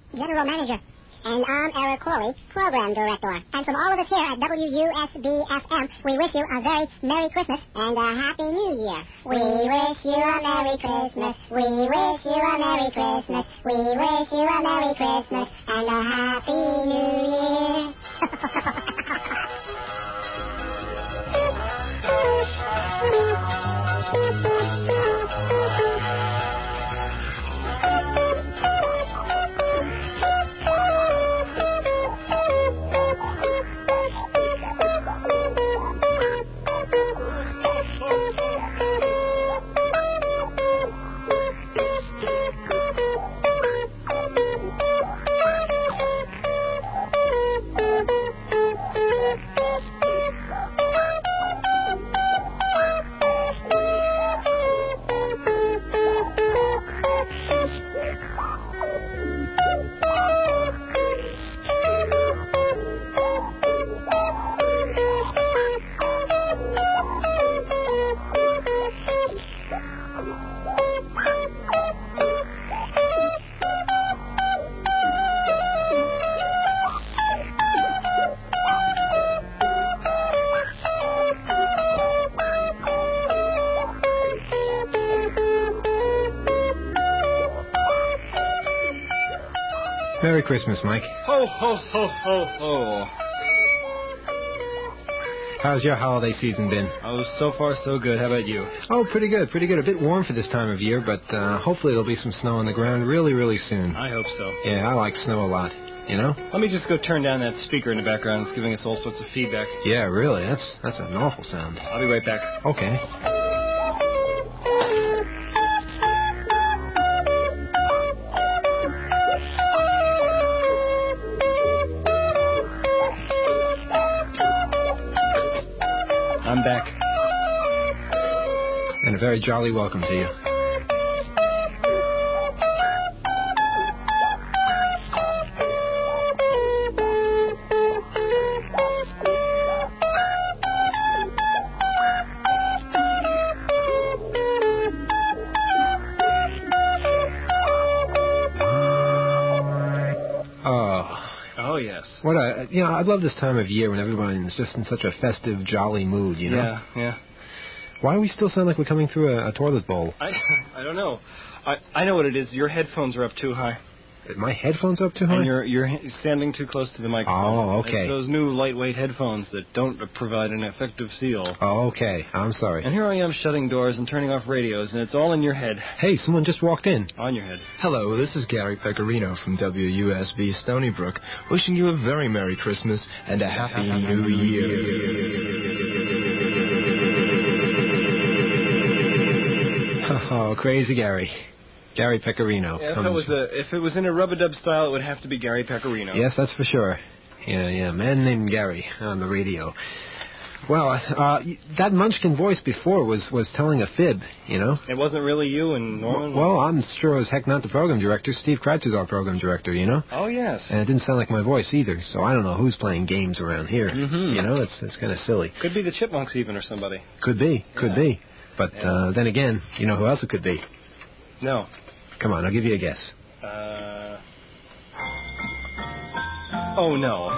General Manager. And I'm Eric Corley, Program Director. And from all of us here at WUSB-FM, we wish you a very Merry Christmas and a Happy New Year. We wish you a Merry Christmas. We wish you a Merry Christmas. We wish you a Merry Christmas and a Happy New Year. Merry Christmas, Mike. Ho, ho, ho, ho, ho. How's your holiday season been? Oh, so far so good. How about you? Oh, pretty good, pretty good. A bit warm for this time of year, but hopefully there'll be some snow on the ground really, really soon. I hope so. Yeah, I like snow a lot, you know? Let me just go turn down that speaker in the background. It's giving us all sorts of feedback. Yeah, really. That's an awful sound. I'll be right back. Okay. I'm back. And a very jolly welcome to you. Oh, yes. What I love this time of year when everyone's just in such a festive, jolly mood, you know? Yeah. Why do we still sound like we're coming through a toilet bowl? I don't know. I know what it is. Your headphones are up too high. My headphones are up too high? And you're standing too close to the microphone. Oh, okay. It's those new lightweight headphones that don't provide an effective seal. Oh, okay. I'm sorry. And here I am shutting doors and turning off radios, and it's all in your head. Hey, someone just walked in. On your head. Hello, this is Gary Pecorino from WUSB Stony Brook, wishing you a very Merry Christmas and a Happy New Year. Oh, crazy Gary. Gary Pecorino. Yeah, if it was in a rub-a-dub style, it would have to be Gary Pecorino. Yes, that's for sure. Yeah, man named Gary on the radio. Well, that Munchkin voice before was telling a fib, you know? It wasn't really you and Norman? Well, I'm sure as heck not the program director. Steve Kratz is our program director, you know? Oh, yes. And it didn't sound like my voice either, so I don't know who's playing games around here. Mm-hmm. You know, it's kind of silly. Could be the Chipmunks even or somebody. Could be. But then again, you know who else it could be? No. Come on, I'll give you a guess. Oh, no.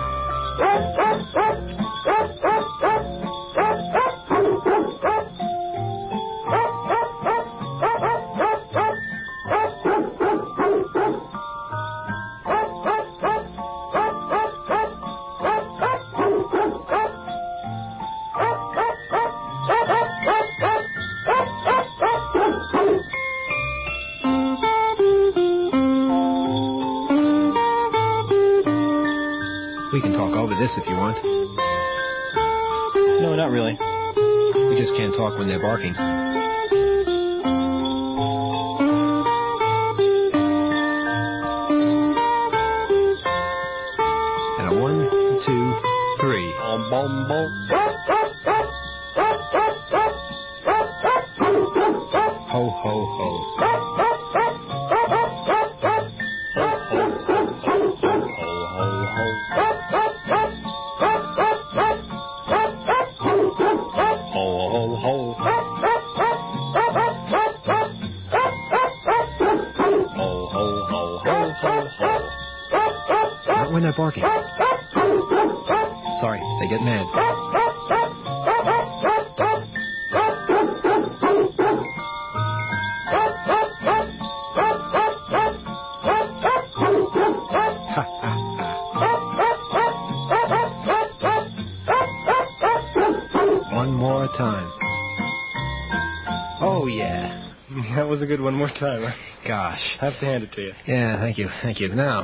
We can talk over this if you want. No, not really. We just can't talk when they're barking. And a 1, 2, 3. Bom, bom. Ho, ho, ho. behind that barking? Sorry, they get mad. One more time. Oh, yeah. That was a good one more time. Gosh. I have to hand it to you. Yeah, thank you. Now,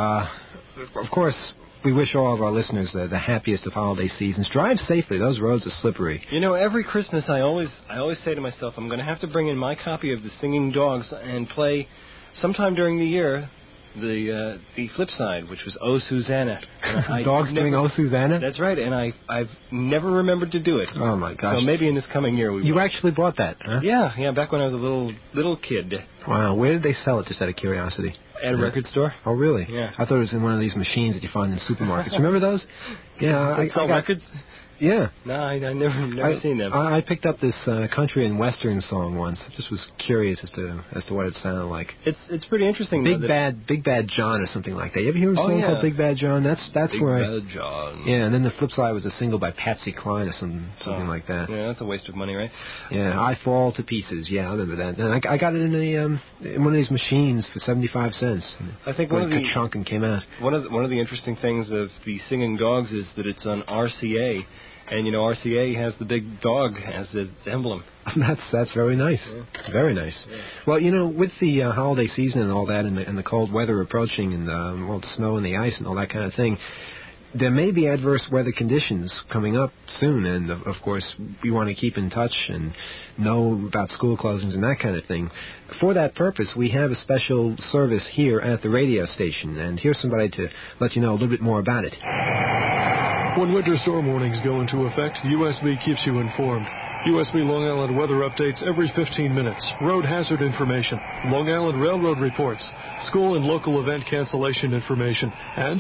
of course, we wish all of our listeners the happiest of holiday seasons. Drive safely. Those roads are slippery. You know, every Christmas I always say to myself, I'm going to have to bring in my copy of the Singing Dogs and play sometime during the year the flip side, which was Oh Susanna. Dogs doing Oh Susanna? That's right, and I've never remembered to do it. Oh, my gosh. So maybe in this coming year we will. You actually bought that, huh? Yeah, back when I was a little kid. Wow, where did they sell it, just out of curiosity? At a record store. Oh, really? Yeah. I thought it was in one of these machines that you find in supermarkets. Remember those? Yeah, I got records. Yeah. No, I never seen them. I picked up this country and western song once. I just was curious as to what it sounded like. It's pretty interesting. Big Bad John or something like that. You ever hear a song called Big Bad John? That's where Big Bad John. Yeah, and then the flip side was a single by Patsy Cline or something like that. Yeah, that's a waste of money, right? Yeah, I Fall to Pieces. Yeah, I remember that. And I got it in one of these machines for 75 cents. I think when Ka-chunk and came out. One of the interesting things of the Singing Dogs is that it's on RCA. And, you know, RCA has the big dog as its emblem. That's very nice. Yeah. Very nice. Yeah. Well, you know, with the holiday season and all that, and the cold weather approaching, and the snow and the ice and all that kind of thing, there may be adverse weather conditions coming up soon. And, of course, we want to keep in touch and know about school closings and that kind of thing. For that purpose, we have a special service here at the radio station. And here's somebody to let you know a little bit more about it. When winter storm warnings go into effect, USB keeps you informed. USB Long Island weather updates every 15 minutes, road hazard information, Long Island Railroad reports, school and local event cancellation information, and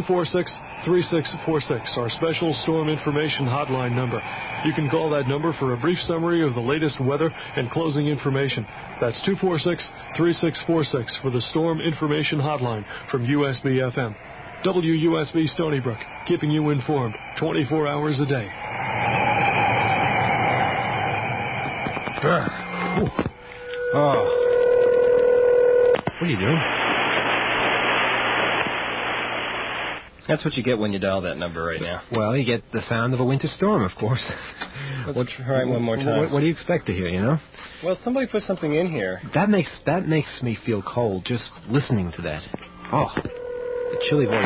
246-3646, our special storm information hotline number. You can call that number for a brief summary of the latest weather and closing information. That's 246-3646 for the storm information hotline from USB FM. WUSB Stony Brook, keeping you informed 24 hours a day. Oh. What are you doing? That's what you get when you dial that number right now. Well, you get the sound of a winter storm, of course. Let's try one more time. What do you expect to hear, you know? Well, somebody put something in here. That makes me feel cold just listening to that. Oh. The chilly voice.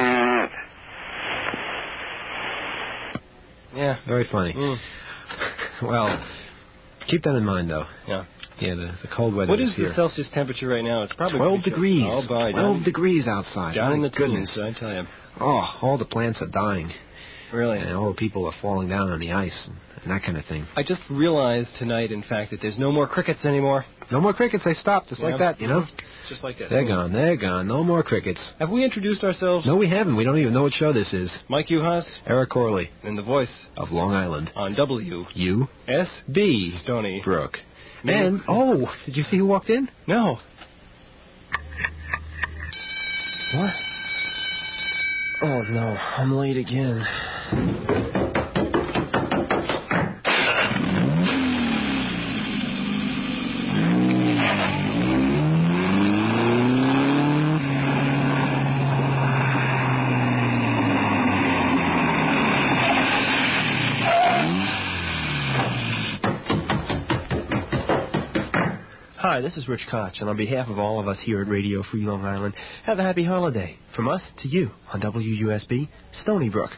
Yeah. Very funny. Well, keep that in mind, though. Yeah. Yeah, the cold weather What is here. the Celsius temperature right now? It's probably 12 degrees. Oh, boy. 12 degrees outside. Down in the goodness. teens, I tell you. Oh, all the plants are dying. Really? And all the people are falling down on the ice and that kind of thing. I just realized tonight, in fact, that there's no more crickets anymore. No more crickets. They stopped just like that, you know? Just like that. They're gone. They're gone. No more crickets. Have we introduced ourselves? No, we haven't. We don't even know what show this is. Mike Uhas. Eric Corley. And the voice of Long Island. On WUSB Stony Brook. And, did you see who walked in? No. What? Oh, no. I'm late again. Hi, this is Rich Koch, and on behalf of all of us here at Radio Free Long Island, have a happy holiday from us to you on WUSB Stony Brook.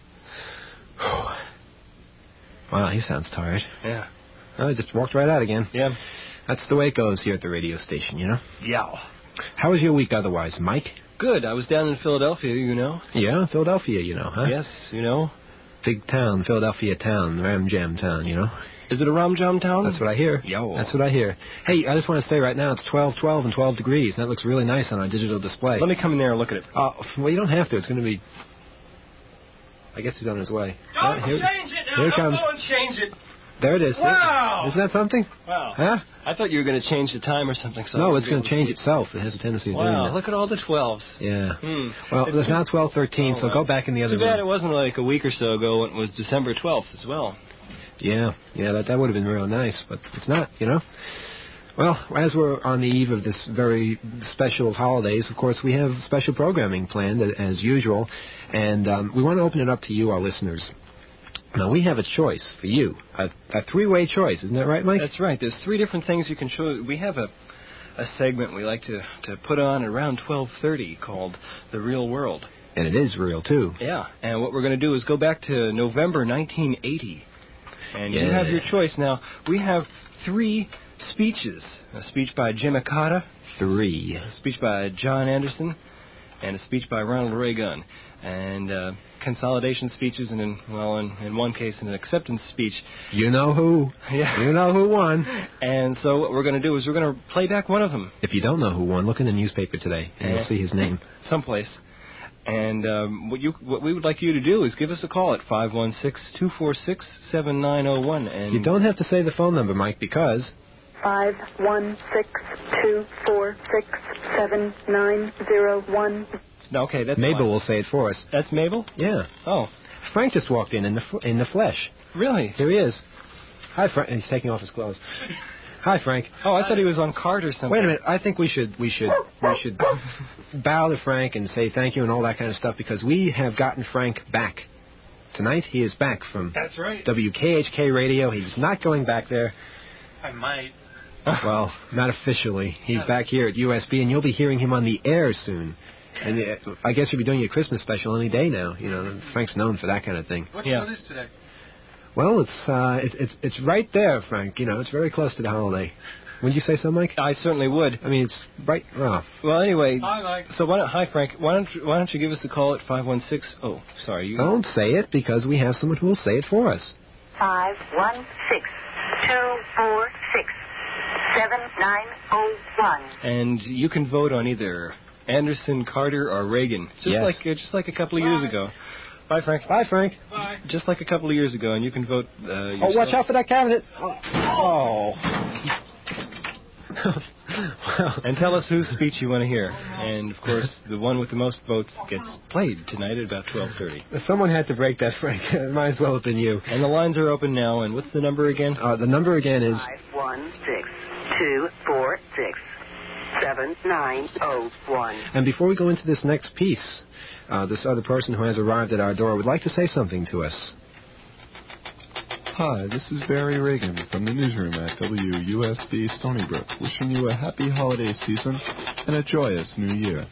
Wow, he sounds tired. Yeah. Oh, he just walked right out again. Yeah. That's the way it goes here at the radio station, you know? Yeah. How was your week otherwise, Mike? Good. I was down in Philadelphia, you know. Yeah, Philadelphia, you know, huh? Yes, you know. Big town, Philadelphia town, Ram Jam town, you know? Is it a Ram Jam town? That's what I hear. Yo. That's what I hear. Hey, I just want to say right now it's 12, and 12 degrees. That looks really nice on our digital display. Let me come in there and look at it. Well, you don't have to. It's going to be... I guess he's on his way. Don't change it now. Here Don't comes. go and change it. There it is. Wow! Isn't that something? Wow. Huh? I thought you were going to change the time or something. So No, it's going to change itself. It has a tendency of doing Wow, that. look at all the 12s. Yeah. Hmm. Well, there's now 12:13, so go back in the other Too bad it room. wasn't like a week or so ago when it was December 12th as well. Yeah, that would have been real nice, but it's not, Well, as we're on the eve of this very special holidays, of course, we have special programming planned as usual, and we want to open it up to you, our listeners. Now, we have a choice for you, a three-way choice. Isn't that right, Mike? That's right. There's 3 different things you can choose. We have a segment we like to put on around 12:30 called The Real World. And it is real, too. Yeah, and what we're going to do is go back to November 1980. And you Yeah. have your choice. Now, we have 3 speeches. A speech by Jimmy Carter, 3. a speech by John Anderson, and a speech by Ronald Reagan. And consolidation speeches, and in one case, an acceptance speech. You know who. Yeah. You know who won. And so what we're going to do is we're going to play back one of them If you don't know who won, look in the newspaper today, and you'll see his name. someplace. And what we would like you to do is give us a call at 516-246-7901. And You don't have to say the phone number, Mike, because 516-246-7901. Okay, that's Mabel fine. will say it for us. That's Mabel? Yeah. Oh, Frank just walked in the flesh. really? Here he is. Hi, Frank. And he's taking off his clothes. Hi, Frank. Oh, I thought he was on card or something. Wait a minute. I think we should bow to Frank and say thank you and all that kind of stuff because we have gotten Frank back. Tonight he is back from That's right. WKHK Radio. He's not going back there. I might. Well, not officially. He's back here at USB, and you'll be hearing him on the air soon. And I guess you'll be doing your Christmas special any day now. Frank's known for that kind of thing. What is today? Well, it's right there, Frank. It's very close to the holiday. Would you say so, Mike? I certainly would. I mean, it's right. Well, anyway. Hi, Mike. So hi, Frank. Why don't you give us a call at 516? Oh, sorry. You Don't say it because we have someone who will say it for us. 516-246-7901. And you can vote on either Anderson, Carter, or Reagan. Just like a couple of years ago. Bye, Frank. Bye, Frank. Bye. Just like a couple of years ago, and you can vote. Oh, watch out for that cabinet. Oh. And tell us whose speech you want to hear. And, of course, the one with the most votes gets played tonight at about 12:30. Someone had to break that, Frank. It might as well have been you. And the lines are open now. And what's the number again? The number again is 516-246-7901. And before we go into this next piece, this other person who has arrived at our door would like to say something to us. Hi, this is Barry Reagan from the newsroom at WUSB Stony Brook, wishing you a happy holiday season and a joyous new year.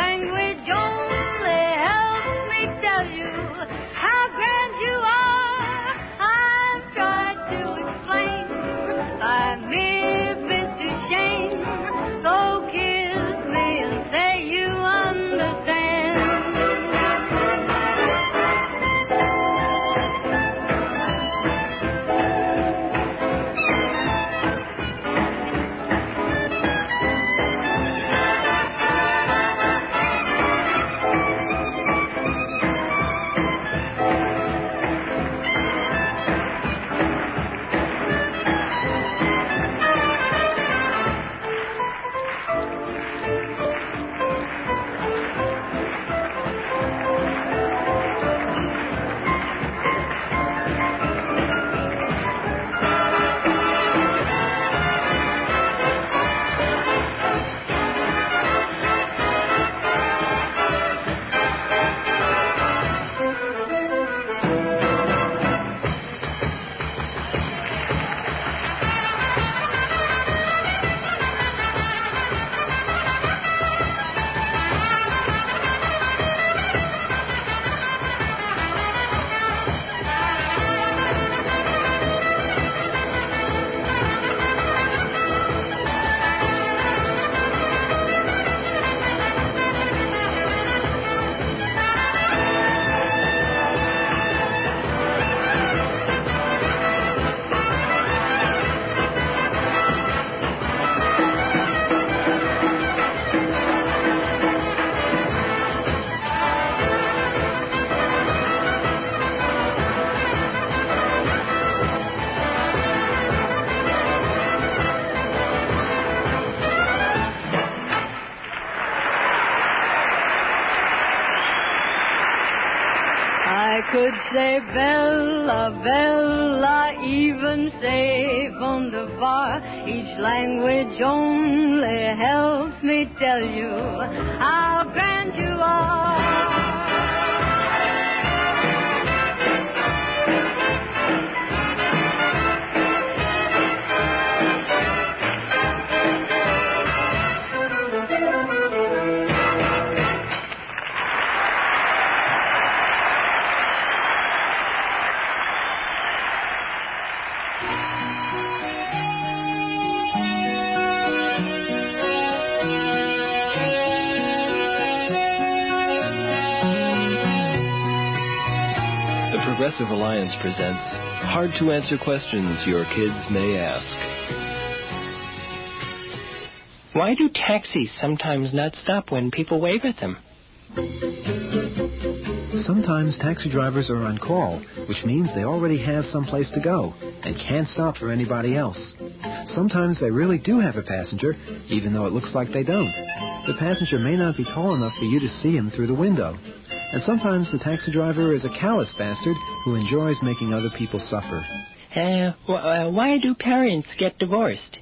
Language only helps me tell you how grand you are. I could say Bella, Bella, even say wunderbar. Each language only helps me tell you how grand you are. Progressive Alliance presents hard-to-answer questions your kids may ask. Why do taxis sometimes not stop when people wave at them? Sometimes taxi drivers are on call, which means they already have someplace to go and can't stop for anybody else. Sometimes they really do have a passenger, even though it looks like they don't. The passenger may not be tall enough for you to see him through the window. And sometimes the taxi driver is a callous bastard who enjoys making other people suffer. Why do parents get divorced?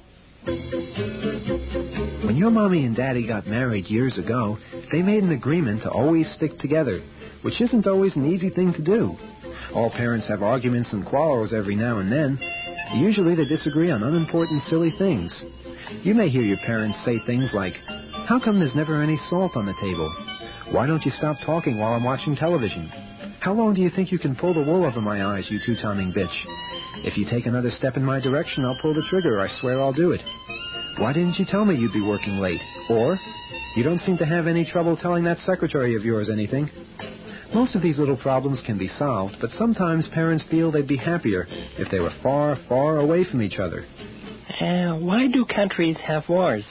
When your mommy and daddy got married years ago, they made an agreement to always stick together, which isn't always an easy thing to do. All parents have arguments and quarrels every now and then. Usually they disagree on unimportant, silly things. You may hear your parents say things like, "How come there's never any salt on the table? Why don't you stop talking while I'm watching television? How long do you think you can pull the wool over my eyes, you two-timing bitch? If you take another step in my direction, I'll pull the trigger. I swear I'll do it. Why didn't you tell me you'd be working late?" Or, "You don't seem to have any trouble telling that secretary of yours anything." Most of these little problems can be solved, but sometimes parents feel they'd be happier if they were far, far away from each other. Why do countries have wars?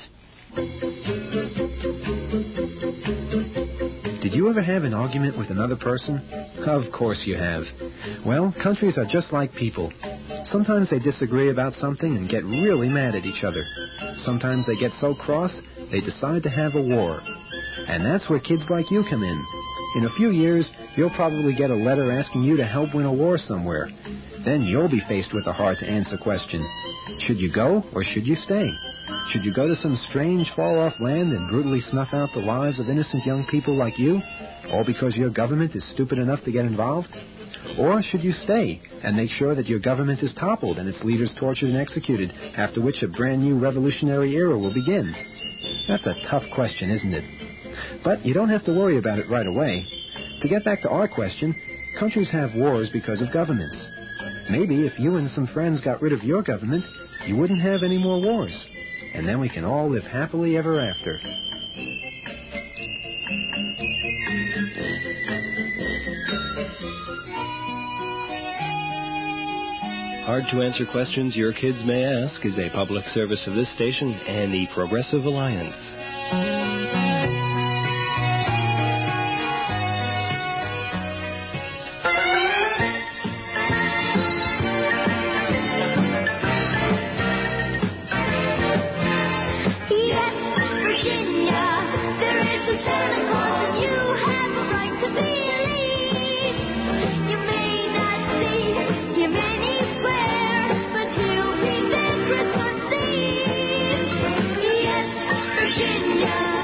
Did you ever have an argument with another person? Of course you have. Well, countries are just like people. Sometimes they disagree about something and get really mad at each other. Sometimes they get so cross, they decide to have a war. And that's where kids like you come in. In a few years, you'll probably get a letter asking you to help win a war somewhere. Then you'll be faced with a hard-to-answer question. Should you go or should you stay? Should you go to some strange, far-off land and brutally snuff out the lives of innocent young people like you, all because your government is stupid enough to get involved? Or should you stay and make sure that your government is toppled and its leaders tortured and executed, after which a brand-new revolutionary era will begin? That's a tough question, isn't it? But you don't have to worry about it right away. To get back to our question, countries have wars because of governments. Maybe if you and some friends got rid of your government, you wouldn't have any more wars. And then we can all live happily ever after. Hard to Answer Questions Your Kids May Ask is a public service of this station and the Progressive Alliance. Virginia.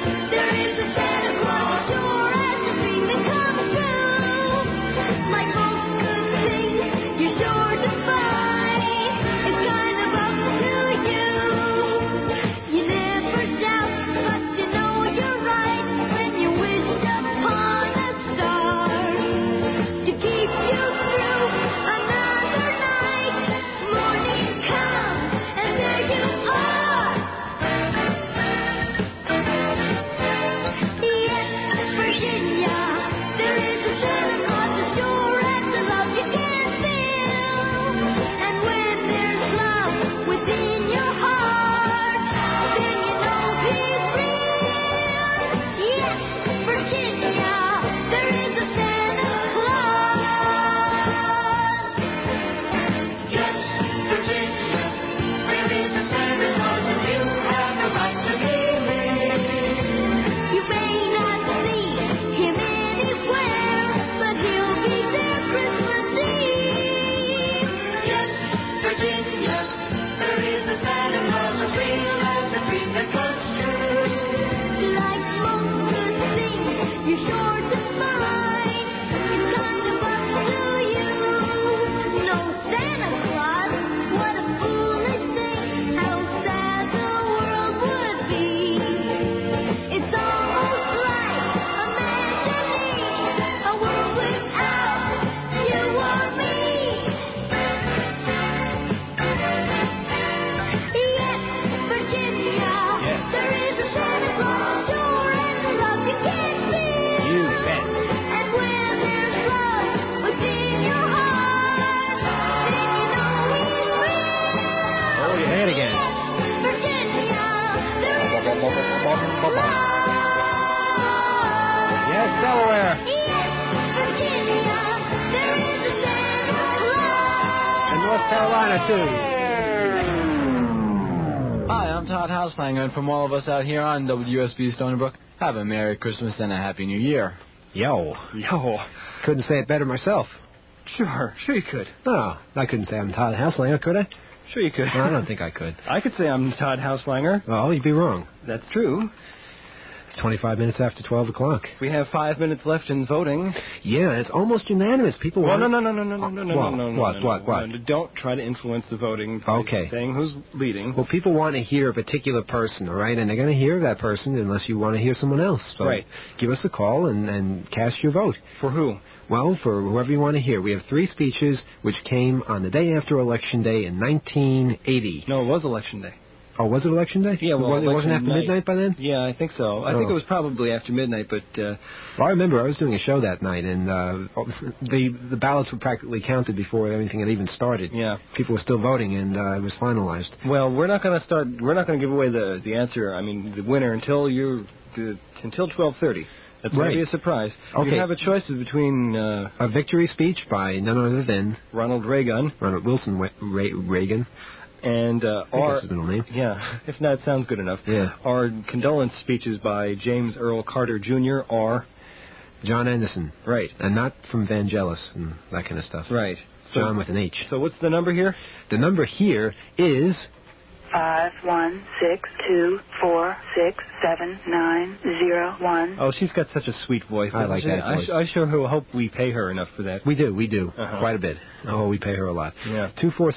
1 or 2. Hi, I'm Todd Houselanger, and from all of us out here on WSB Stony Brook, have a Merry Christmas and a Happy New Year. Yo. Couldn't say it better myself. Sure you could. No, I couldn't say I'm Todd Houselanger, could I? Sure you could. No, I don't think I could. I could say I'm Todd Houselanger. Oh, you'd be wrong. That's true. It's 25 minutes after 12 o'clock. We have 5 minutes left in voting. Yeah, it's almost unanimous. People Well, want... No. Don't try to influence the voting by saying who's leading. Well, people want to hear a particular person, all right? And they're going to hear that person unless you want to hear someone else. So right. Give us a call and cast your vote. For who? Well, for whoever you want to hear. We have 3 speeches which came on the day after Election Day in 1980. No, it was Election Day. Oh, was it Election Day? Yeah, well, it wasn't after midnight by then? Yeah, I think so. I think it was probably after midnight, but... Well, I remember I was doing a show that night, and the ballots were practically counted before anything had even started. Yeah. People were still voting, and it was finalized. Well, we're not going to give away the answer, the winner, until 12:30. That's going to be a surprise. Okay. You have a choice between... a victory speech by none other than... Ronald Wilson Reagan. And that's his middle name. Yeah, if not, it sounds good enough. Yeah. Our condolence speeches by James Earl Carter Jr. or John Anderson. Right. And not from Vangelis and that kind of stuff. Right. John with an H. So what's the number here? The number here is 51624679001. Oh, she's got such a sweet voice. I like that voice. I sure hope we pay her enough for that. We do. Quite a bit. Oh, we pay her a lot. Yeah.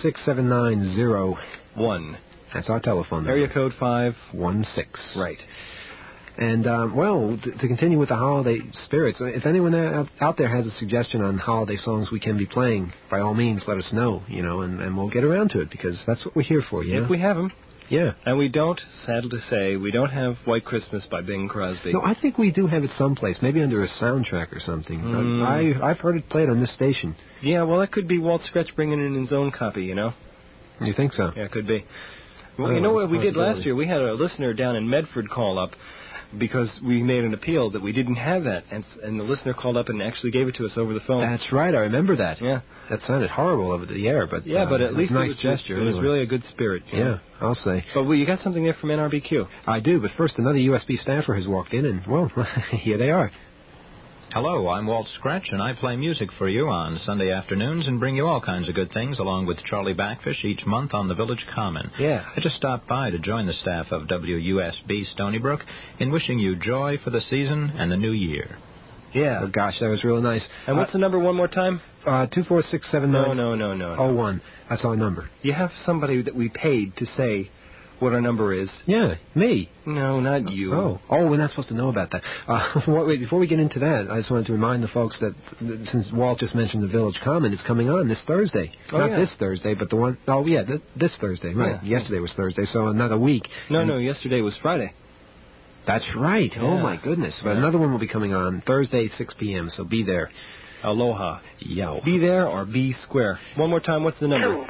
246-7901. That's our telephone number. Area code 516. Right. And, to continue with the holiday spirits, if anyone out there has a suggestion on holiday songs we can be playing, by all means, let us know, and we'll get around to it, because that's what we're here for, If we have them. Yeah. And we don't, sad to say, we don't have White Christmas by Bing Crosby. No, I think we do have it someplace, maybe under a soundtrack or something. I've heard it played on this station. Yeah, well, that could be Walt Scratch bringing in his own copy, You think so? Yeah, it could be. Well, you know what we did last year? We had a listener down in Medford call up because we made an appeal that we didn't have that, and the listener called up and actually gave it to us over the phone. That's right, I remember that. Yeah. That sounded horrible over the air, but but at least it was a nice gesture. It was really a good spirit. Yeah, I'll say. But you got something there from NRBQ. I do, but first another USB staffer has walked in, and, well, here they are. Hello, I'm Walt Scratch, and I play music for you on Sunday afternoons and bring you all kinds of good things along with Charlie Backfish each month on the Village Common. Yeah. I just stopped by to join the staff of WUSB Stony Brook in wishing you joy for the season and the new year. Yeah. Oh, gosh, that was really nice. And what's the number one more time? 24679. No. 01. That's our number. You have somebody that we paid to say what our number is. Yeah, me. No, not you. Oh, we're not supposed to know about that. Before we get into that, I just wanted to remind the folks that since Walt just mentioned the Village Common, it's coming on this Thursday. This Thursday, but the one... Oh, yeah, this Thursday, right. Yeah. Yesterday was Thursday, so another week. No, yesterday was Friday. That's right. Yeah. Oh, my goodness. But another one will be coming on Thursday, 6 p.m., so be there. Aloha. Yo. Be there or be square. One more time, what's the number?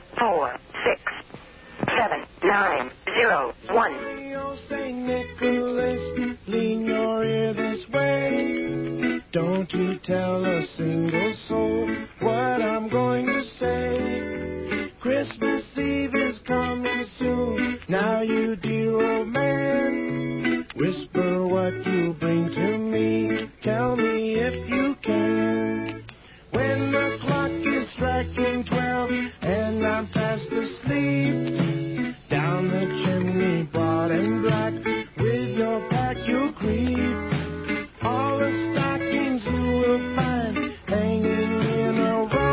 2467901. St. Nicholas, lean your ear this way. Don't you tell a single soul what I'm going to say. Christmas Eve is coming soon. Now you dear old man, whisper what you bring to me. Tell me if you can. When the clock is striking 12 and I'm fast asleep, down the chimney, broad and black, with your pack you'll creep. All the stockings you will find hanging in a row.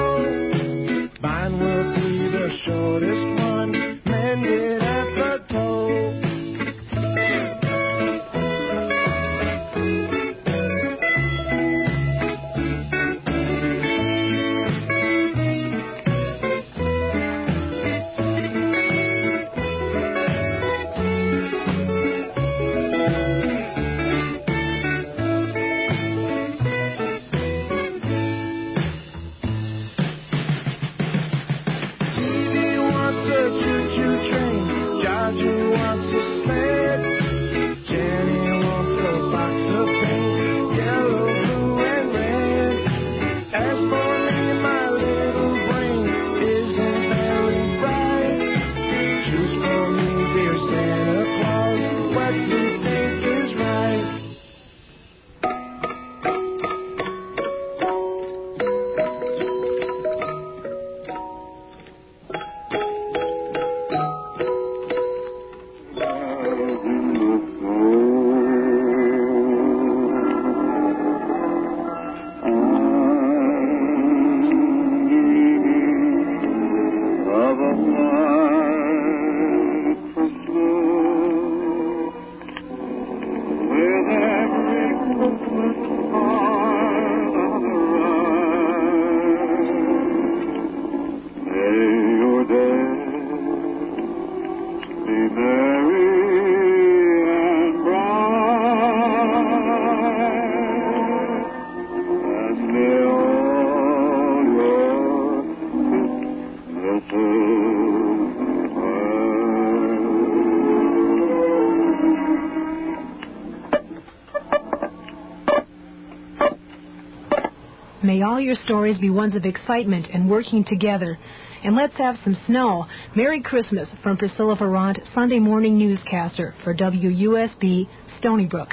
all your stories be ones of excitement and working together. And let's have some snow. Merry Christmas from Priscilla Ferrant, Sunday morning newscaster for WUSB Stony Brook.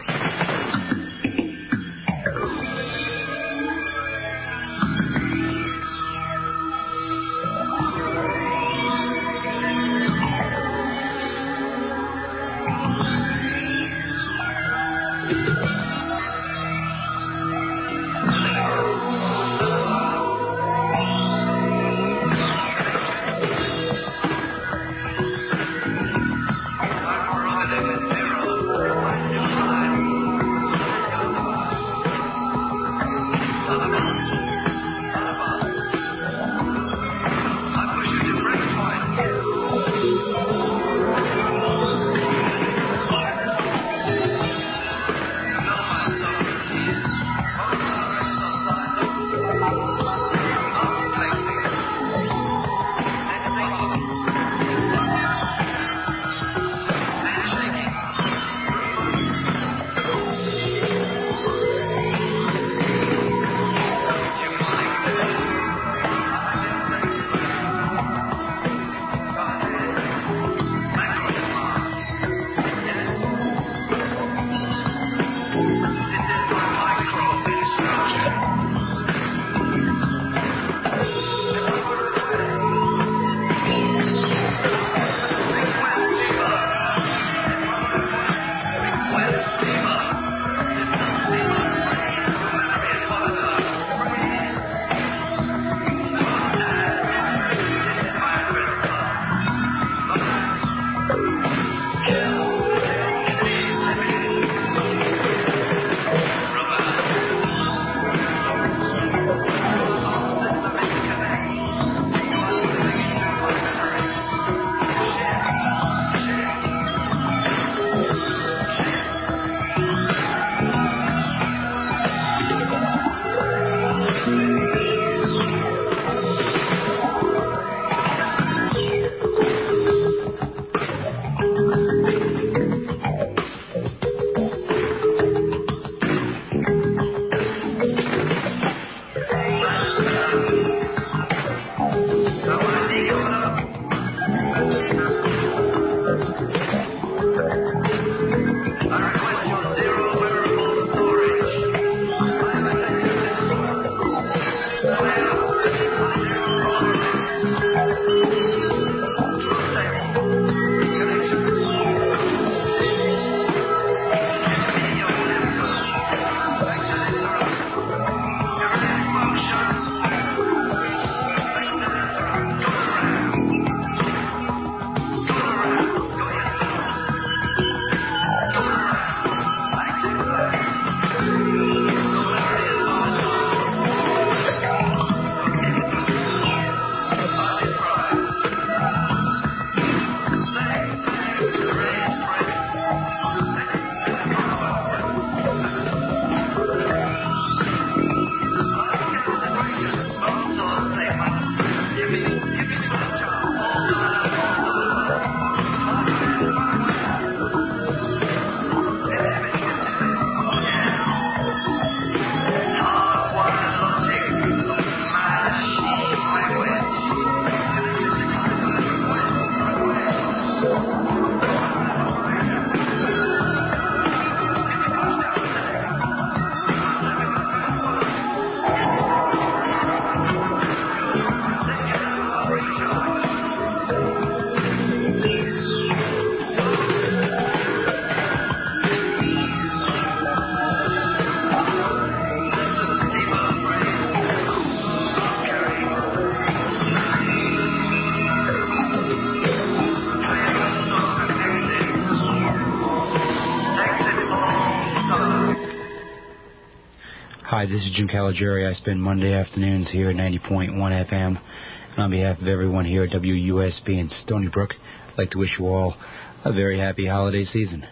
Hi, this is Jim Caligiuri. I spend Monday afternoons here at 90.1 FM. And on behalf of everyone here at WUSB in Stony Brook, I'd like to wish you all a very happy holiday season.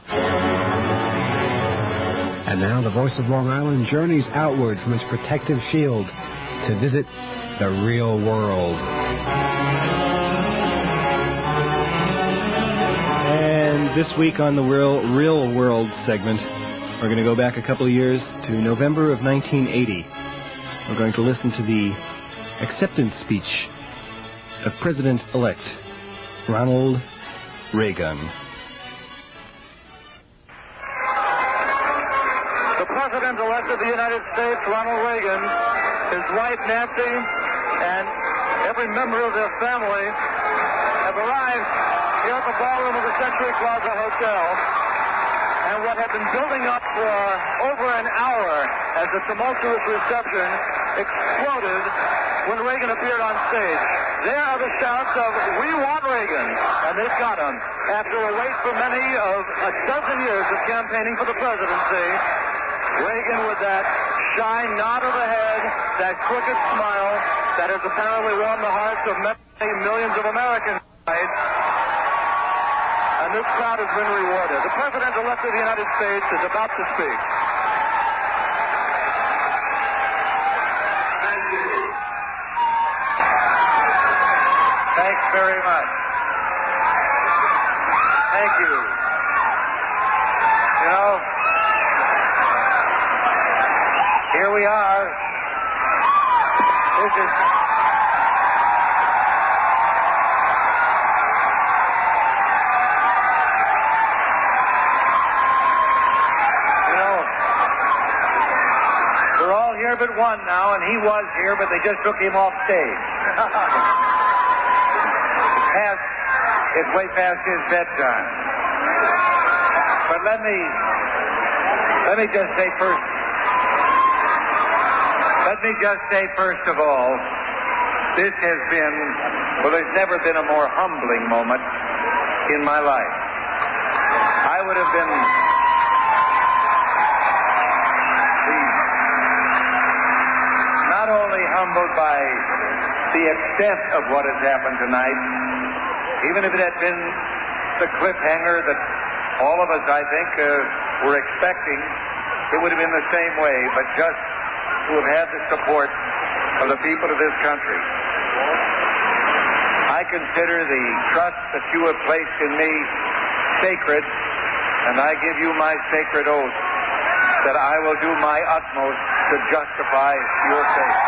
And now the voice of Long Island journeys outward from its protective shield to visit the real world. And this week on the Real World segment, we're going to go back a couple of years to November of 1980, we're going to listen to the acceptance speech of President-elect Ronald Reagan. The President-elect of the United States, Ronald Reagan, his wife Nancy, and every member of their family have arrived here at the ballroom of the Century Plaza Hotel. And what had been building up for over an hour as a tumultuous reception exploded when Reagan appeared on stage. There are the shouts of, "We want Reagan," and they've got him. After a wait for many of a dozen years of campaigning for the presidency, Reagan with that shy nod of the head, that crooked smile that has apparently warmed the hearts of many millions of Americans tonight. And this crowd has been rewarded. The President-elect of the United States is about to speak. Thank you. Thanks very much. Thank you. You know, here we are. This is... but one now, and he was here, but they just took him off stage. It's way past his bedtime. But let me just say first of all, this has been, well, there's never been a more humbling moment in my life. I would have been humbled by the extent of what has happened tonight. Even if it had been the cliffhanger that all of us, I think, were expecting, it would have been the same way, but just to have had the support of the people of this country. I consider the trust that you have placed in me sacred, and I give you my sacred oath that I will do my utmost to justify your faith.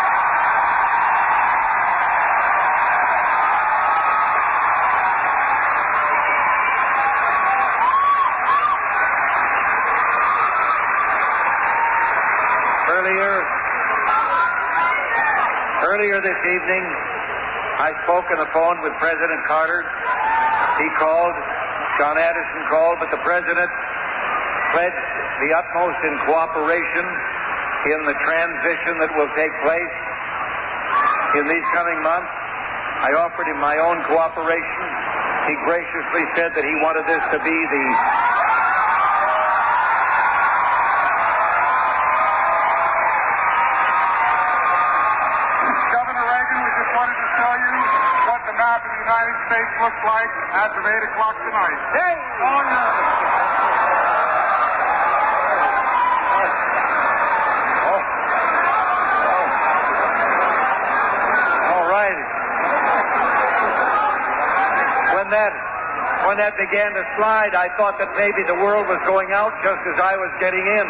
Earlier this evening, I spoke on the phone with President Carter. He called, John Addison called, but the President pledged the utmost in cooperation in the transition that will take place in these coming months. I offered him my own cooperation. He graciously said that he wanted this to be the United States looks like as of 8 o'clock tonight. Hey! All right. When that began to slide, I thought that maybe the world was going out just as I was getting in.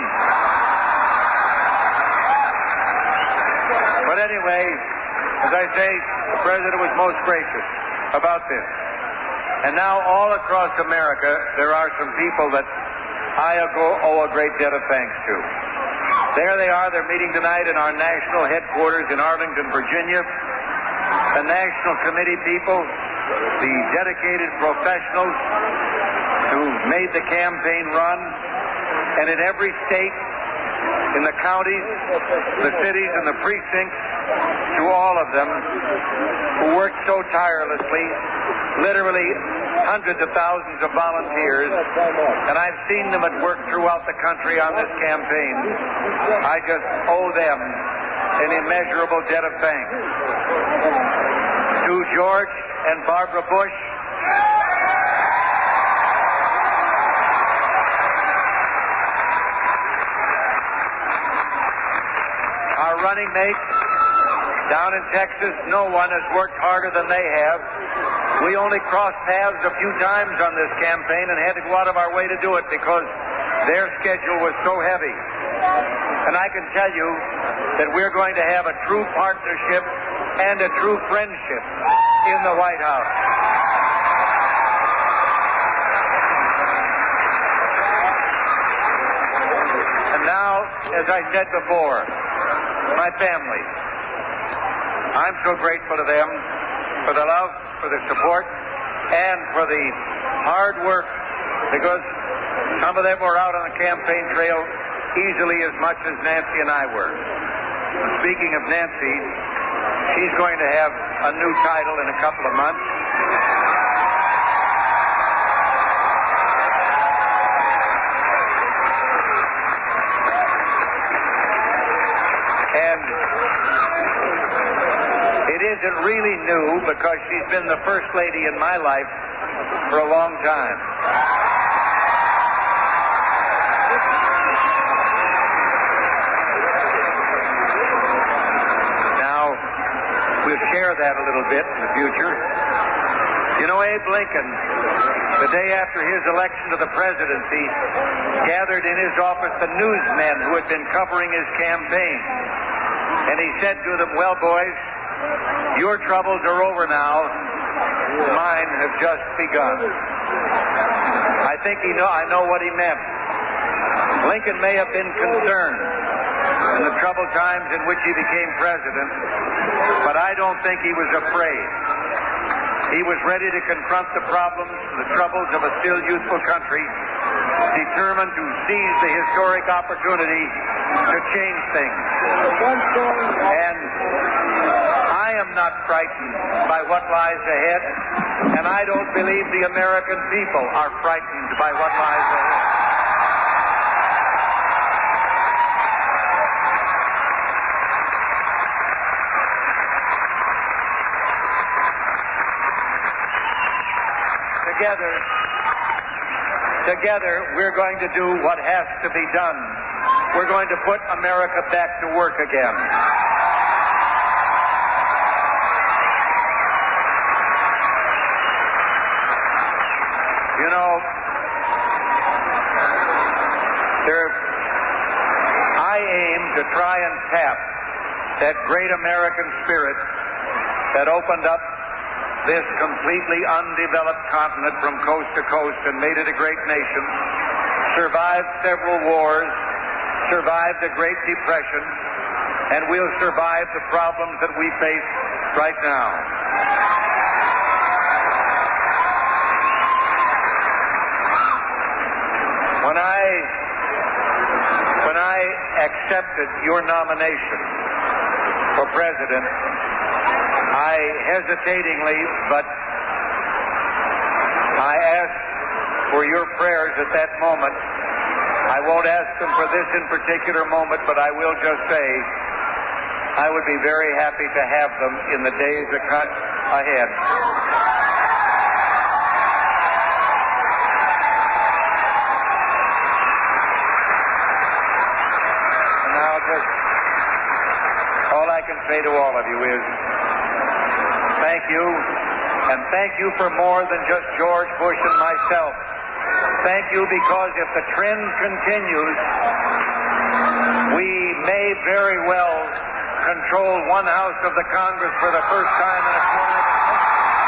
But anyway, as I say, the President was most gracious about this. And now all across America, there are some people that I owe a great debt of thanks to. There they are. They're meeting tonight in our national headquarters in Arlington, Virginia. The National Committee people, the dedicated professionals who made the campaign run, and in every state, in the counties, the cities, and the precincts, to all of them who worked so tirelessly, literally hundreds of thousands of volunteers, and I've seen them at work throughout the country on this campaign. I just owe them an immeasurable debt of thanks. To George and Barbara Bush, our running mates down in Texas, no one has worked harder than they have. We only crossed paths a few times on this campaign and had to go out of our way to do it because their schedule was so heavy. And I can tell you that we're going to have a true partnership and a true friendship in the White House. And now, as I said before, my family. I'm so grateful to them for the love, for the support, and for the hard work, because some of them were out on the campaign trail easily as much as Nancy and I were. Speaking of Nancy, she's going to have a new title in a couple of months. And it isn't really new because she's been the first lady in my life for a long time. Now, we'll share that a little bit in the future. You know, Abe Lincoln, the day after his election to the presidency, gathered in his office the newsmen who had been covering his campaign. And he said to them, "Well, boys, your troubles are over now. Mine have just begun." I think I know what he meant. Lincoln may have been concerned in the troubled times in which he became president, but I don't think he was afraid. He was ready to confront the problems, the troubles of a still youthful country, determined to seize the historic opportunity to change things. And I am not frightened by what lies ahead, and I don't believe the American people are frightened by what lies ahead. Together, we're going to do what has to be done. We're going to put America back to work again. You know, I aim to try and tap that great American spirit that opened up this completely undeveloped continent from coast to coast and made it a great nation, survived several wars, survived the Great Depression, and will survive the problems that we face right now. When I accepted your nomination for president, I hesitatingly, but I asked for your prayers at that moment. I won't ask them for this in particular moment, but I will just say I would be very happy to have them in the days ahead. And now all I can say to all of you is thank you, and thank you for more than just George Bush and myself. Thank you because if the trend continues, we may very well control one house of the Congress for the first time in a quarter of a century.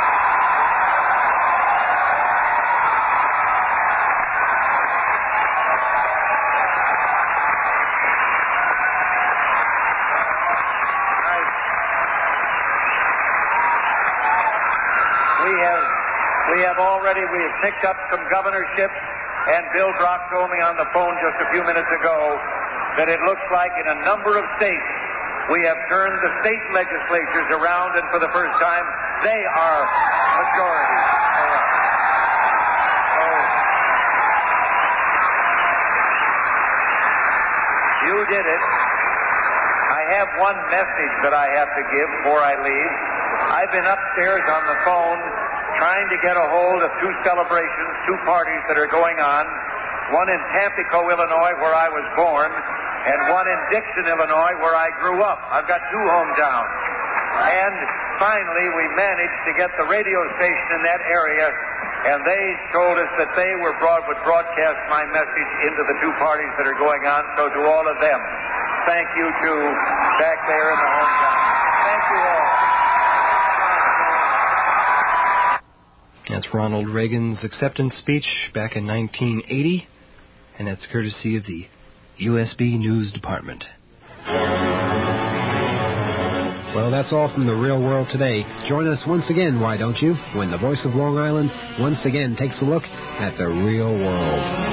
We have picked up some governorships, and Bill Brock told me on the phone just a few minutes ago that it looks like in a number of states we have turned the state legislatures around, and for the first time they are majorities. You did it. I have one message that I have to give before I leave. I've been upstairs on the phone trying to get a hold of two celebrations, two parties that are going on, one in Tampico, Illinois, where I was born, and one in Dixon, Illinois, where I grew up. I've got two hometowns. And finally, we managed to get the radio station in that area, and they told us that they would broadcast my message into the two parties that are going on. So to all of them, thank you to back there in the hometown. Thank you all. That's Ronald Reagan's acceptance speech back in 1980, and that's courtesy of the USB News Department. Well, that's all from the real world today. Join us once again, why don't you, when the voice of Long Island once again takes a look at the real world.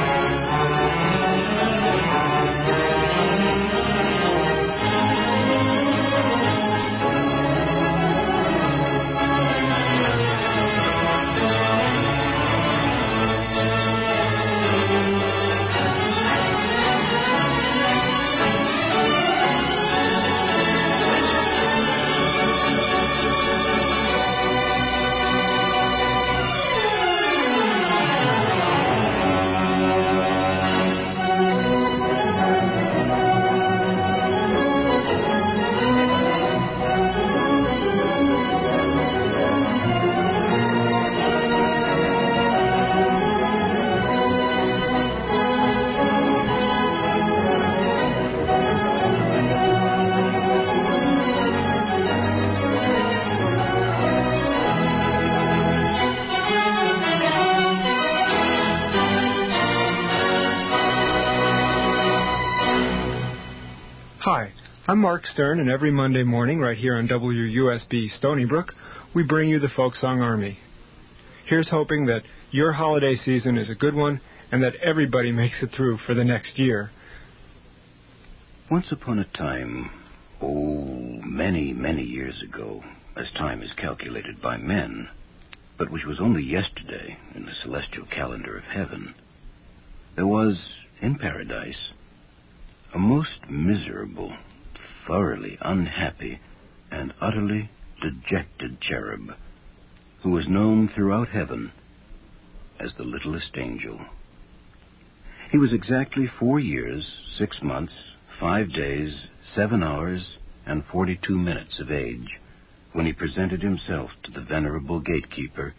Hi, I'm Mark Stern, and every Monday morning right here on WUSB Stony Brook, we bring you the Folk Song Army. Here's hoping that your holiday season is a good one and that everybody makes it through for the next year. Once upon a time, many, many years ago, as time is calculated by men, but which was only yesterday in the celestial calendar of heaven, there was, in paradise, a most miserable, thoroughly unhappy, and utterly dejected cherub, who was known throughout heaven as the littlest angel. He was exactly 4 years, 6 months, 5 days, 7 hours, and 42 minutes of age when he presented himself to the venerable gatekeeper,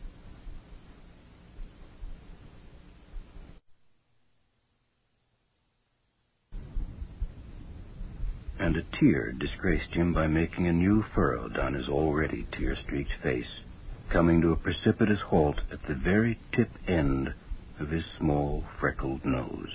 and a tear disgraced him by making a new furrow down his already tear-streaked face, coming to a precipitous halt at the very tip end of his small, freckled nose.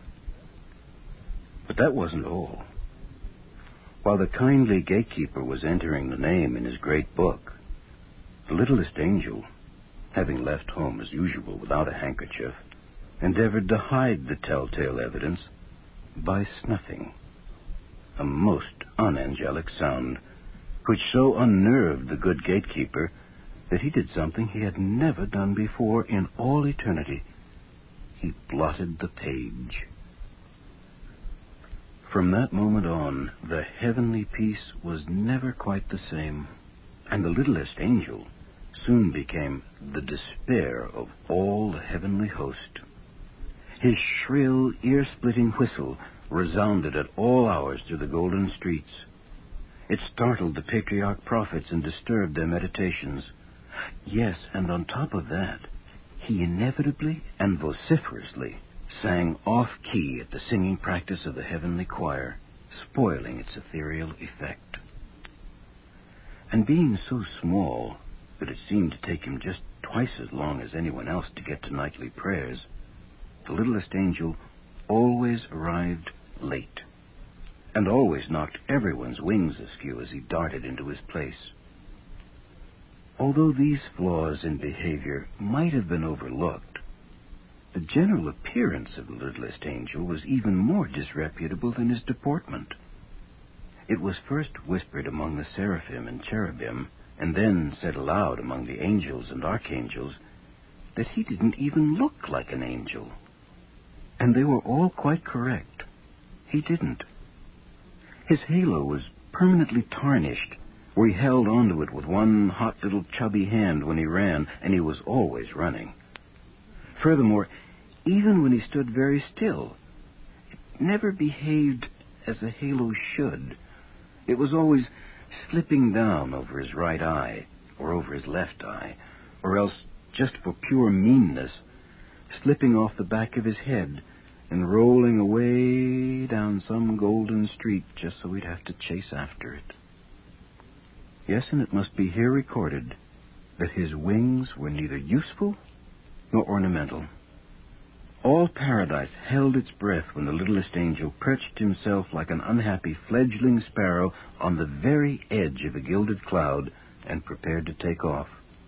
But that wasn't all. While the kindly gatekeeper was entering the name in his great book, the littlest angel, having left home as usual without a handkerchief, endeavored to hide the telltale evidence by snuffing, a most unangelic sound, which so unnerved the good gatekeeper that he did something he had never done before in all eternity. He blotted the page. From that moment on, the heavenly peace was never quite the same, and the littlest angel soon became the despair of all the heavenly host. His shrill, ear-splitting whistle resounded at all hours through the golden streets. It startled the patriarch prophets and disturbed their meditations. Yes, and on top of that, he inevitably and vociferously sang off-key at the singing practice of the heavenly choir, spoiling its ethereal effect. And being so small that it seemed to take him just twice as long as anyone else to get to nightly prayers, the littlest angel always arrived late, and always knocked everyone's wings askew as he darted into his place. Although these flaws in behavior might have been overlooked, the general appearance of the littlest angel was even more disreputable than his deportment. It was first whispered among the seraphim and cherubim, and then said aloud among the angels and archangels, that he didn't even look like an angel. And they were all quite correct. He didn't. His halo was permanently tarnished, where he held onto it with one hot little chubby hand when he ran, and he was always running. Furthermore, even when he stood very still, it never behaved as a halo should. It was always slipping down over his right eye, or over his left eye, or else, just for pure meanness, slipping off the back of his head and rolling away down some golden street just so we'd have to chase after it. Yes, and it must be here recorded that his wings were neither useful nor ornamental. All paradise held its breath when the littlest angel perched himself like an unhappy fledgling sparrow on the very edge of a gilded cloud and prepared to take off.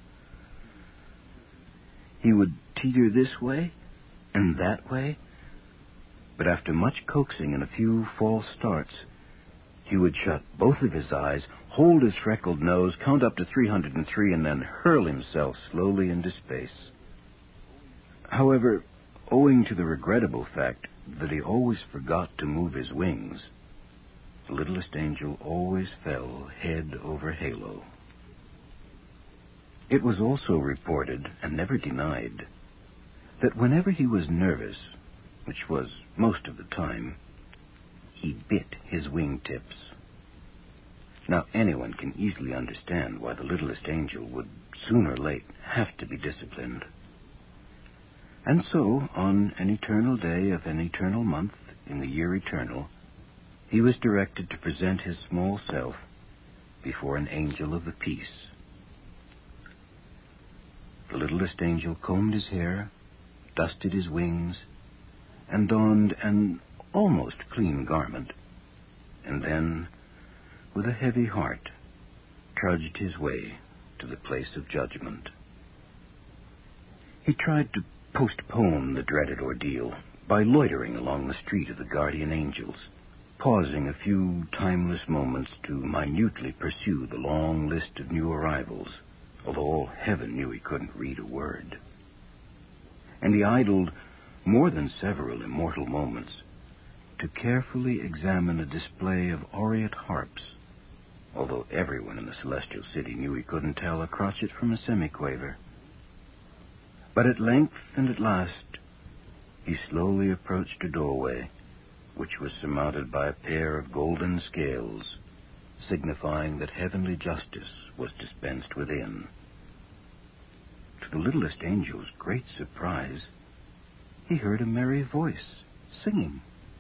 He would teeter this way and that way, but after much coaxing and a few false starts, he would shut both of his eyes, hold his freckled nose, count up to 303, and then hurl himself slowly into space. However, owing to the regrettable fact that he always forgot to move his wings, the littlest angel always fell head over halo. It was also reported, and never denied, that whenever he was nervous, which was most of the time, he bit his wingtips. Now, anyone can easily understand why the littlest angel would, sooner or late, have to be disciplined. And so, on an eternal day of an eternal month in the year eternal, he was directed to present his small self before an angel of the peace. The littlest angel combed his hair, dusted his wings, and donned an almost clean garment, and then, with a heavy heart, trudged his way to the place of judgment. He tried to postpone the dreaded ordeal by loitering along the street of the guardian angels, pausing a few timeless moments to minutely pursue the long list of new arrivals, although all heaven knew he couldn't read a word. And he idled more than several immortal moments to carefully examine a display of aureate harps, although everyone in the celestial city knew he couldn't tell a crotchet from a semiquaver. But at length and at last, he slowly approached a doorway, which was surmounted by a pair of golden scales, signifying that heavenly justice was dispensed within. To the littlest angel's great surprise, he heard a merry voice singing.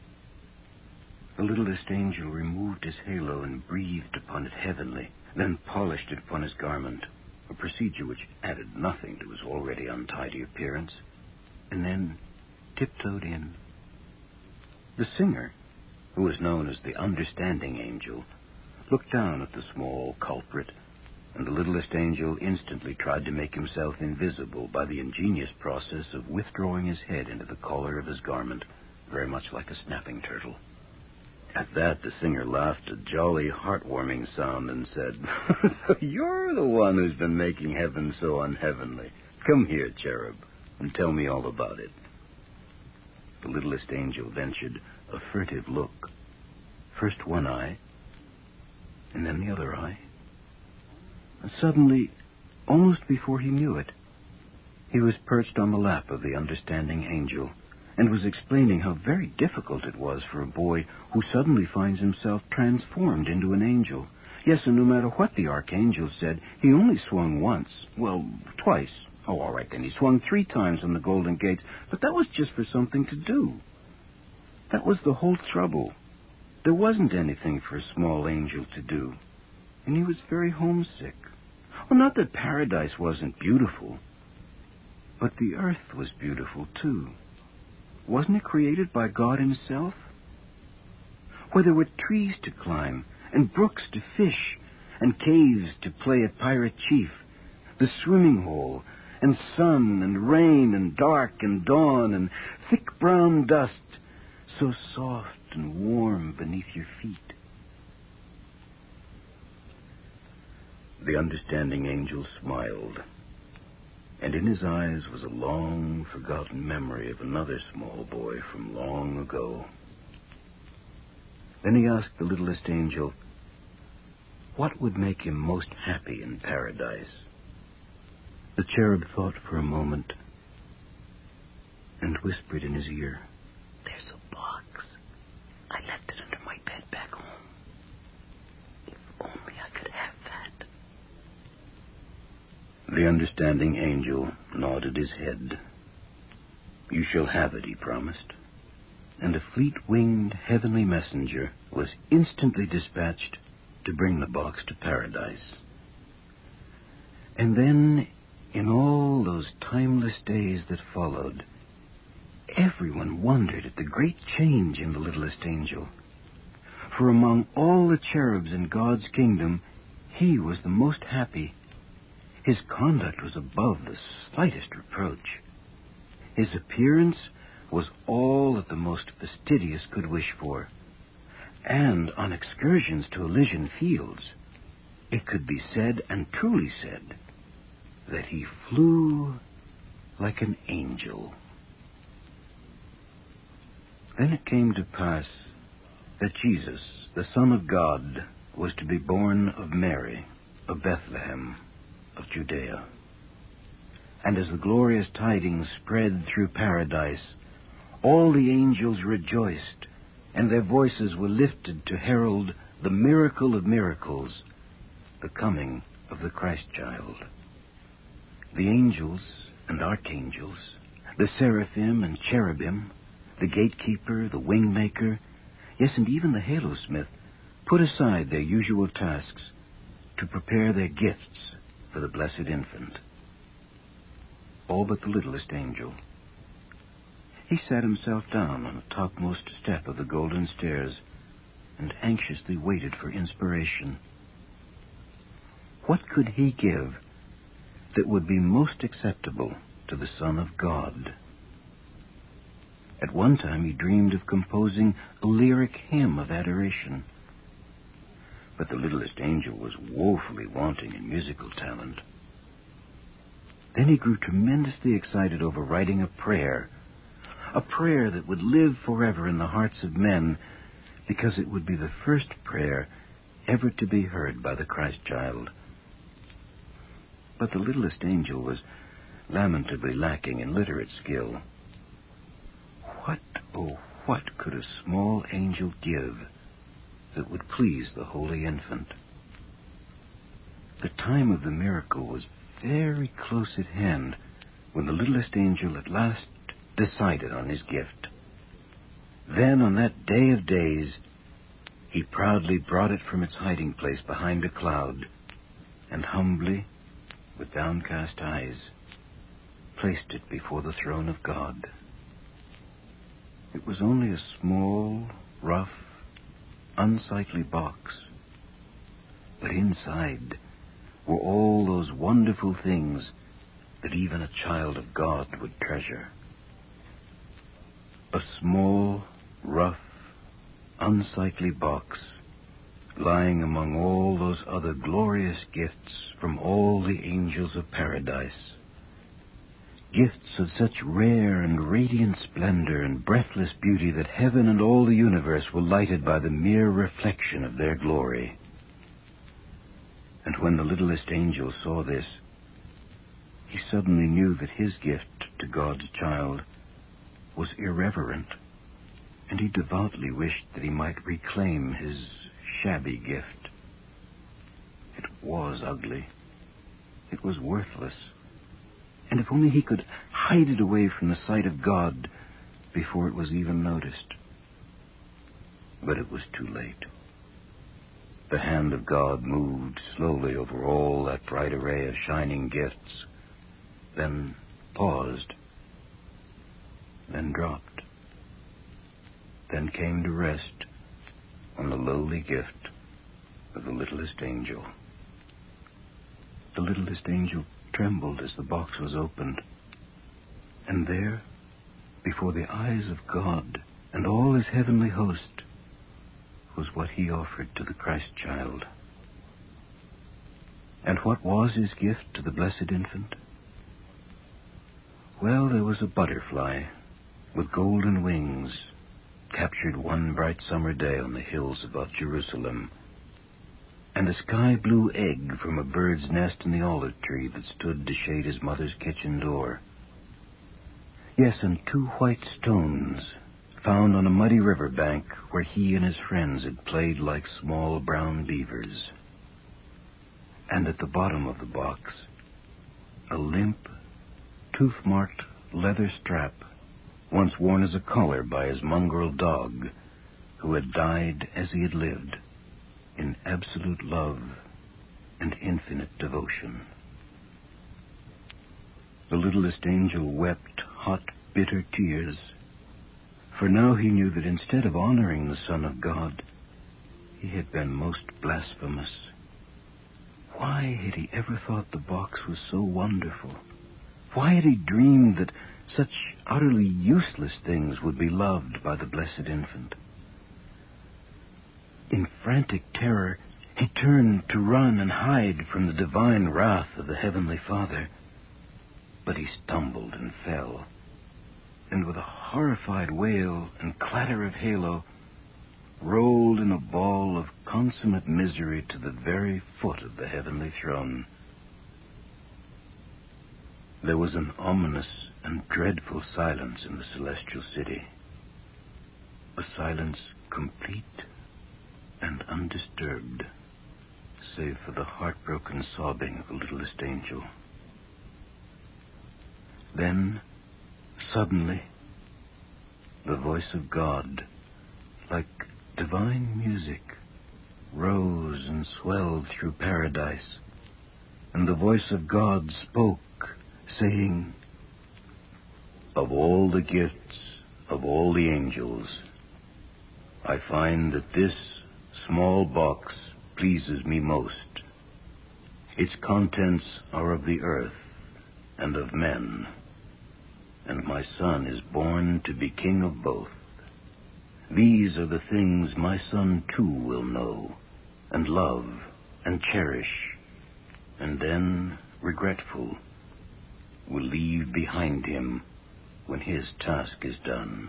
The littlest angel removed his halo and breathed upon it heavenly, then polished it upon his garment, a procedure which added nothing to his already untidy appearance, and then tiptoed in. The singer, who was known as the understanding angel, looked down at the small culprit, and the littlest angel instantly tried to make himself invisible by the ingenious process of withdrawing his head into the collar of his garment, very much like a snapping turtle. At that, the singer laughed a jolly, heartwarming sound and said, "So you're the one who's been making heaven so unheavenly. Come here, cherub, and tell me all about it." The littlest angel ventured a furtive look. First one eye, and then the other eye. And suddenly, almost before he knew it, he was perched on the lap of the understanding angel, and was explaining how very difficult it was for a boy who suddenly finds himself transformed into an angel. Yes, and no matter what the archangel said, he only swung once. Well, twice. Oh, all right, then he swung 3 times on the golden gates, but that was just for something to do. That was the whole trouble. There wasn't anything for a small angel to do, and he was very homesick. Well, not that paradise wasn't beautiful, but the earth was beautiful, too. Wasn't it created by God himself? Where there were trees to climb, and brooks to fish, and caves to play at pirate chief, the swimming hole, and sun and rain and dark and dawn and thick brown dust, so soft and warm beneath your feet. The understanding angel smiled, and in his eyes was a long-forgotten memory of another small boy from long ago. Then he asked the littlest angel, what would make him most happy in paradise? The cherub thought for a moment and whispered in his ear, "There's a box. I left it under my bed back home. If only I could have that." The understanding angel nodded his head. "You shall have it," he promised. and a fleet-winged heavenly messenger was instantly dispatched to bring the box to paradise. And then, in all those timeless days that followed, everyone wondered at the great change in the littlest angel. For among all the cherubs in God's kingdom, he was the most happy. His conduct was above the slightest reproach. His appearance was all that the most fastidious could wish for. And on excursions to Elysian fields, it could be said, and truly said, that he flew like an angel. Then it came to pass that Jesus, the Son of God, was to be born of Mary, of Bethlehem, of Judea. And as the glorious tidings spread through paradise, all the angels rejoiced, and their voices were lifted to herald the miracle of miracles, the coming of the Christ child. The angels and archangels, the seraphim and cherubim, the gatekeeper, the wingmaker, yes, and even the halosmith, put aside their usual tasks to prepare their gifts for the blessed infant. All but the littlest angel. He sat himself down on the topmost step of the golden stairs and anxiously waited for inspiration. What could he give that would be most acceptable to the Son of God? At one time he dreamed of composing a lyric hymn of adoration. But the littlest angel was woefully wanting in musical talent. Then he grew tremendously excited over writing a prayer that would live forever in the hearts of men, because it would be the first prayer ever to be heard by the Christ child. But the littlest angel was lamentably lacking in literate skill. What, oh, what could a small angel give that would please the holy infant? The time of the miracle was very close at hand when the littlest angel at last decided on his gift. Then, on that day of days, he proudly brought it from its hiding place behind a cloud, and humbly, with downcast eyes, placed it before the throne of God. It was only a small, rough, unsightly box, but inside were all those wonderful things that even a child of God would treasure. A small, rough, unsightly box lying among all those other glorious gifts from all the angels of paradise. Gifts of such rare and radiant splendor and breathless beauty that heaven and all the universe were lighted by the mere reflection of their glory. And when the littlest angel saw this, he suddenly knew that his gift to God's child was irreverent, and he devoutly wished that he might reclaim his shabby gift. It was ugly. It was worthless. And if only he could hide it away from the sight of God before it was even noticed. But it was too late. The hand of God moved slowly over all that bright array of shining gifts, then paused, then dropped, then came to rest on the lowly gift of the littlest angel. The littlest angel trembled as the box was opened, and there, before the eyes of God and all his heavenly host, was what he offered to the Christ child. And what was his gift to the blessed infant? Well, there was a butterfly with golden wings, captured one bright summer day on the hills above Jerusalem, and a sky-blue egg from a bird's nest in the olive tree that stood to shade his mother's kitchen door. Yes, and 2 white stones found on a muddy river bank where he and his friends had played like small brown beavers. And at the bottom of the box, a limp, tooth-marked leather strap once worn as a collar by his mongrel dog, who had died as he had lived, in absolute love and infinite devotion. The littlest angel wept hot, bitter tears, for now he knew that instead of honoring the Son of God, he had been most blasphemous. Why had he ever thought the box was so wonderful? Why had he dreamed that such utterly useless things would be loved by the blessed infant? In frantic terror, he turned to run and hide from the divine wrath of the Heavenly Father. But he stumbled and fell, and with a horrified wail and clatter of halo, rolled in a ball of consummate misery to the very foot of the heavenly throne. There was an ominous and dreadful silence in the celestial city, a silence complete and undisturbed, save for the heartbroken sobbing of the littlest angel. Then, suddenly, the voice of God, like divine music, rose and swelled through paradise, and the voice of God spoke, saying, "Of all the gifts of all the angels, I find that this small box pleases me most. Its contents are of the earth and of men, and my Son is born to be king of both. These are the things my Son too will know, and love, and cherish, and then, regretful, will leave behind him when his task is done.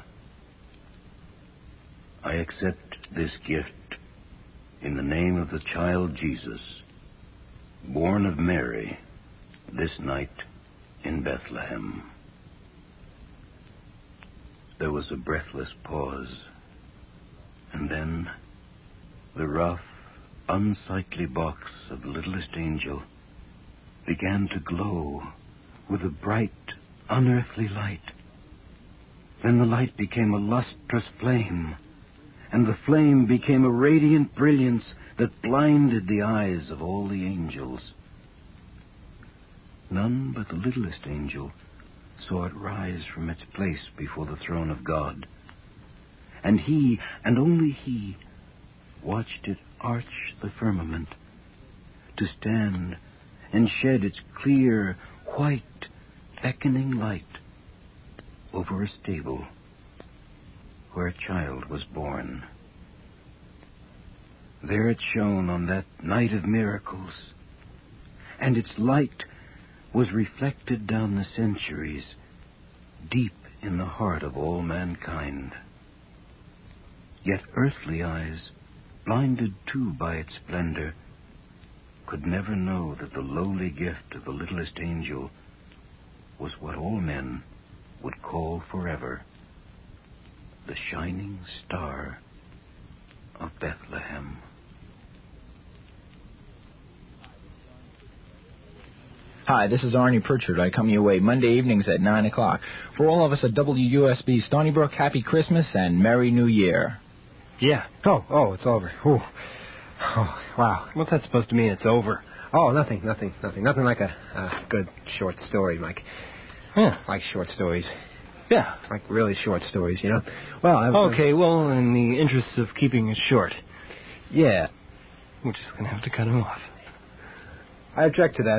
I accept this gift in the name of the child Jesus, born of Mary this night in Bethlehem." There was a breathless pause, and then the rough, unsightly box of the littlest angel began to glow with a bright, unearthly light. Then the light became a lustrous flame, and the flame became a radiant brilliance that blinded the eyes of all the angels. None but the littlest angel saw it rise from its place before the throne of God, and he, and only he, watched it arch the firmament, to stand and shed its clear, white, beckoning light over a stable where a child was born. There it shone on that night of miracles, and its light was reflected down the centuries, deep in the heart of all mankind. Yet earthly eyes, blinded too by its splendor, could never know that the lowly gift of the littlest angel was what all men would call forever the shining star of Bethlehem. Hi, this is Arnie Pritchard. I come your way Monday evenings at 9 o'clock. For all of us at WUSB Stony Brook, Happy Christmas and Merry New Year. Yeah. Oh, it's over. Ooh. Oh, wow. What's that supposed to mean, it's over? Oh, nothing like a good short story, Mike. Yeah. Like short stories. Yeah. Like really short stories, you know? Well, well, in the interest of keeping it short. Yeah. We're just going to have to cut him off. I object to that.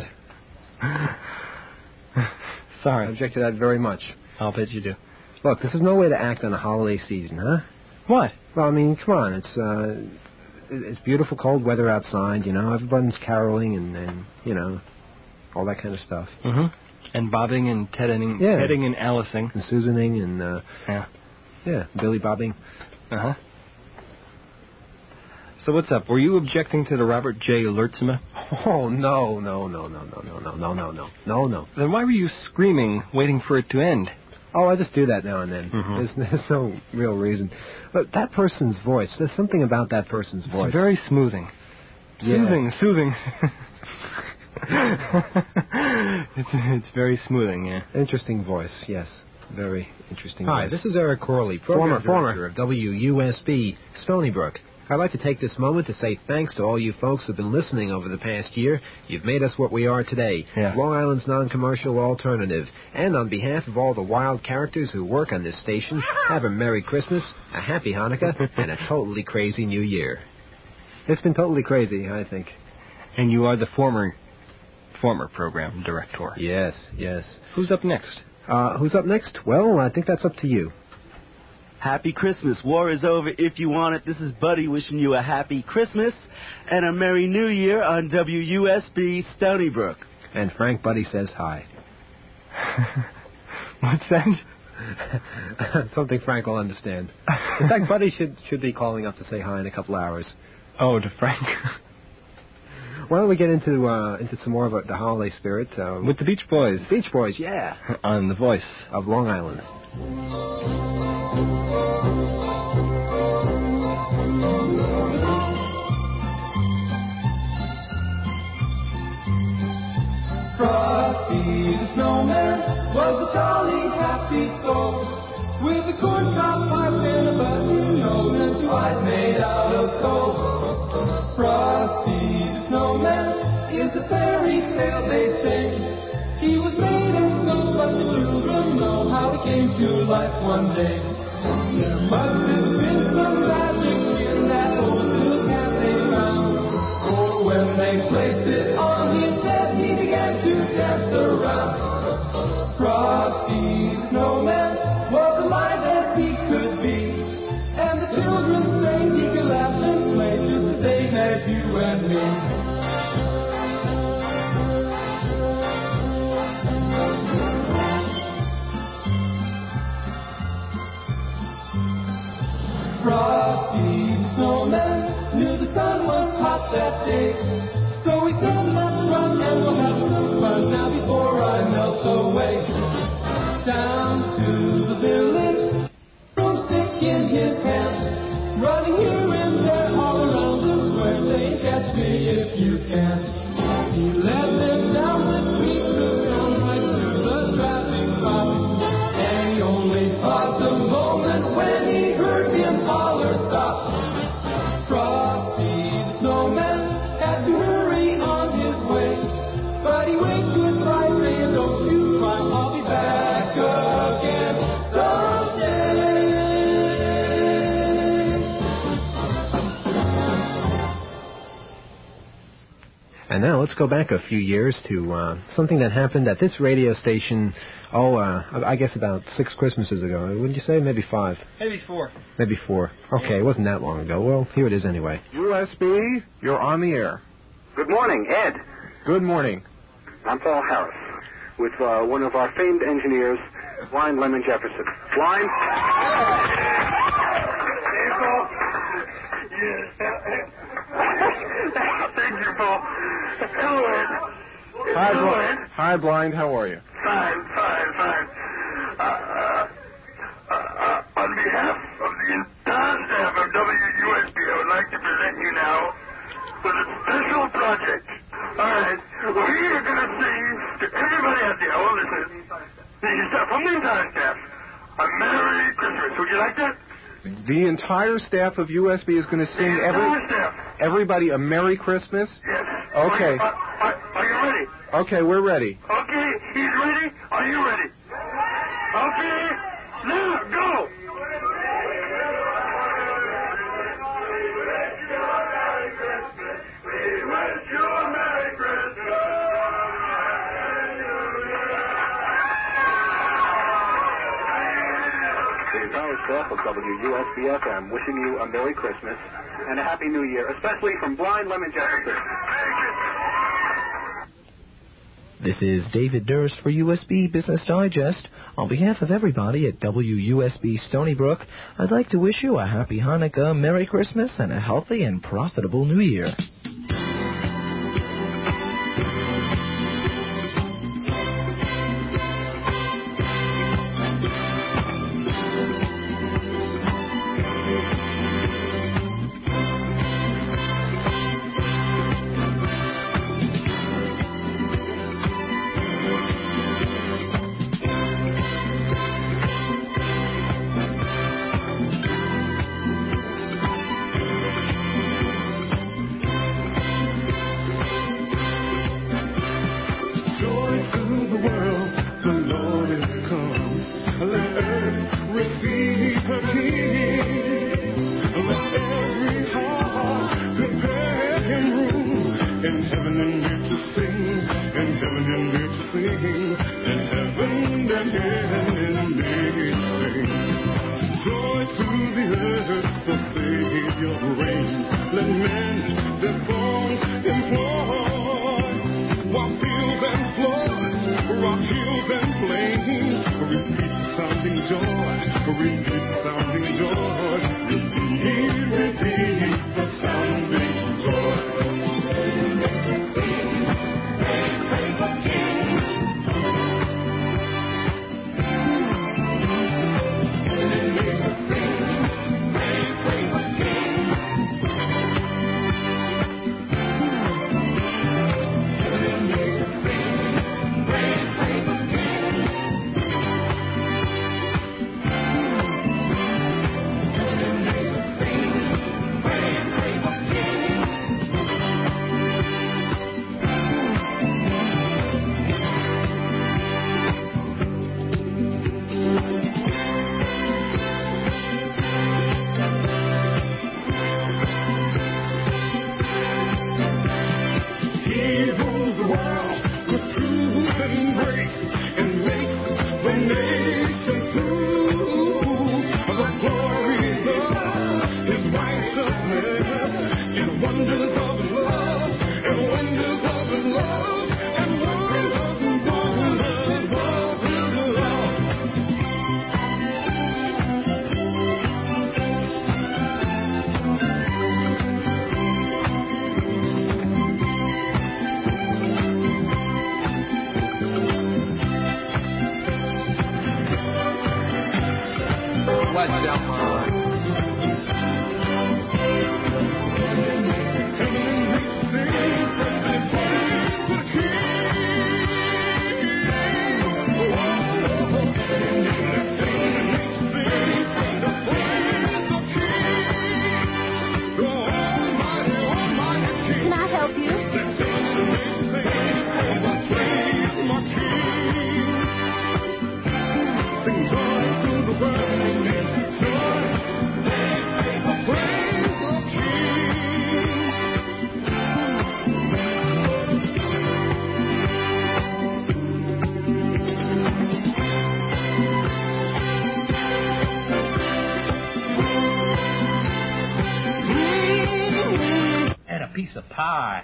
Sorry. I object to that very much. I'll bet you do. Look, this is no way to act on the holiday season, huh? What? Well, I mean, come on. It's beautiful cold weather outside, you know. Everyone's caroling and you know, all that kind of stuff. Mm-hmm. And bobbing and tedding and Alicing. And Susaning and, yeah, Billy bobbing. Uh-huh. So what's up? Were you objecting to the Robert J. Alertsma? Oh, no. Then why were you screaming, waiting for it to end? Oh, I just do that now and then. Mm-hmm. There's no real reason. But that person's voice, there's something about that person's voice. It's very smoothing. Yeah. Soothing. It's very smoothing, yeah. Interesting voice, yes. Very interesting. Hi, this is Eric Corley, program director of WUSB Stony Brook. I'd like to take this moment to say thanks to all you folks who've been listening over the past year. You've made us what we are today, Long Island's non-commercial alternative. And on behalf of all the wild characters who work on this station, have a Merry Christmas, a Happy Hanukkah, and a totally crazy New Year. It's been totally crazy, I think. And you are the former program director. Yes, yes. Who's up next? Who's up next? Well, I think that's up to you. Happy Christmas. War is over if you want it. This is Buddy wishing you a happy Christmas and a Merry New Year on WUSB Stony Brook. And Frank Buddy says hi. What's that? Something Frank will understand. In fact, Buddy should be calling up to say hi in a couple hours. Oh, to Frank. Why don't we get into some more of the holiday spirit? With the Beach Boys. Beach Boys, yeah. On the voice of Long Island. Frosty the snowman was a jolly happy soul, with a corncob pipe and a button nose and 2 eyes made out of coal. Frosty the snowman is a fairy tale they say. He was made of snow, but the children know how he came to life one day. There must have been some magic in that old little hat they found, for when they placed it on his head, he began to dance around. Frosty the snowman was alive as he could be, and the children say he could laugh and play just the same as you and me. Frosty the snowman knew the sun was hot that day, so he said, let's run and we'll have some fun now before I melt away. Down to the village, broomstick in his hand, running here and there all around the square, saying, catch me if you can. He led them down the street to town right through the traffic cop, and he only paused a moment when he heard him holler, stop. Frosty the snowman had to hurry on his way, but he waved goodbye, saying, don't you cry, I'll be back again someday. And now let's go back a few years to something that happened at this radio station, I guess about 6 Christmases ago. Wouldn't you say? Maybe 5. Maybe 4. Maybe 4. Okay, it wasn't that long ago. Well, here it is anyway. USB, you're on the air. Good morning, Ed. Good morning. I'm Paul Harris, with one of our famed engineers, Blind Lemon Jefferson. Blind? Thank you, Paul. Hello, Ed. Hi, Blind. How are you? Fine. On behalf of the entire staff of WUSB, I would like to present you now with a special project. All right, we are going to sing to everybody out there. Oh, listen. From the entire staff, a Merry Christmas. Would you like that? The entire staff of USB is going to sing everybody a Merry Christmas? Yes. Okay. Are you ready? Okay, we're ready. Okay, he's ready. Are you ready? Okay, now go. The entire staff of WUSB-FM wishing you a Merry Christmas and a Happy New Year, especially from Blind Lemon Jefferson. This is David Durst for USB Business Digest. On behalf of everybody at WUSB Stony Brook, I'd like to wish you a Happy Hanukkah, Merry Christmas, and a healthy and profitable New Year. He rules the world with truth and grace and makes the nation prove the glories of His righteousness and wonders of His love and wonders of His love and wonders of His wonders of His love. What's up, man? Can I help you? And a piece of pie.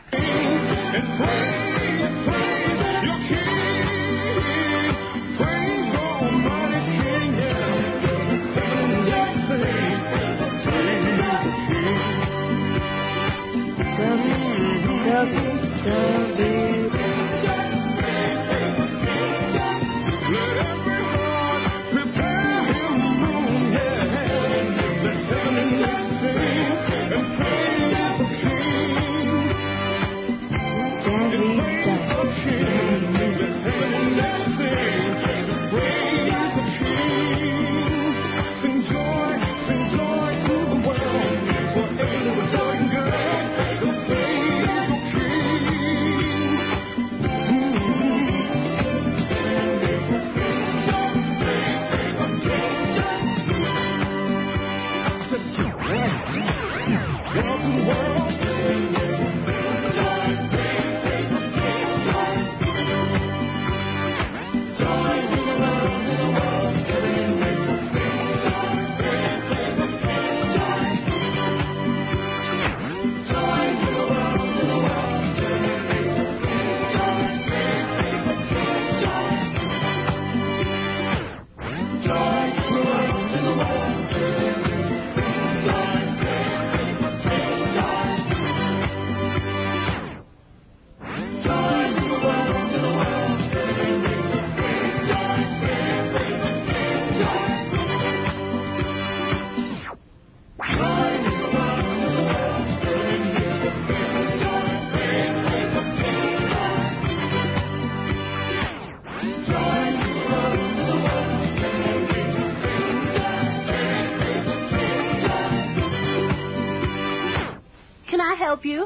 Can I help you?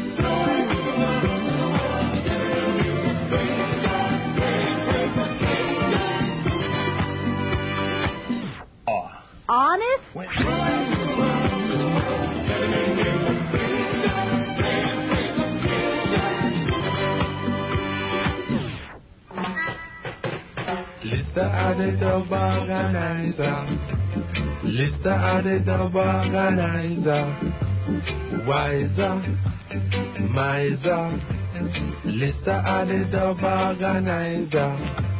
Honest? Lista are the dub organizer. Lista are the dub organizer. Wiser, miser. Lista are the dub organizer.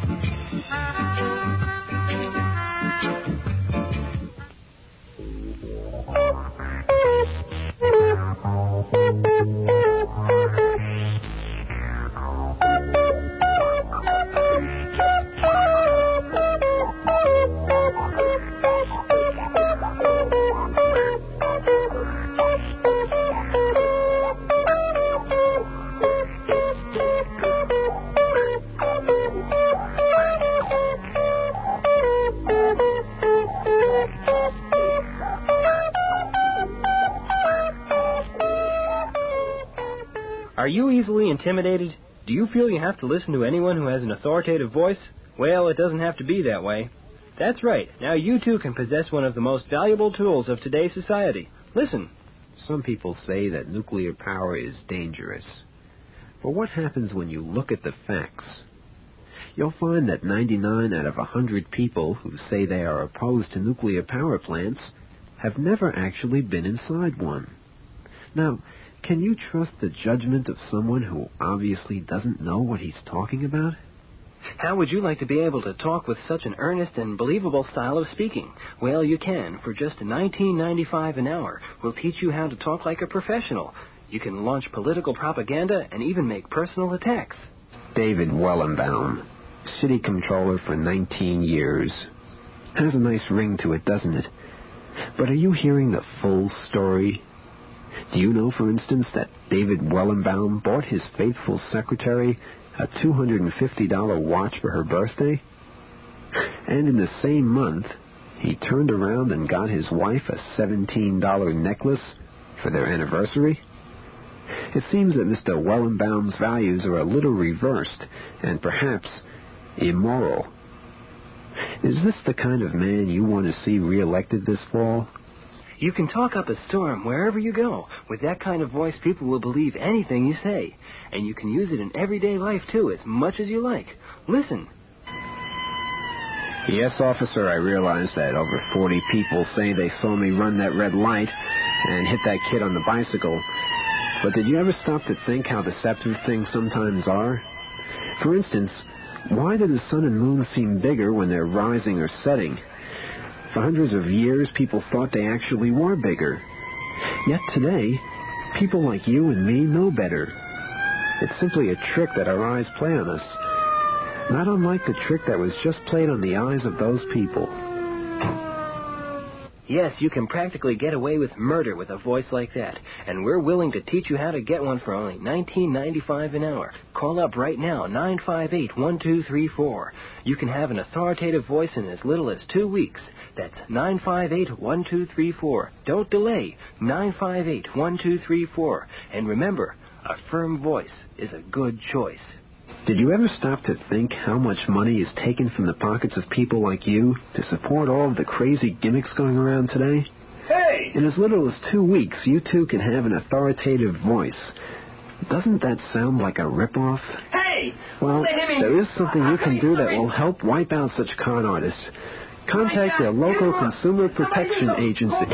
Are you easily intimidated? Do you feel you have to listen to anyone who has an authoritative voice? Well, it doesn't have to be that way. That's right. Now you too can possess one of the most valuable tools of today's society. Listen. Some people say that nuclear power is dangerous. But what happens when you look at the facts? You'll find that 99 out of 100 people who say they are opposed to nuclear power plants have never actually been inside one. Now, can you trust the judgment of someone who obviously doesn't know what he's talking about? How would you like to be able to talk with such an earnest and believable style of speaking? Well, you can. For just $19.95 an hour, we'll teach you how to talk like a professional. You can launch political propaganda and even make personal attacks. David Wellenbaum, city controller for 19 years. Has a nice ring to it, doesn't it? But are you hearing the full story? Do you know, for instance, that David Wellenbaum bought his faithful secretary a $250 watch for her birthday? And in the same month, he turned around and got his wife a $17 necklace for their anniversary? It seems that Mr. Wellenbaum's values are a little reversed and perhaps immoral. Is this the kind of man you want to see reelected this fall? You can talk up a storm wherever you go. With that kind of voice, people will believe anything you say. And you can use it in everyday life, too, as much as you like. Listen. Yes, officer, I realize that over 40 people say they saw me run that red light and hit that kid on the bicycle. But did you ever stop to think how deceptive things sometimes are? For instance, why do the sun and moon seem bigger when they're rising or setting? For hundreds of years, people thought they actually were bigger. Yet today, people like you and me know better. It's simply a trick that our eyes play on us, not unlike the trick that was just played on the eyes of those people. Yes, you can practically get away with murder with a voice like that, and we're willing to teach you how to get one for only $19.95 an hour. Call up right now, 958-1234. You can have an authoritative voice in as little as 2 weeks. That's 958-1234. Don't delay, 958-1234. And remember, a firm voice is a good choice. Did you ever stop to think how much money is taken from the pockets of people like you to support all of the crazy gimmicks going around today? Hey! In as little as 2 weeks, you too can have an authoritative voice. Doesn't that sound like a ripoff? Hey! Well, there is something you can do that will help wipe out such con artists. Contact your local consumer protection agency.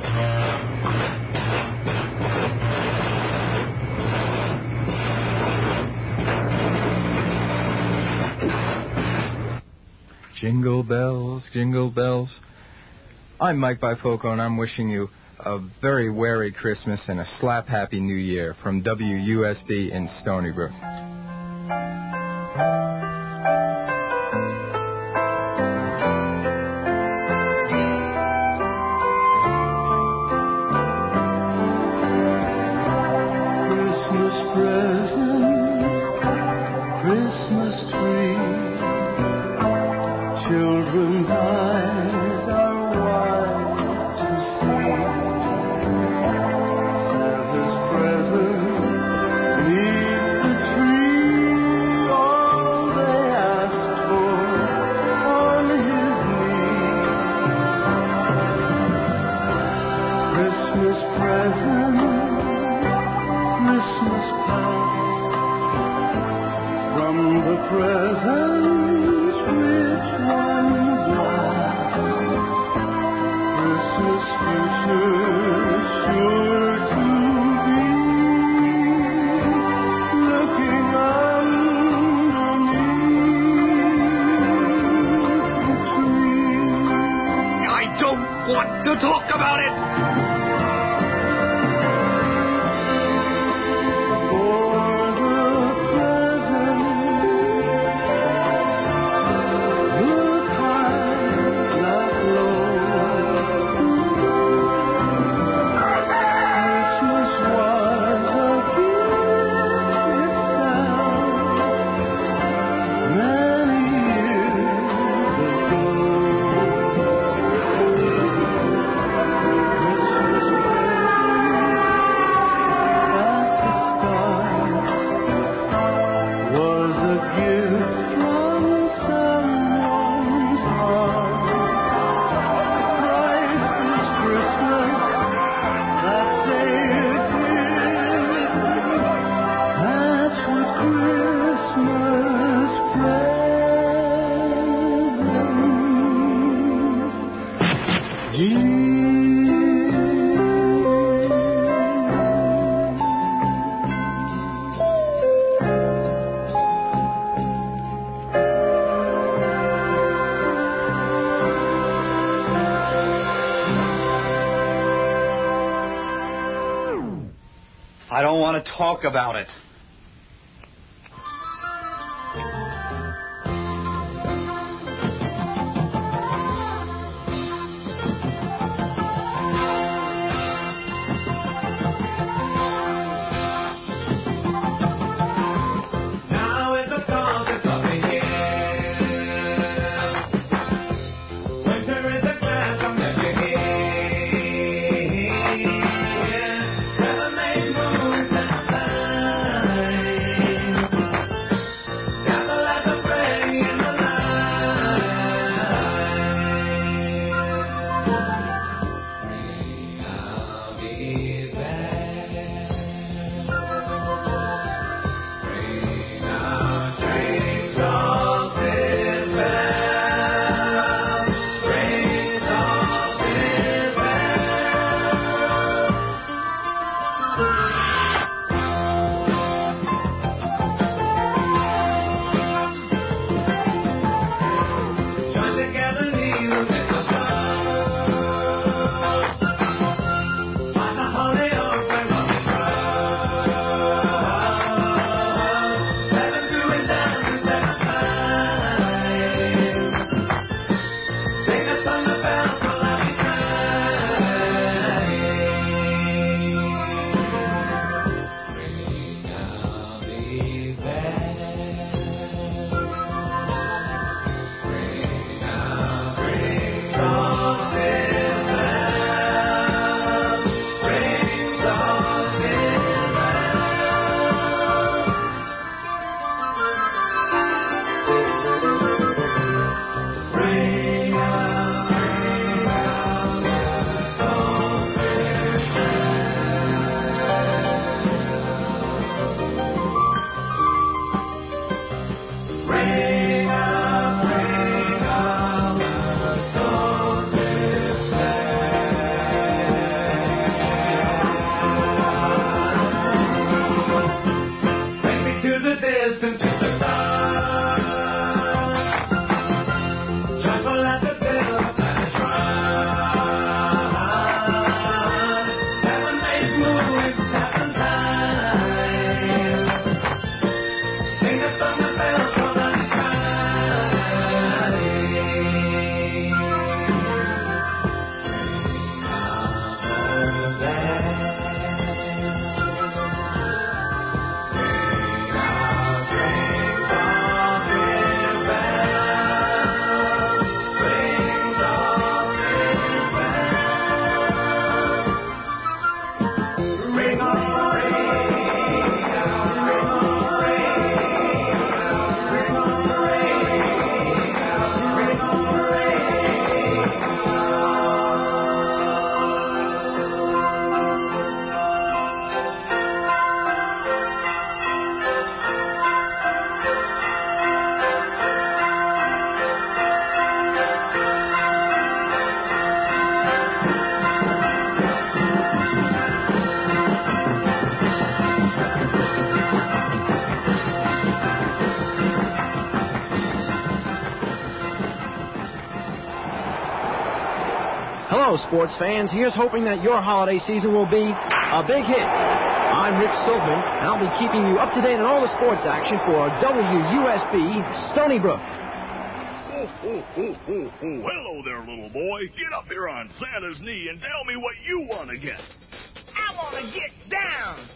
Jingle bells, jingle bells. I'm Mike Bifoco, and I'm wishing you a very wary Christmas and a slap-happy New Year from WUSB in Stony Brook. Children's eyes are wide to see Santa's presents beneath the tree. All they asked for on his knee. Christmas presents, Christmas past, from the presents which ones last. Christmas future sure to be looking underneath the tree. I don't want to talk about it! That's what I don't want to talk about it. Hello, sports fans. Here's hoping that your holiday season will be a big hit. I'm Rick Silkman, and I'll be keeping you up to date on all the sports action for WUSB Stony Brook. Hello there, little boy. Get up here on Santa's knee and tell me what you want to get. I want to get down.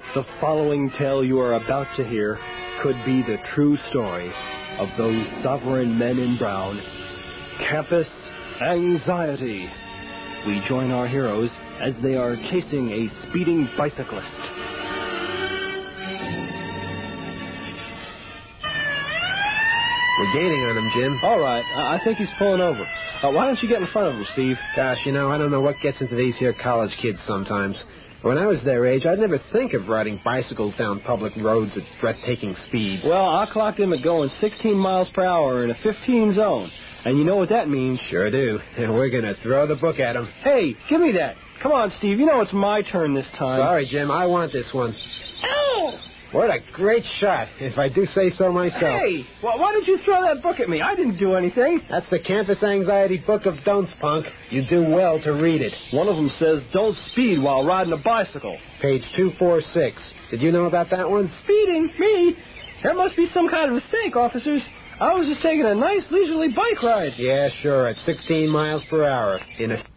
The following tale you are about to hear could be the true story of those sovereign men in brown. Campus Anxiety. We join our heroes as they are chasing a speeding bicyclist. We're gaining on him, Jim. All right, I think he's pulling over. Why don't you get in front of him, Steve? Gosh, I don't know what gets into these here college kids sometimes. When I was their age, I'd never think of riding bicycles down public roads at breathtaking speeds. Well, I clocked him at going 16 miles per hour in a 15 zone. And you know what that means? Sure do. And we're going to throw the book at him. Hey, give me that. Come on, Steve. You know it's my turn this time. Sorry, Jim. I want this one. Ow! What a great shot, if I do say so myself. Hey, why did you throw that book at me? I didn't do anything. That's the Campus Anxiety Book of Don'ts, punk. You do well to read it. One of them says, don't speed while riding a bicycle. Page 246. Did you know about that one? Speeding? Me? There must be some kind of mistake, officers. I was just taking a nice leisurely bike ride. Yeah, sure, at 16 miles per hour in a...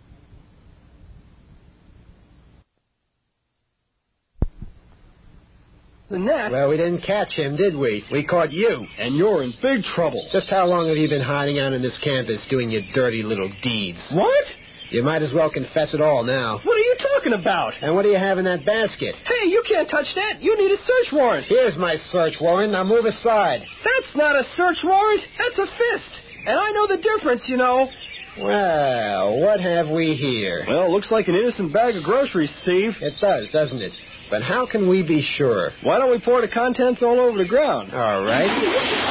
The net? Well, we didn't catch him, did we? We caught you. And you're in big trouble. Just how long have you been hiding out on this campus doing your dirty little deeds? What? You might as well confess it all now. What are you talking about? And what do you have in that basket? Hey, you can't touch that. You need a search warrant. Here's my search warrant. Now move aside. That's not a search warrant. That's a fist. And I know the difference, you know. Well, what have we here? Well, it looks like an innocent bag of groceries, Steve. It does, doesn't it? But how can we be sure? Why don't we pour the contents all over the ground? All right.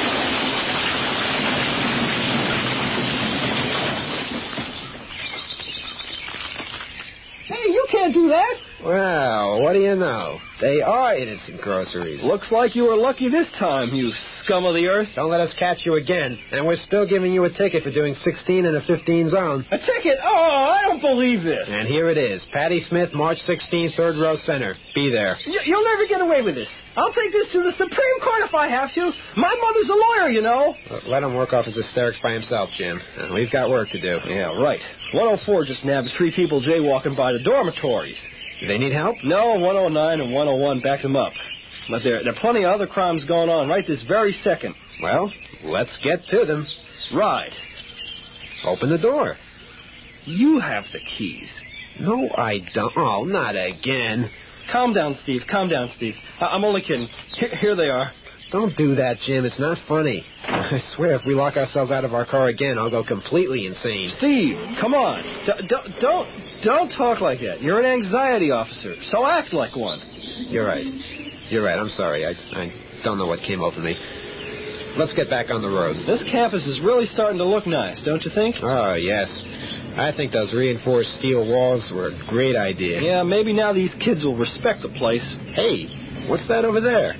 You can't do that. Well, what do you know? They are innocent groceries. Looks like you were lucky this time, you scum of the earth. Don't let us catch you again. And we're still giving you a ticket for doing 16 in a 15 zone. A ticket? Oh, I don't believe this. And here it is. Patty Smith, March 16th, 3rd row center. Be there. You'll never get away with this. I'll take this to the Supreme Court if I have to. My mother's a lawyer, you know. Let him work off his hysterics by himself, Jim. We've got work to do. Yeah, right. 104 just nabbed 3 people jaywalking by the dormitories. Do they need help? No, 109 and 101 backed them up. But there are plenty of other crimes going on right this very second. Well, let's get to them. Right. Open the door. You have the keys. No, I don't. Oh, not again. Calm down, Steve. Calm down, Steve. I'm only kidding. Here they are. Don't do that, Jim. It's not funny. I swear, if we lock ourselves out of our car again, I'll go completely insane. Steve, come on. Don't talk like that. You're an anxiety officer, so act like one. You're right. I'm sorry. I don't know what came over me. Let's get back on the road. This campus is really starting to look nice, don't you think? Oh, yes. I think those reinforced steel walls were a great idea. Yeah, maybe now these kids will respect the place. Hey, what's that over there?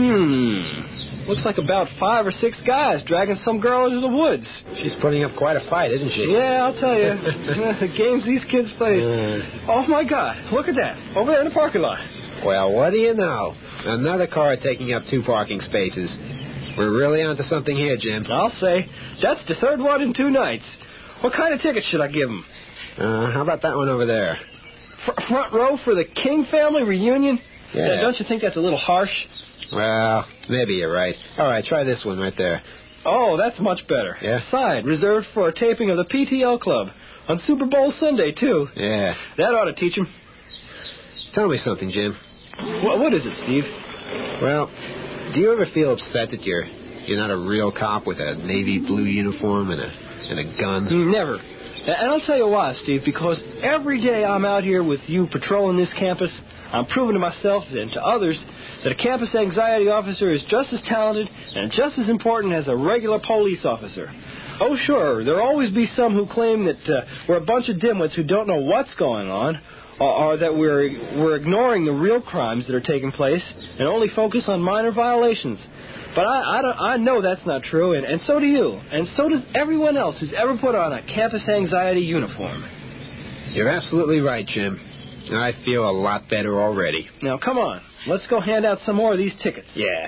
Looks like about 5 or 6 guys dragging some girl into the woods. She's putting up quite a fight, isn't she? Yeah, I'll tell you. The games these kids play. Oh, my God. Look at that. Over there in the parking lot. Well, what do you know? Another car taking up 2 parking spaces. We're really onto something here, Jim. I'll say. That's the 3rd one in 2 nights. What kind of ticket should I give him? How about that one over there? Front row for the King family reunion? Yeah. Don't you think that's a little harsh? Well, maybe you're right. All right, try this one right there. Oh, that's much better. Yeah? Side, reserved for a taping of the PTL Club. On Super Bowl Sunday, too. Yeah. That ought to teach him. Tell me something, Jim. What is it, Steve? Well, do you ever feel upset that you're not a real cop with a navy blue uniform and a gun? Never. And I'll tell you why, Steve, because every day I'm out here with you patrolling this campus, I'm proving to myself and to others that a campus anxiety officer is just as talented and just as important as a regular police officer. Oh, sure, there'll always be some who claim that we're a bunch of dimwits who don't know what's going on, or that we're ignoring the real crimes that are taking place and only focus on minor violations. But I know that's not true, and so do you, and so does everyone else who's ever put on a campus anxiety uniform. You're absolutely right, Jim. I feel a lot better already. Now, come on. Let's go hand out some more of these tickets. Yeah.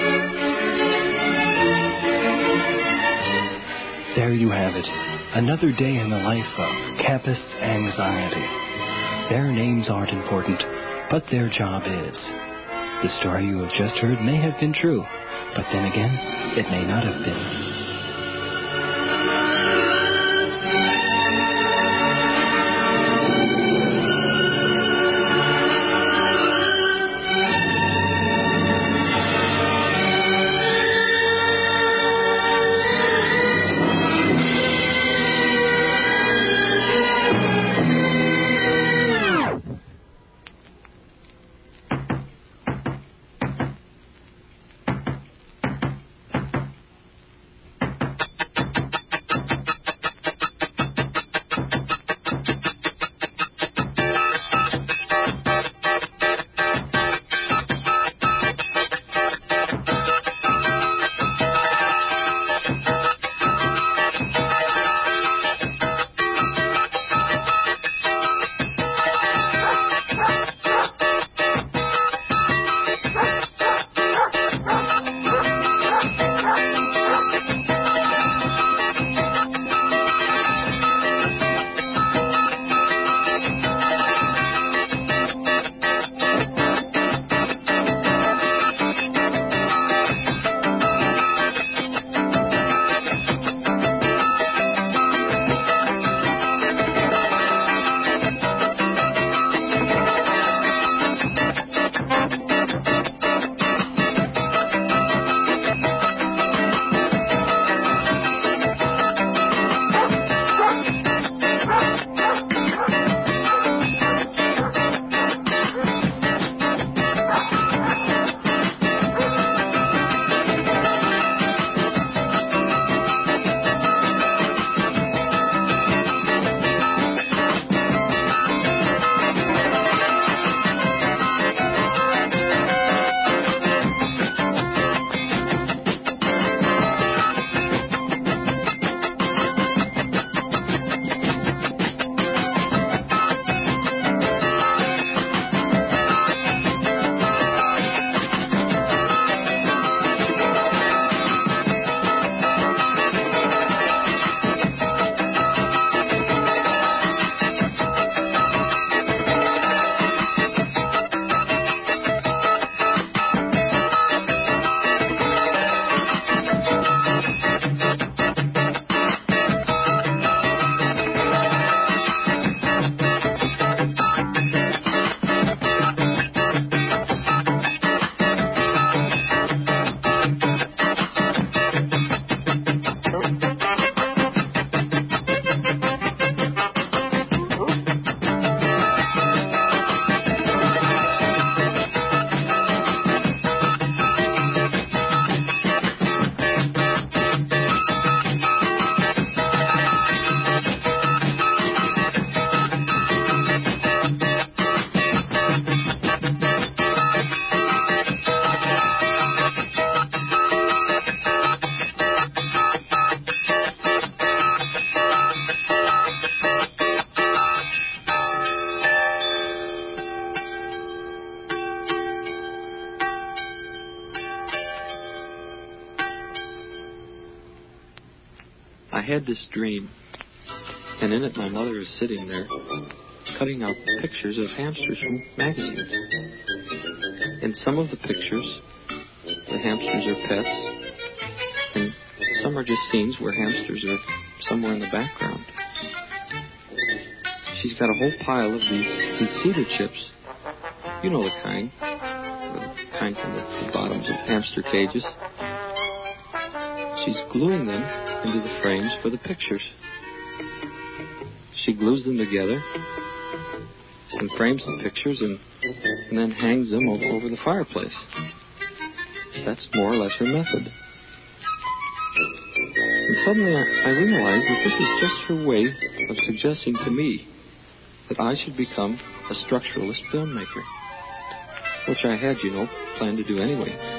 There you have it. Another day in the life of campus anxiety. Their names aren't important, but their job is. The story you have just heard may have been true, but then again, it may not have been. I had this dream, and in it my mother is sitting there, cutting out pictures of hamsters from magazines. In some of the pictures, the hamsters are pets, and some are just scenes where hamsters are somewhere in the background. She's got a whole pile of these cedar chips. You know the kind from the bottoms of hamster cages. She's gluing them into the frames for the pictures. She glues them together and frames the pictures and then hangs them over the fireplace. That's more or less her method. And suddenly I realized that this is just her way of suggesting to me that I should become a structuralist filmmaker, which I had, planned to do anyway.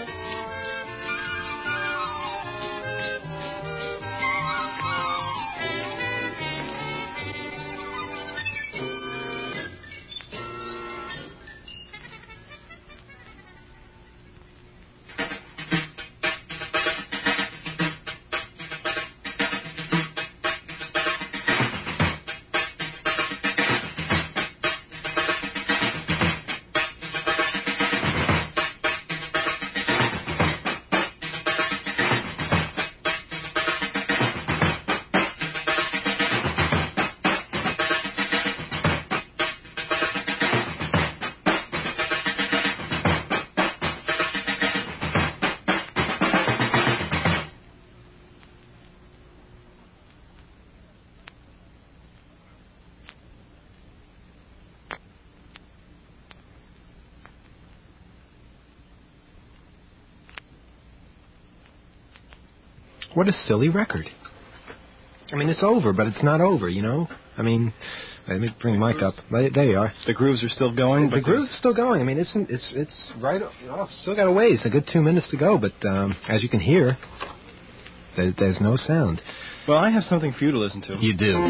What a silly record. I mean, it's over, but it's not over, you know? I mean, let me bring the mic up. There you are. The grooves are still going? The grooves are still going. I mean, it's right... Well, it's still got a ways, a good 2 minutes to go, but as you can hear, there's no sound. Well, I have something for you to listen to. You do.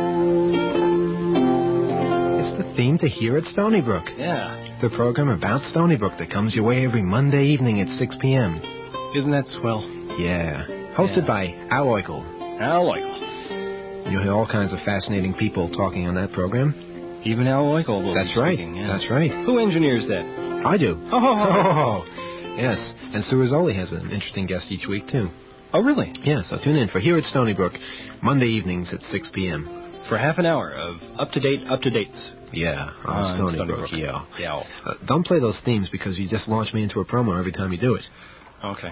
It's the theme to Here at Stony Brook. Yeah. The program about Stony Brook that comes your way every Monday evening at 6 p.m. Isn't that swell? Yeah. Hosted by Al Oikel. Al Oikel. You'll hear all kinds of fascinating people talking on that program. Even Al Oikel will That's be right. speaking, yeah. That's right. Who engineers that? I do. Oh. Yes. And Sue Rizzoli has an interesting guest each week, too. Oh, really? Yeah, so tune in for Here at Stony Brook, Monday evenings at 6 p.m. For half an hour of up-to-dates. Yeah, on Stony Brook. Yeah. Don't play those themes because you just launch me into a promo every time you do it. Okay.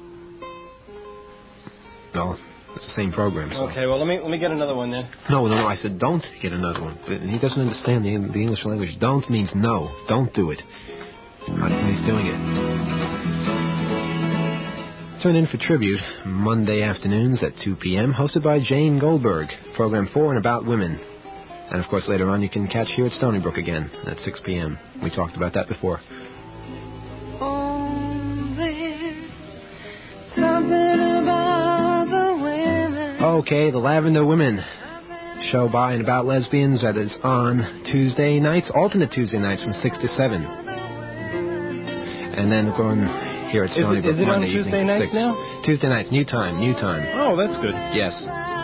No, it's the same program. So. Okay, well, let me get another one then. No, I said don't get another one. But he doesn't understand the English language. Don't means no. Don't do it. He's doing it. Tune in for Tribute, Monday afternoons at 2 p.m., hosted by Jane Goldberg, program for and about women. And, of course, later on you can catch Here at Stony Brook again at 6 p.m. We talked about that before. Okay, the Lavender Women show by and about lesbians that is on Tuesday nights, alternate Tuesday nights from 6 to 7. And then going here at Stony Brook Is it on Monday Tuesday nights 6. now? Tuesday nights, new time. Oh, that's good. Yes.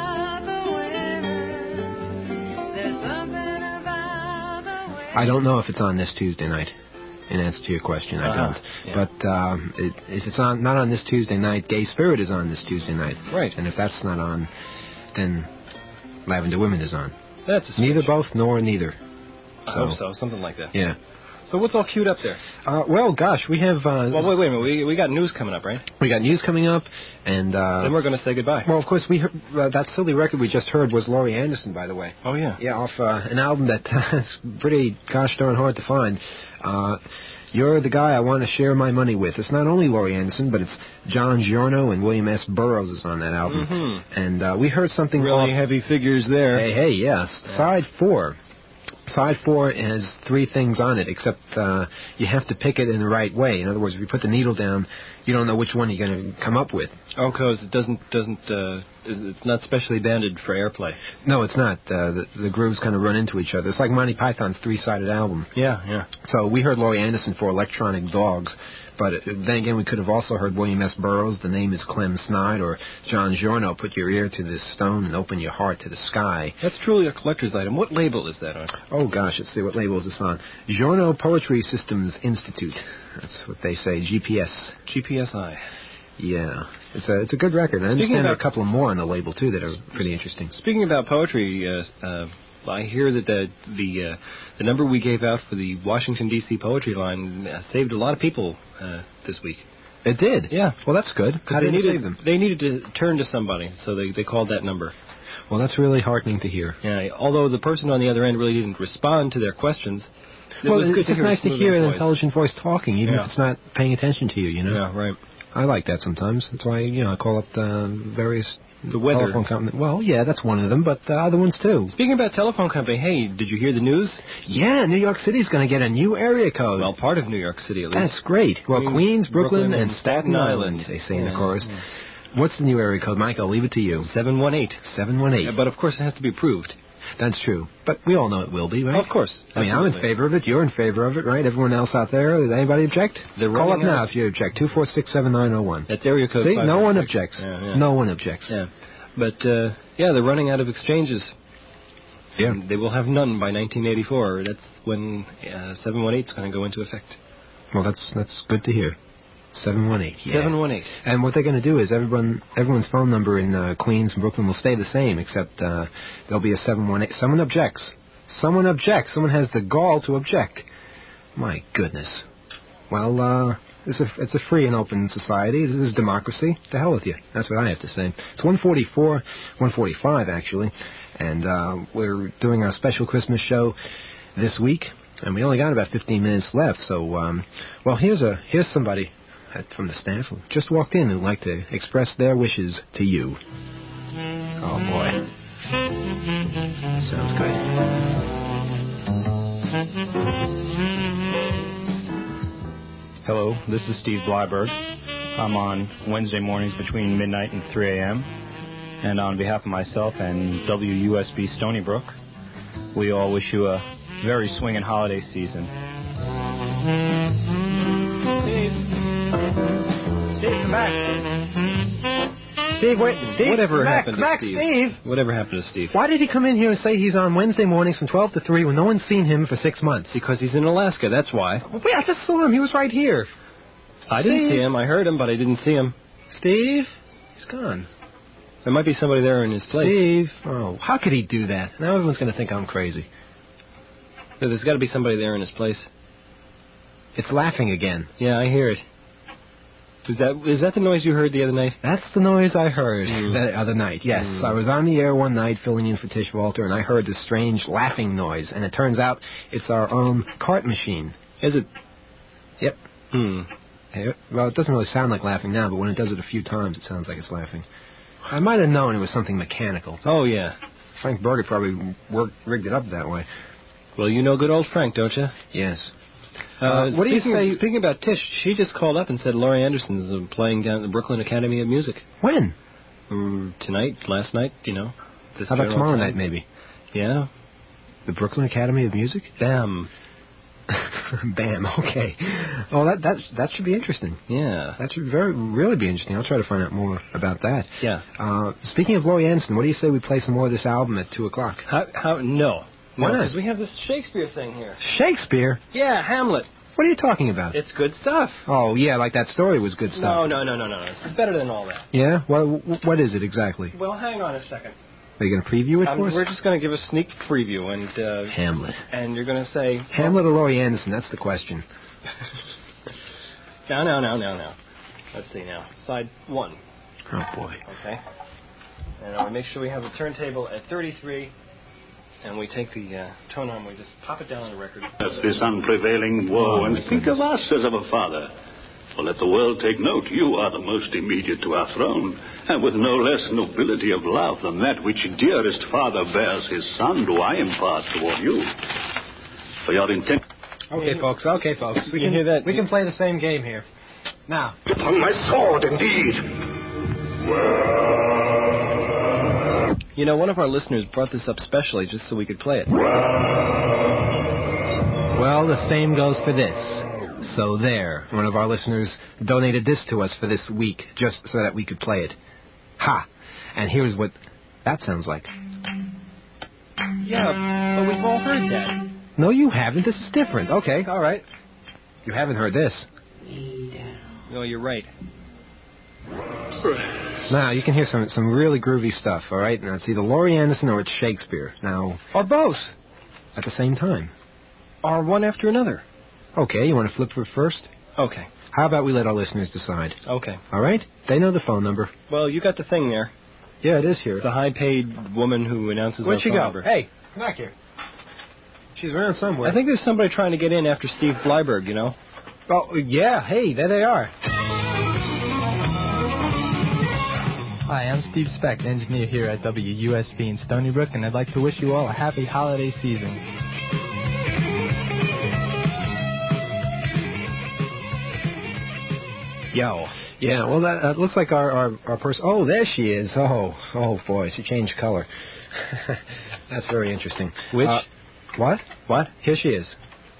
I don't know if it's on this Tuesday night. In answer to your question, I don't. Yeah. But if it's not on this Tuesday night, Gay Spirit is on this Tuesday night. Right. And if that's not on, then Lavender Women is on. That's a switch. Neither both nor neither. I hope so, something like that. Yeah. So what's all queued up there? Well, gosh, we have... well, wait a minute. We got news coming up, right? We got news coming up, and... then we're going to say goodbye. Well, of course, we heard, that silly record we just heard was Laurie Anderson, by the way. Oh, yeah. Yeah, off an album that is pretty gosh darn hard to find. You're the Guy I Want to Share My Money With. It's not only Laurie Anderson, but it's John Giorno and William S. Burroughs is on that album. Mm-hmm. And we heard something... Really heavy figures there. Hey, yes. Yeah. Side 4. Side 4 has 3 things on it, except you have to pick it in the right way. In other words, if you put the needle down, you don't know which one you're going to come up with. Oh, because it it's not specially banded for airplay. No, it's not. The grooves kind of run into each other. It's like Monty Python's 3-sided album. Yeah. So we heard Laurie Anderson for Electronic Dogs, but then again, we could have also heard William S. Burroughs, The Name is Clem Snide, or John Giorno, Put Your Ear to This Stone and Open Your Heart to the Sky. That's truly a collector's item. What label is that on? Oh, gosh, let's see. What label is this on? Giorno Poetry Systems Institute. That's what they say, GPS. GPSI. Yeah. It's a good record. I understand there are a couple more on the label, too, that are pretty interesting. Speaking about poetry, I hear that the number we gave out for the Washington, D.C. Poetry Line saved a lot of people this week. It did? Yeah. Well, that's good. How did it save them? They needed to turn to somebody, so they called that number. Well, that's really heartening to hear. Yeah. Although the person on the other end really didn't respond to their questions. It's just nice to hear an intelligent voice talking, even if it's not paying attention to you, you know? Yeah, right. I like that sometimes. That's why, I call up the various weather telephone companies. Well, yeah, that's one of them, but other ones, too. Speaking about telephone company, hey, did you hear the news? Yeah, New York City's going to get a new area code. Well, part of New York City, at least. That's great. Well, Queens, Brooklyn, and Staten Island, they say in the chorus. Yeah. What's the new area code, Mike? I'll leave it to you. 718. 718. But, of course, it has to be approved. That's true. But we all know it will be, right? Of course. I mean, I'm in favor of it. You're in favor of it, right? Everyone else out there, does anybody object? Call up now if you object. 246-7901. That's area code 556. See, no one objects. Yeah. No one objects. Yeah. But, they're running out of exchanges. Yeah. And they will have none by 1984. That's when 718 is going to go into effect. Well, that's good to hear. 718. Yeah. 718. And what they're going to do is everyone's phone number in Queens and Brooklyn will stay the same, except there'll be a 718. Someone objects. Someone objects. Someone has the gall to object. My goodness. Well, it's a free and open society. This is democracy. To hell with you. That's what I have to say. It's 145 actually, and we're doing our special Christmas show this week, and we only got about 15 minutes left. So, here's somebody from the staff who just walked in who'd like to express their wishes to you. Oh, boy. Sounds good. Hello, this is Steve Blyberg. I'm on Wednesday mornings between midnight and 3 a.m. And on behalf of myself and WUSB Stony Brook, we all wish you a very swinging holiday season. Steve, come back. Steve, wait. Steve, Whatever come happened back, to Steve? Steve? Whatever happened to Steve? Why did he come in here and say he's on Wednesday mornings from 12 to 3 when no one's seen him for 6 months? Because he's in Alaska, that's why. Wait, I just saw him. He was right here. I didn't Steve? see him. I heard him, but I didn't see him. Steve? He's gone. There might be somebody there in his place. Steve? Oh, how could he do that? Now everyone's going to think I'm crazy. There's got to be somebody there in his place. It's laughing again. Yeah, I hear it. Is that the noise you heard the other night? That's the noise I heard the other night, yes. I was on the air one night filling in for Tish Walter, and I heard this strange laughing noise, and it turns out it's our own cart machine. Is it? Yep. Well, it doesn't really sound like laughing now, but when it does it a few times, it sounds like it's laughing. I might have known it was something mechanical. Oh, yeah. Frank Berger probably rigged it up that way. Well, you know good old Frank, don't you? Yes. What do you say? Speaking about Tish, she just called up and said Laurie Anderson's playing down at the Brooklyn Academy of Music. When? Tonight, last night, you know. How about tomorrow night, maybe? Yeah. The Brooklyn Academy of Music? Bam. Bam, okay. Oh, that should be interesting. Yeah. That should really be interesting. I'll try to find out more about that. Yeah. Speaking of Laurie Anderson, what do you say we play some more of this album at 2 o'clock? No. Why not? Because we have this Shakespeare thing here. Shakespeare? Yeah, Hamlet. What are you talking about? It's good stuff. Oh, yeah, like that story was good stuff. No. It's better than all that. Yeah? What is it exactly? Well, hang on a second. Are you going to preview it for us? We're just going to give a sneak preview. And Hamlet. And you're going to say... Hamlet or Laurie Anderson? That's the question. Now. Let's see now. Side 1. Oh, boy. Okay. And we make sure we have the turntable at 33... And we take the tone arm, we just pop it down on the record. That's this unprevailing woe, and think of us as of a father. For let the world take note, you are the most immediate to our throne, and with no less nobility of love than that which dearest father bears his son, do I impart toward you. For your intent... Okay, folks. We can hear that. We can play the same game here. Now. Upon my sword, indeed. You know, one of our listeners brought this up specially just so we could play it. Well, the same goes for this. So there, one of our listeners donated this to us for this week just so that we could play it. Ha! And here's what that sounds like. Yeah, but we've all heard that. No, you haven't. This is different. Okay, all right. You haven't heard this. No, you're right. Now, you can hear some really groovy stuff, all right? Now, it's either Laurie Anderson or it's Shakespeare. Now... Or both. At the same time. Or one after another. Okay, you want to flip for it first? Okay. How about we let our listeners decide? Okay. All right? They know the phone number. Well, you got the thing there. Yeah, it is here. The high-paid woman who announces Where'd our she phone go? number. Hey, come back here. She's around somewhere. I think there's somebody trying to get in after Steve Blyberg, you know? Oh, yeah. Hey, there they are. Hi, I'm Steve Speck, engineer here at WUSB in Stony Brook, and I'd like to wish you all a happy holiday season. Yo. Yeah, well, that looks like our person. Oh, there she is. Oh, boy, she changed color. That's very interesting. Which? What? Here she is.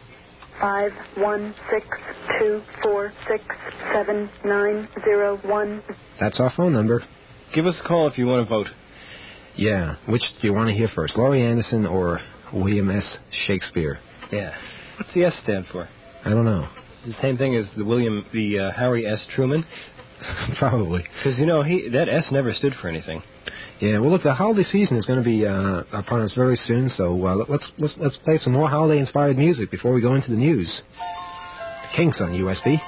516246791. That's our phone number. Give us a call if you want to vote. Yeah. Which do you want to hear first, Laurie Anderson or William S. Shakespeare? Yeah. What's the S stand for? I don't know. It's the same thing as the Harry S. Truman? Probably. Because, you know, that S never stood for anything. Yeah, well, look, the holiday season is going to be upon us very soon, so let's play some more holiday-inspired music before we go into the news. The Kinks on USB.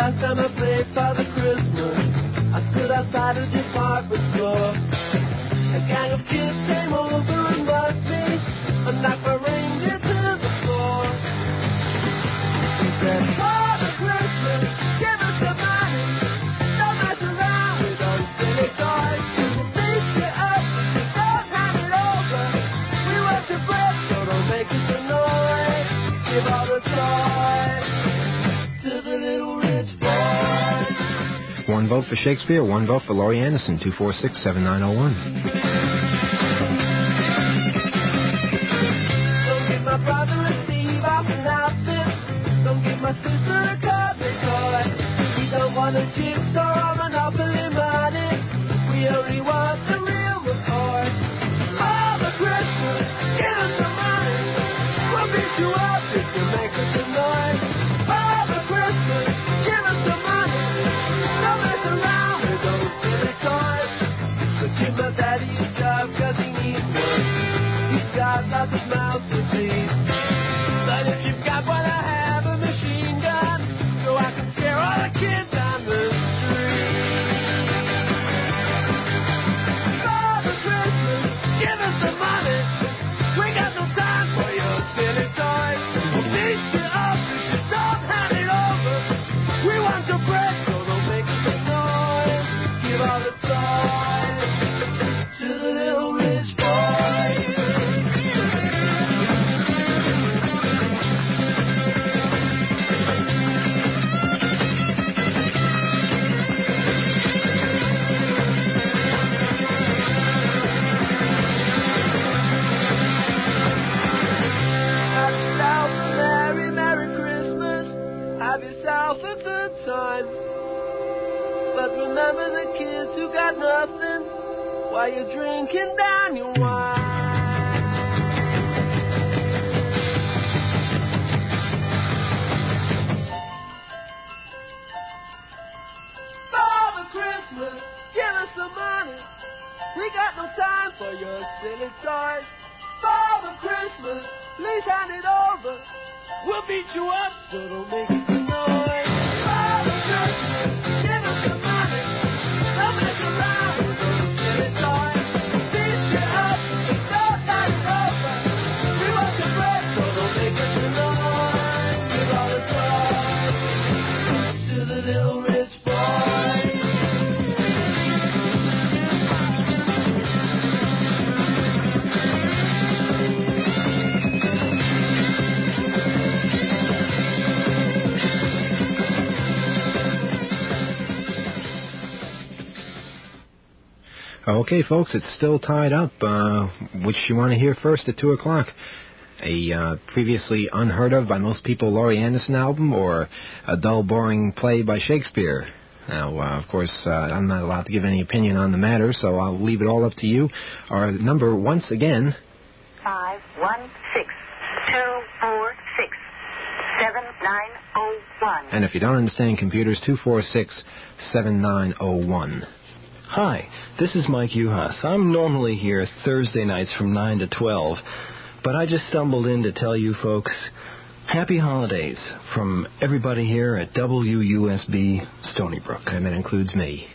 last time I played Father Christmas, I stood outside a department store. A gang of kids came over and buzzed me and knocked my reindeer to the floor. He said, Father Christmas, give us some money. Don't mess around with those silly toys. We'll beat you up if you don't hand it over. We want your bread, so don't make us a noise. Give all the toys to the little rich boy. One vote for Shakespeare, one vote for Laurie Anderson, 246-7901. Don't give my brother a Steve off an outfit. Don't give my sister a carpet toy. We don't want a jigsaw or Monopoly money. We only want the real McCoy. Father Christmas, give us some money. We'll beat you up if you make us a noise. Father Christmas, give us some money. Don't mess around with those silly toys. So give my daddy a job 'cause he needs one. He's got lots of mouths to feed. But if you've got what I have, a machine gun, so I can scare all the kids on the street. Father Christmas, give us some money. We got no time for your silly toys. We'll beat you up if you don't hand it over. We want your bread, so don't make us a noise. Give all the toys to the little rich boy. Have yourself a merry, merry Christmas. Have yourself a good time. But remember the kids who got nothing while you're drinking down your wine. Father Christmas, give us some money. We got no time for your silly toys. Father Christmas, please hand it over. We'll beat you up, so don't make us a noise. Father Christmas, give us some money. Don't mess around with those silly toys. We'll beat you up if you don't hand it over. We want your bread, so don't make us a noise. Give all the toys to the little rich boy. Okay, folks, it's still tied up. Which you want to hear first at 2 o'clock? A previously unheard of by most people Laurie Anderson album, or a dull, boring play by Shakespeare? Now, of course, I'm not allowed to give any opinion on the matter, so I'll leave it all up to you. Our number, once again... 516-246-7901. And if you don't understand computers, 246-7901. Hi, this is Mike Uhas. I'm normally here Thursday nights from 9 to 12, but I just stumbled in to tell you folks, happy holidays from everybody here at WUSB Stony Brook. And that includes me.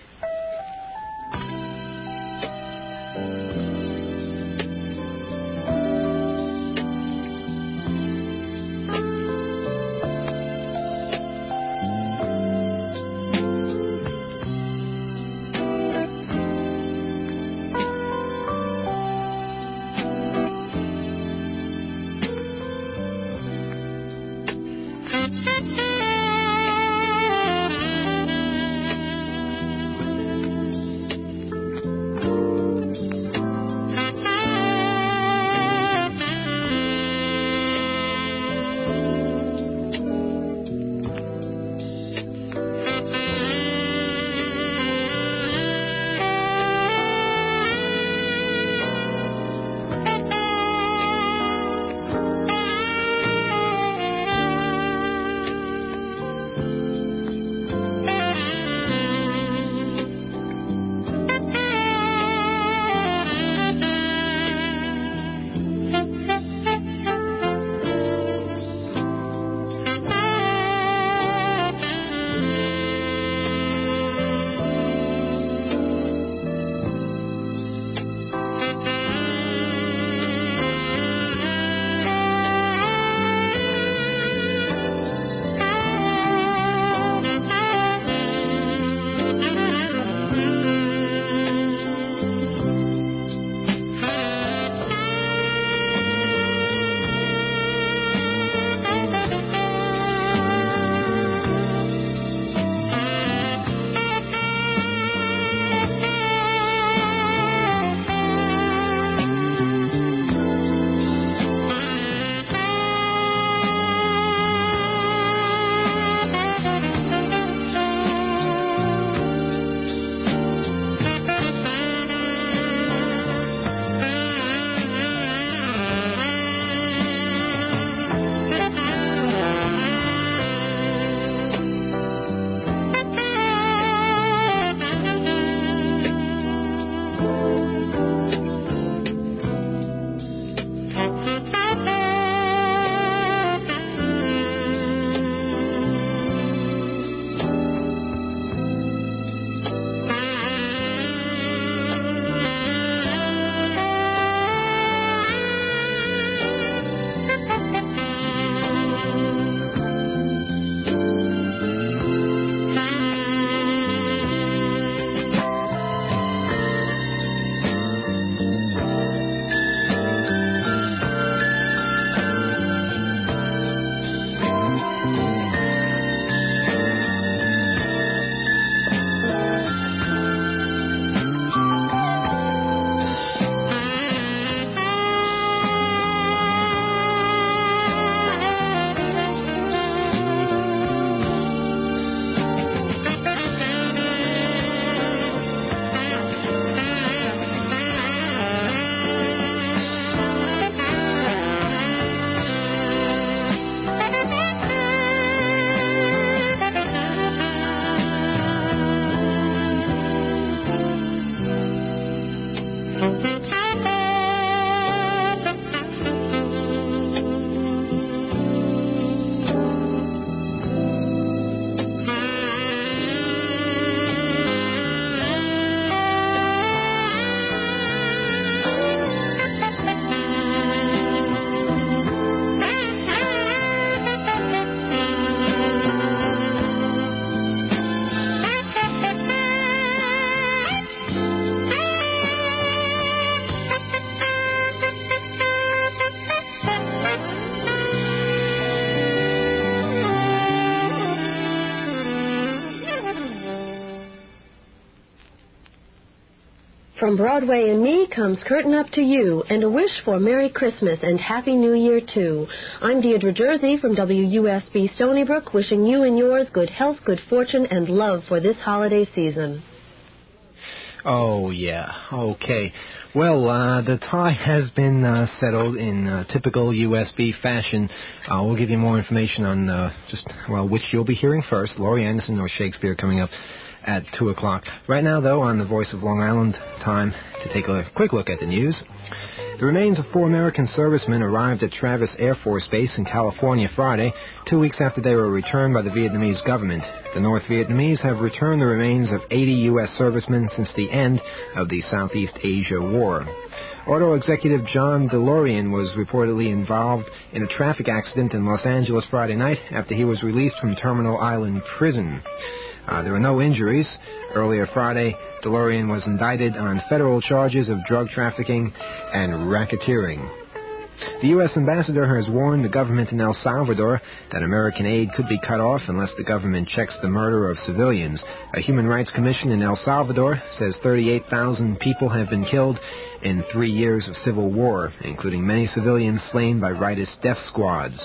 From Broadway and me comes Curtain Up to You and a wish for Merry Christmas and Happy New Year, too. I'm Deidre Jersey from WUSB Stony Brook, wishing you and yours good health, good fortune, and love for this holiday season. Oh, yeah. Okay. Well, the tie has been settled in typical USB fashion. We'll give you more information on which you'll be hearing first, Laurie Anderson or Shakespeare, coming up at 2 o'clock. Right now, though, on the Voice of Long Island, time to take a quick look at the news. The remains of 4 American servicemen arrived at Travis Air Force Base in California Friday, 2 weeks after they were returned by the Vietnamese government. The North Vietnamese have returned the remains of 80 U.S. servicemen since the end of the Southeast Asia War. Auto executive John DeLorean was reportedly involved in a traffic accident in Los Angeles Friday night after he was released from Terminal Island Prison. There were no injuries. Earlier Friday, DeLorean was indicted on federal charges of drug trafficking and racketeering. The U.S. ambassador has warned the government in El Salvador that American aid could be cut off unless the government checks the murder of civilians. A Human Rights Commission in El Salvador says 38,000 people have been killed in 3 years of civil war, including many civilians slain by rightist death squads.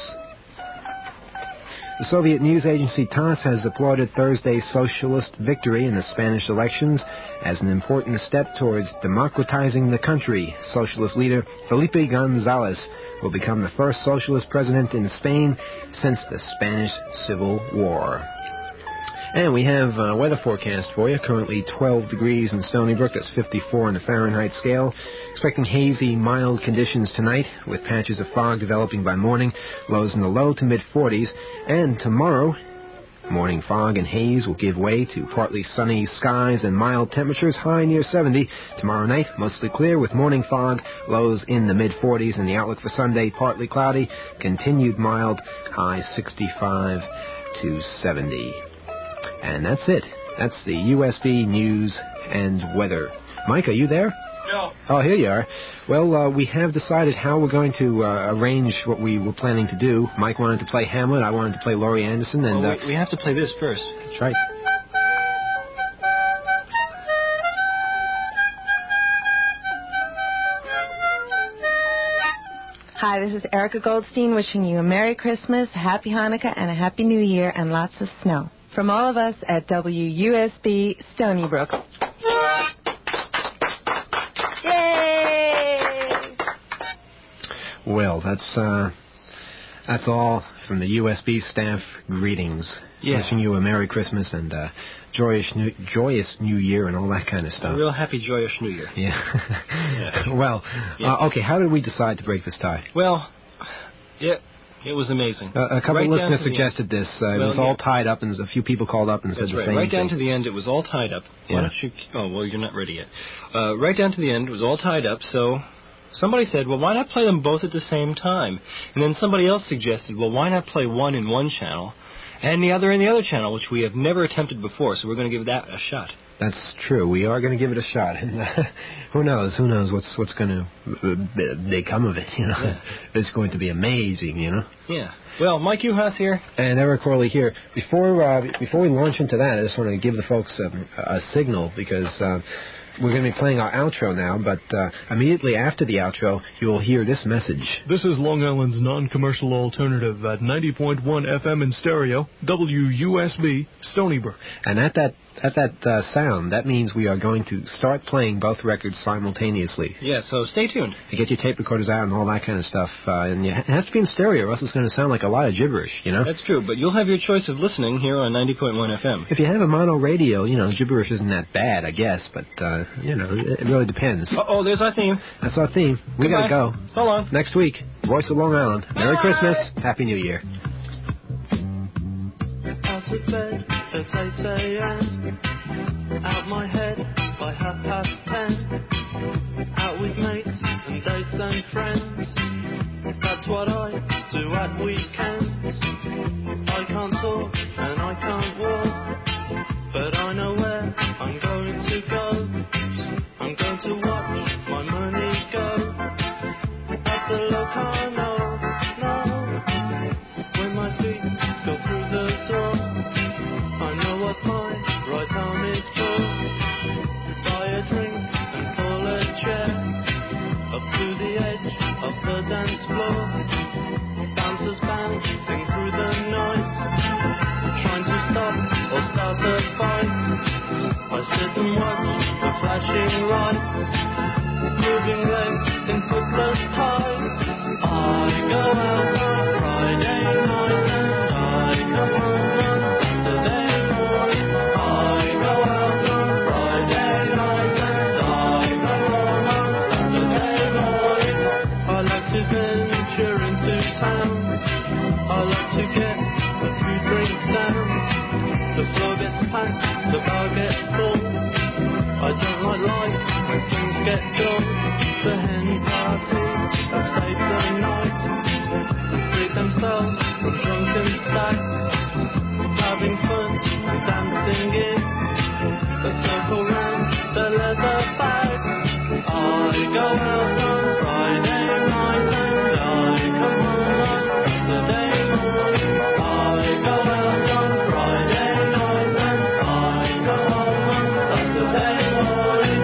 The Soviet news agency TASS has applauded Thursday's socialist victory in the Spanish elections as an important step towards democratizing the country. Socialist leader Felipe González will become the first socialist president in Spain since the Spanish Civil War. And we have a weather forecast for you. Currently 12 degrees in Stony Brook. That's 54 on the Fahrenheit scale. Expecting hazy, mild conditions tonight with patches of fog developing by morning. Lows in the low to mid-40s. And tomorrow, morning fog and haze will give way to partly sunny skies and mild temperatures, high near 70. Tomorrow night, mostly clear with morning fog, lows in the mid-40s. And the outlook for Sunday, partly cloudy, continued mild, high 65 to 70. And that's it. That's the USB news and weather. Mike, are you there? No. Oh, here you are. Well, we have decided how we're going to arrange what we were planning to do. Mike wanted to play Hamlet. I wanted to play Laurie Anderson. And we have to play this first. That's right. Hi, this is Erica Goldstein wishing you a Merry Christmas, a Happy Hanukkah, and a Happy New Year, and lots of snow. From all of us at WUSB Stony Brook. Yay! Well, that's all from the USB staff. Greetings. Yeah. Wishing you a Merry Christmas and joyous New Year and all that kind of stuff. A real happy, joyous New Year. Yeah. Well, okay, how did we decide to break this tie? Well, it was amazing. A couple of listeners suggested this. It was all tied up, and a few people called up and said the same thing. Right down to the end, it was all tied up. Yeah. Why don't you... Oh, well, you're not ready yet. Right down to the end, it was all tied up, so somebody said, well, why not play them both at the same time? And then somebody else suggested, well, why not play one in one channel and the other in the other channel, which we have never attempted before, so we're going to give that a shot. That's true. We are going to give it a shot, and who knows what's going to become of it. You know, yeah. It's going to be amazing. You know. Yeah. Well, Mike Uhas here, and Eric Corley here. Before we launch into that, I just want to give the folks a signal because we're going to be playing our outro now. But immediately after the outro, you will hear this message. This is Long Island's non-commercial alternative at 90.1 FM in stereo, WUSB Stony Brook. And at that sound, that means we are going to start playing both records simultaneously. Yeah, so stay tuned. You get your tape recorders out and all that kind of stuff. And it has to be in stereo, or else it's going to sound like a lot of gibberish, you know? That's true, but you'll have your choice of listening here on 90.1 FM. If you have a mono radio, you know, gibberish isn't that bad, I guess, but, you know, it really depends. Uh-oh, there's our theme. That's our theme. We got to go. So long. Next week, Voice of Long Island. Merry Christmas. Happy New Year. Out of bed at 8 a.m. Out my head by 10:30. Out with mates and dates and friends. That's what I do at weekends. I can't talk and I can't walk, but I know where I'm going to go. I'm going to watch my money go. At the Locarno, when my feet go through the door, I know what my right arm is for. Buy a drink and pour and the bar gets full. I don't like when things get dull. The hen party have saved the night and freed themselves from drunken stacks, having fun and dancing in a circle round the leather bags. I go out on Friday night and I come home on Saturday morning. I go out on Friday night and I come home on Saturday morning.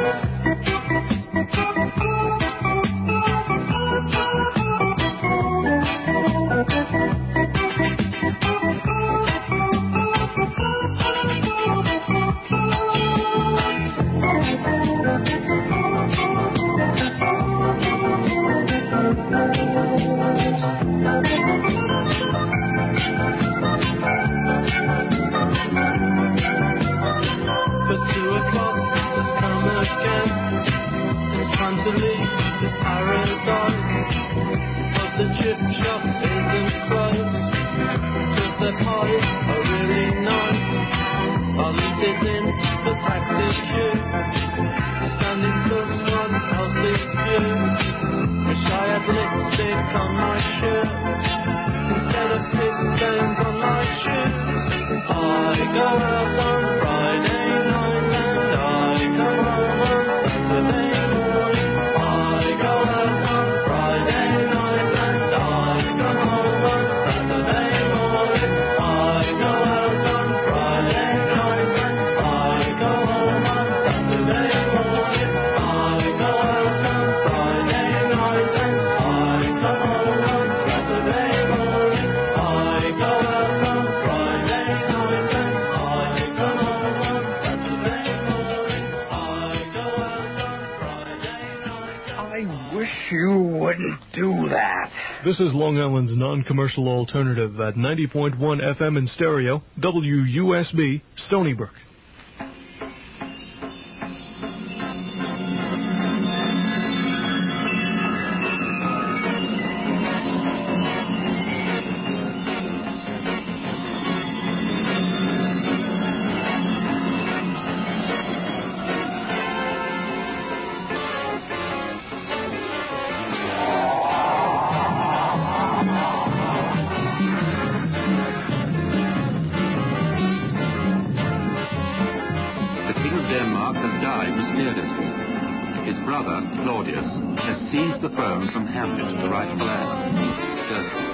But 2 o'clock has come again. It's time to leave this paradise. But the chip shop isn't closed, 'cause their pies are really nice. I'll eat it in the taxi queue, standing someone else's view. Wish I had lipstick on my shirt instead of piss stains on my shoes. I go out on Friday night and I come home on Saturday morning. I go out on Friday night and I come home on Saturday morning. I go out on Friday night and I go home on Saturday morning. I go out on Friday night and I come home on Saturday morning. I go out on Friday night and I come home on Saturday morning. I go out on Friday night. I wish you wouldn't do that. This is Long Island's non-commercial alternative at 90.1 FM in stereo, WUSB, Stony Brook. The King of Denmark has died mysteriously. His brother, Claudius, has seized the throne from Hamlet, the rightful heir.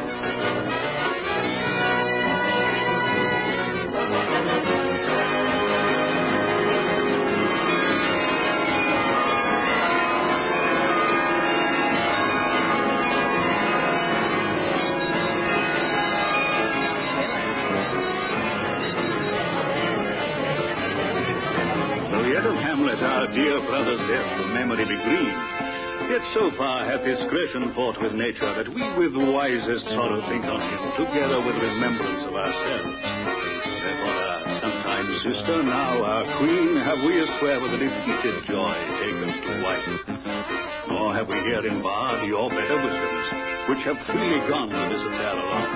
Though yet of Hamlet, our dear brother's death, the memory be green. Yet so far hath discretion fought with nature that we with wisest sorrow think on him, together with remembrance of ourselves. Therefore, sometime sister, now our queen, have we a square with a defeated joy taken to wife. Nor have we here in bar your better wisdoms, which have freely gone to this affair alone.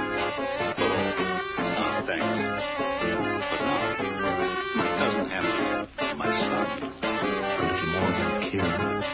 Thanks. But now, my cousin Hamlet, my son, a little more than kin.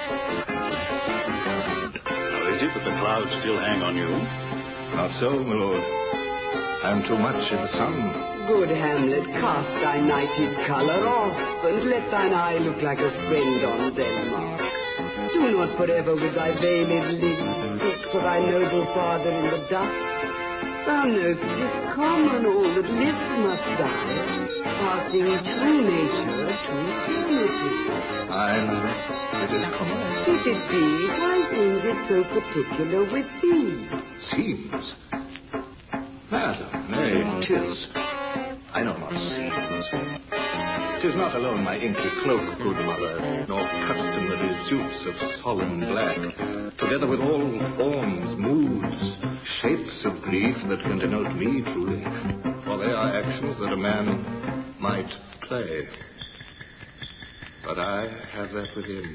Now, is it that the clouds still hang on you? Not so, my lord. I am too much in the sun. Good Hamlet, cast thy nighted colour off, and let thine eye look like a friend on Denmark. Do not forever with thy veiled lids seek for thy noble father in the dust. Thou know'st 'tis common, all that lives must die, passing through nature to eternity. I know it is common. If it be, why seems it so particular with thee? Seems? Madam, nay, 'tis. I know not seems. 'Tis not alone my inky cloak, good mother, nor customary suits of solemn black, together with all forms, moods, shapes of grief that can denote me truly, for they are actions that a man might play. But I have that within.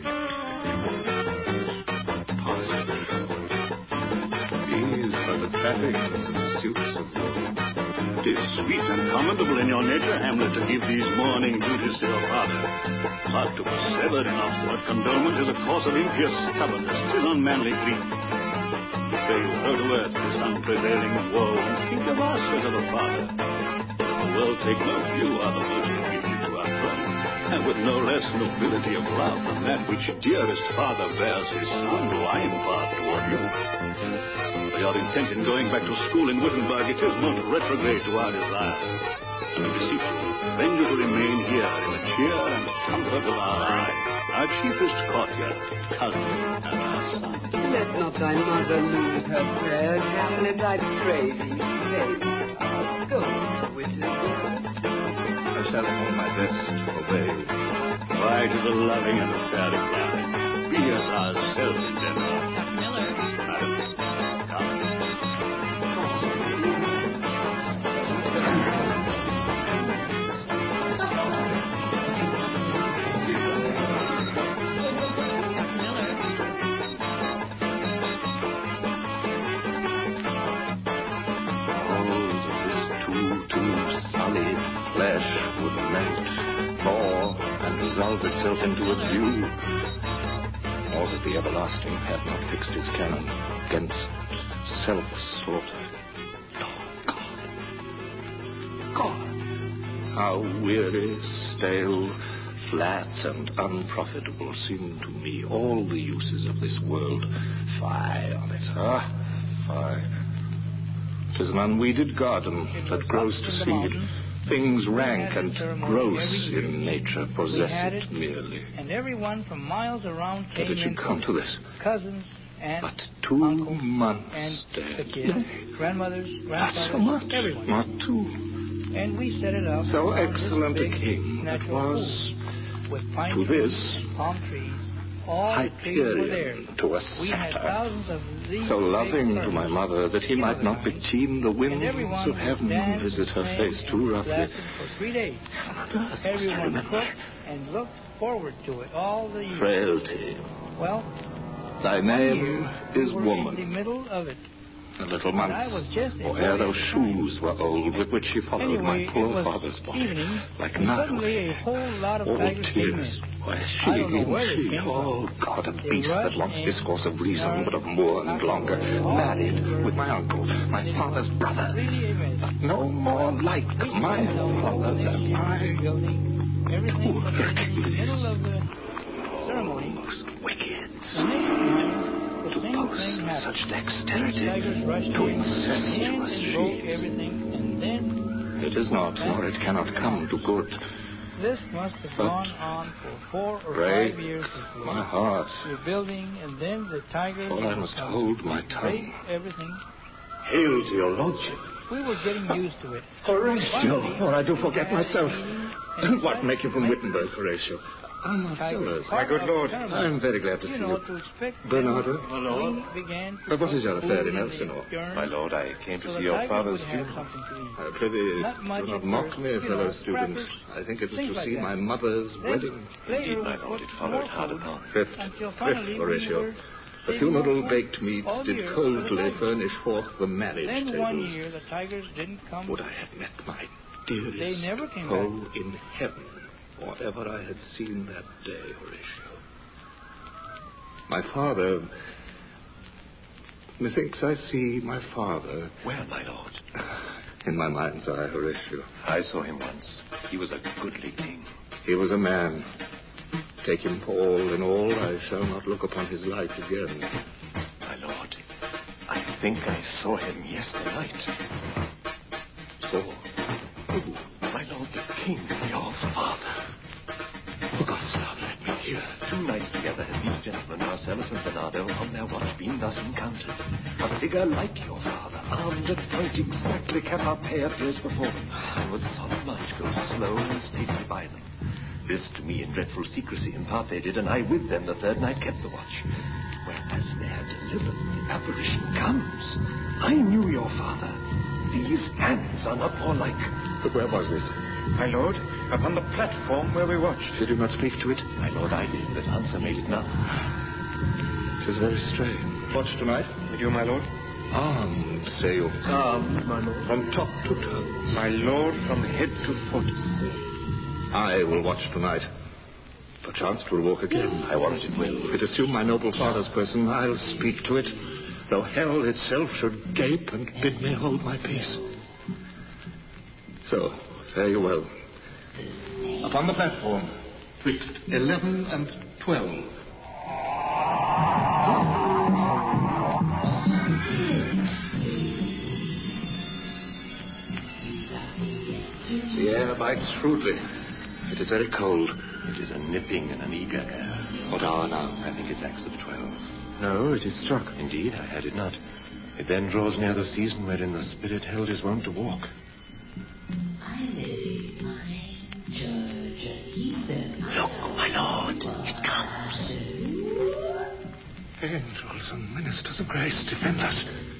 Possible. These are the trappings and suits of woe. 'Tis sweet and commendable in your nature, Hamlet, to give these mourning duties to your father. But to persever in outward condolement is a cause of impious stubbornness. 'Tis unmanly grief. Pray you throw to earth this unprevailing woe, and think of us as of a father. Let the world take note, you are the most immediate to our throne, and with no less nobility of love than that which dearest father bears his son, do I impart toward you. For your intent in going back to school in Wittenberg, it is not retrograde to our desire. I beseech you, bend you to remain here in the cheer and comfort of our eye, our chiefest courtier, cousin, and our son. Let not thy mother lose her prayers, Hamlet, I pray thee. Go to Wittenberg. I shall do my best to obey you. Why, 'tis a loving and a fair reply. Be as ourselves in Denmark. Miller. Resolve itself into a view, or that the everlasting had not fixed his canon against self-slaughter. Oh, God! How weary, stale, flat, and unprofitable seem to me all the uses of this world. Fie on it, fie. 'Tis an unweeded garden that grows to seed. Things rank and gross in nature possess it merely. And everyone from miles around came that it should come to this. Cousins and but 2 months and dead. The kids, grandmothers, grandfathers, so much. Everyone. Not 2. And we set it up. So excellent a king that was with pine to this and palm trees. All Hyperion to a Satyr, so loving to my mother that he might not beteem the winds of heaven visit her face too roughly. For 3 days. Everyone cooked and looked forward to it all the year. Frailty. Well, thy name is woman. In the middle of it. The little months, or ere those shoes were old with which she followed my poor father's body, like Nile, a whole lot of all tears. Why, she, oh God, a beast that wants discourse of reason, but of more and longer, married with my uncle, my father's brother, but no more like my father than I. Everything was in the middle of the ceremony. Most wicked. The same thing happened. Such dexterity to incestuous everything, and then it is not, nor it cannot come to good. This must have gone on for 4 or 5 years. My heart. Rebuilding, and then the tiger. For I must hold my tongue. Everything. Hail to your lordship. We were getting used to it. Horatio, or I do forget myself. And what make you from Wittenberg, Horatio? Marcellus. My good lord. I am very glad to see you. Bernardo. My lord. But what is your affair in Elsinore? My lord, I came to see your father's funeral. Prithee, do not mock me, fellow student. I think it was to see my mother's wedding. Indeed, my lord, it followed hard upon. Thrift, Horatio. The funeral baked meats did coldly furnish forth the marriage then tables. 1 year the tigers didn't come. Would I have met my dearest they never came foe back. in heaven, whatever I had seen that day, Horatio. My father... Methinks I see my father... Where, my lord? In my mind's eye, Horatio. I saw him once. He was a goodly king. He was a man. Take him for all in all, I shall not look upon his like again. My lord, I think I saw him yesternight. Saw? Who? My lord, the king, your father. For God's love, let me hear. 2 nights together have these gentlemen, Marcellus and Bernardo, on their watch been thus encountered. A figure like your father, armed and point exactly cap our pay appears before them, and with solemn march goes slow and stately by them. This to me in dreadful secrecy in part they did, and I with them the 3rd night kept the watch. Whereas they had delivered, the apparition comes. I knew your father. These hands are not more like. But where was this? My lord, upon the platform where we watched. Did you not speak to it? My lord, I did, but answer made it none. 'Tis very strange. Watch tonight? With you, my lord? Armed, say you? Armed, my lord. From top to toe? My lord, from head to foot. I will watch tonight. Perchance 'twill walk again. I warrant it will. If it assume my noble father's person, I'll speak to it, though hell itself should gape and bid me hold my peace. So, fare you well. Upon the platform, twixt 11 and 12. The air bites shrewdly. It is very cold. It is a nipping and an eager air. What hour now? I think it's Acts of 12. No, it is struck. Indeed, I had it not. It then draws near the season wherein the spirit held is wont to walk. Look, my lord, it comes. Angels and ministers of grace, defend us.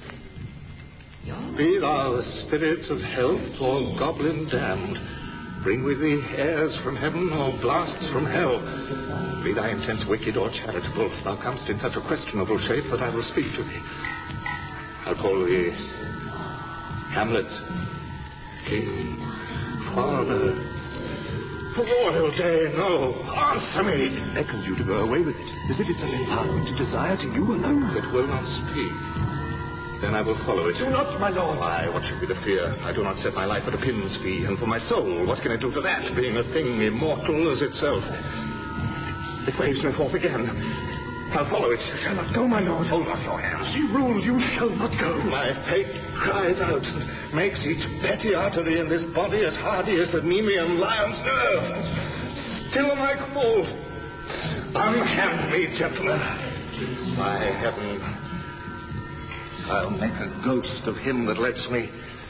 Be thou the spirits of health or goblin damned. Bring with thee airs from heaven or blasts from hell. Be thy intent wicked or charitable, thou comest in such a questionable shape that I will speak to thee. I'll call thee Hamlet, King, Father, Royal Day, no, answer me. It beckons you to go away with it, as if it's an empowerment to desire to you alone. It will not speak. Then I will follow it. Do not, my lord. Why, what should be the fear? I do not set my life at a pin's fee, and for my soul, what can I do to that, being a thing immortal as itself? It waves me forth again. I'll follow it. You shall not go, my lord. Hold up your hands. She ruled, you shall not go. My fate cries out and makes each petty artery in this body as hardy as the Nemean lion's nerve. Still my call. Unhand me, gentlemen. By heaven, I'll make a ghost of him that lets me.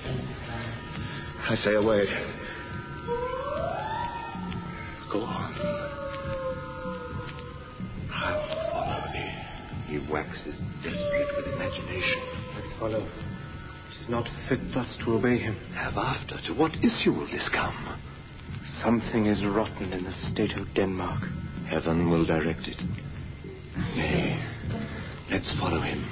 I say away. Go on. I'll follow thee. He waxes desperate with imagination. Let's follow. It is not fit thus to obey him. Have after, to what issue will this come? Something is rotten in the state of Denmark. Heaven will direct it. Nay, let's follow him.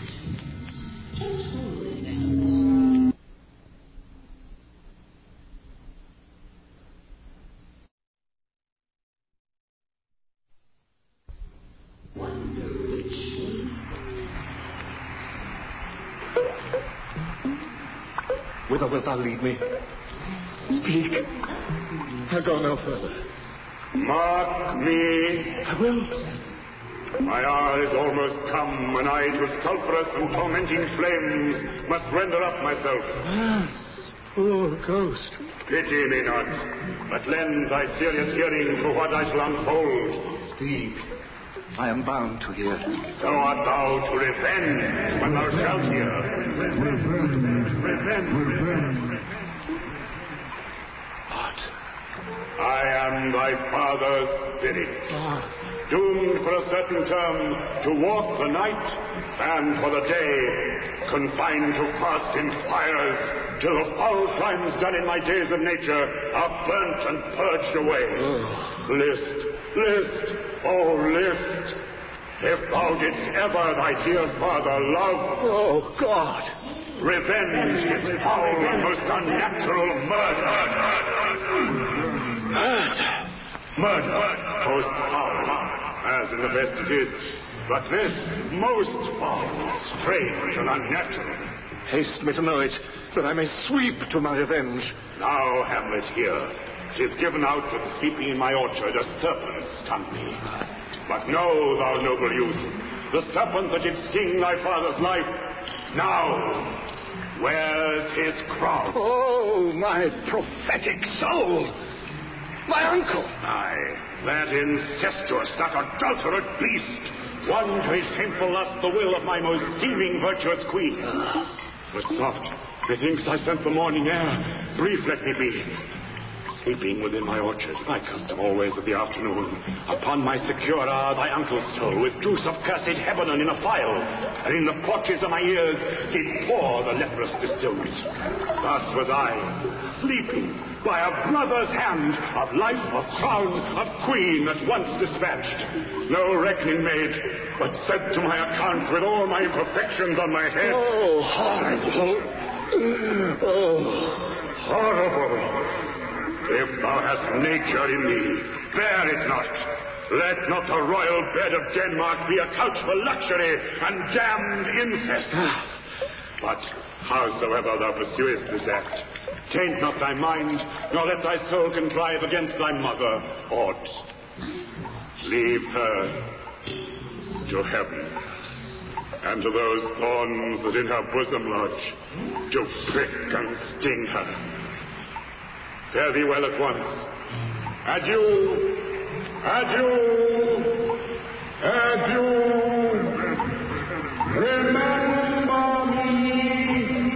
Whither wilt thou lead me? Speak. I'll go no further. Mark me. I will. My hour is almost come when I to sulphurous and tormenting flames must render up myself. Alas, poor ghost. Pity me not, but lend thy serious hearing to what I shall unfold. Speak. I am bound to hear. So art thou to revenge when thou shalt hear. Revenge. What? I am thy father's spirit, doomed for a certain term to walk the night, and for the day confined to fast in fires, till the foul crimes done in my days of nature are burnt and purged away. List, oh list, if thou didst ever thy dear father love. Oh, God! Revenge is foul and most unnatural murder. Murder, most foul, as in the best it is. But this, most foul, strange and unnatural. Haste me to know it, that I may sweep to my revenge. Now, Hamlet, hear. 'Tis given out that sleeping in my orchard a serpent stung me. But know, thou noble youth, the serpent that did sting thy father's life, now where's his crown? Oh, my prophetic soul! My uncle! Aye, that incestuous, that adulterate beast, won to his shameful lust the will of my most seeming virtuous queen. But soft, methinks I scent the morning air. Brief let me be. sleeping within my orchard, my custom always of the afternoon. Upon my secure hour, thy uncle stole, with juice of cursed Hebanon in a phial, and in the porches of my ears did pour the leprous distilled. Thus was I, sleeping by a brother's hand, of life, of crown, of queen at once dispatched. No reckoning made, but set to my account with all my imperfections on my head. Oh, horrible. Oh, horrible. If thou hast nature in thee, bear it not. Let not the royal bed of Denmark be a couch for luxury and damned incest. But howsoever thou pursuest this act, taint not thy mind, nor let thy soul contrive against thy mother aught. Leave her to heaven, and to those thorns that in her bosom lodge, to prick and sting her. Fare thee well at once. Adieu. Adieu. Adieu. Remember me.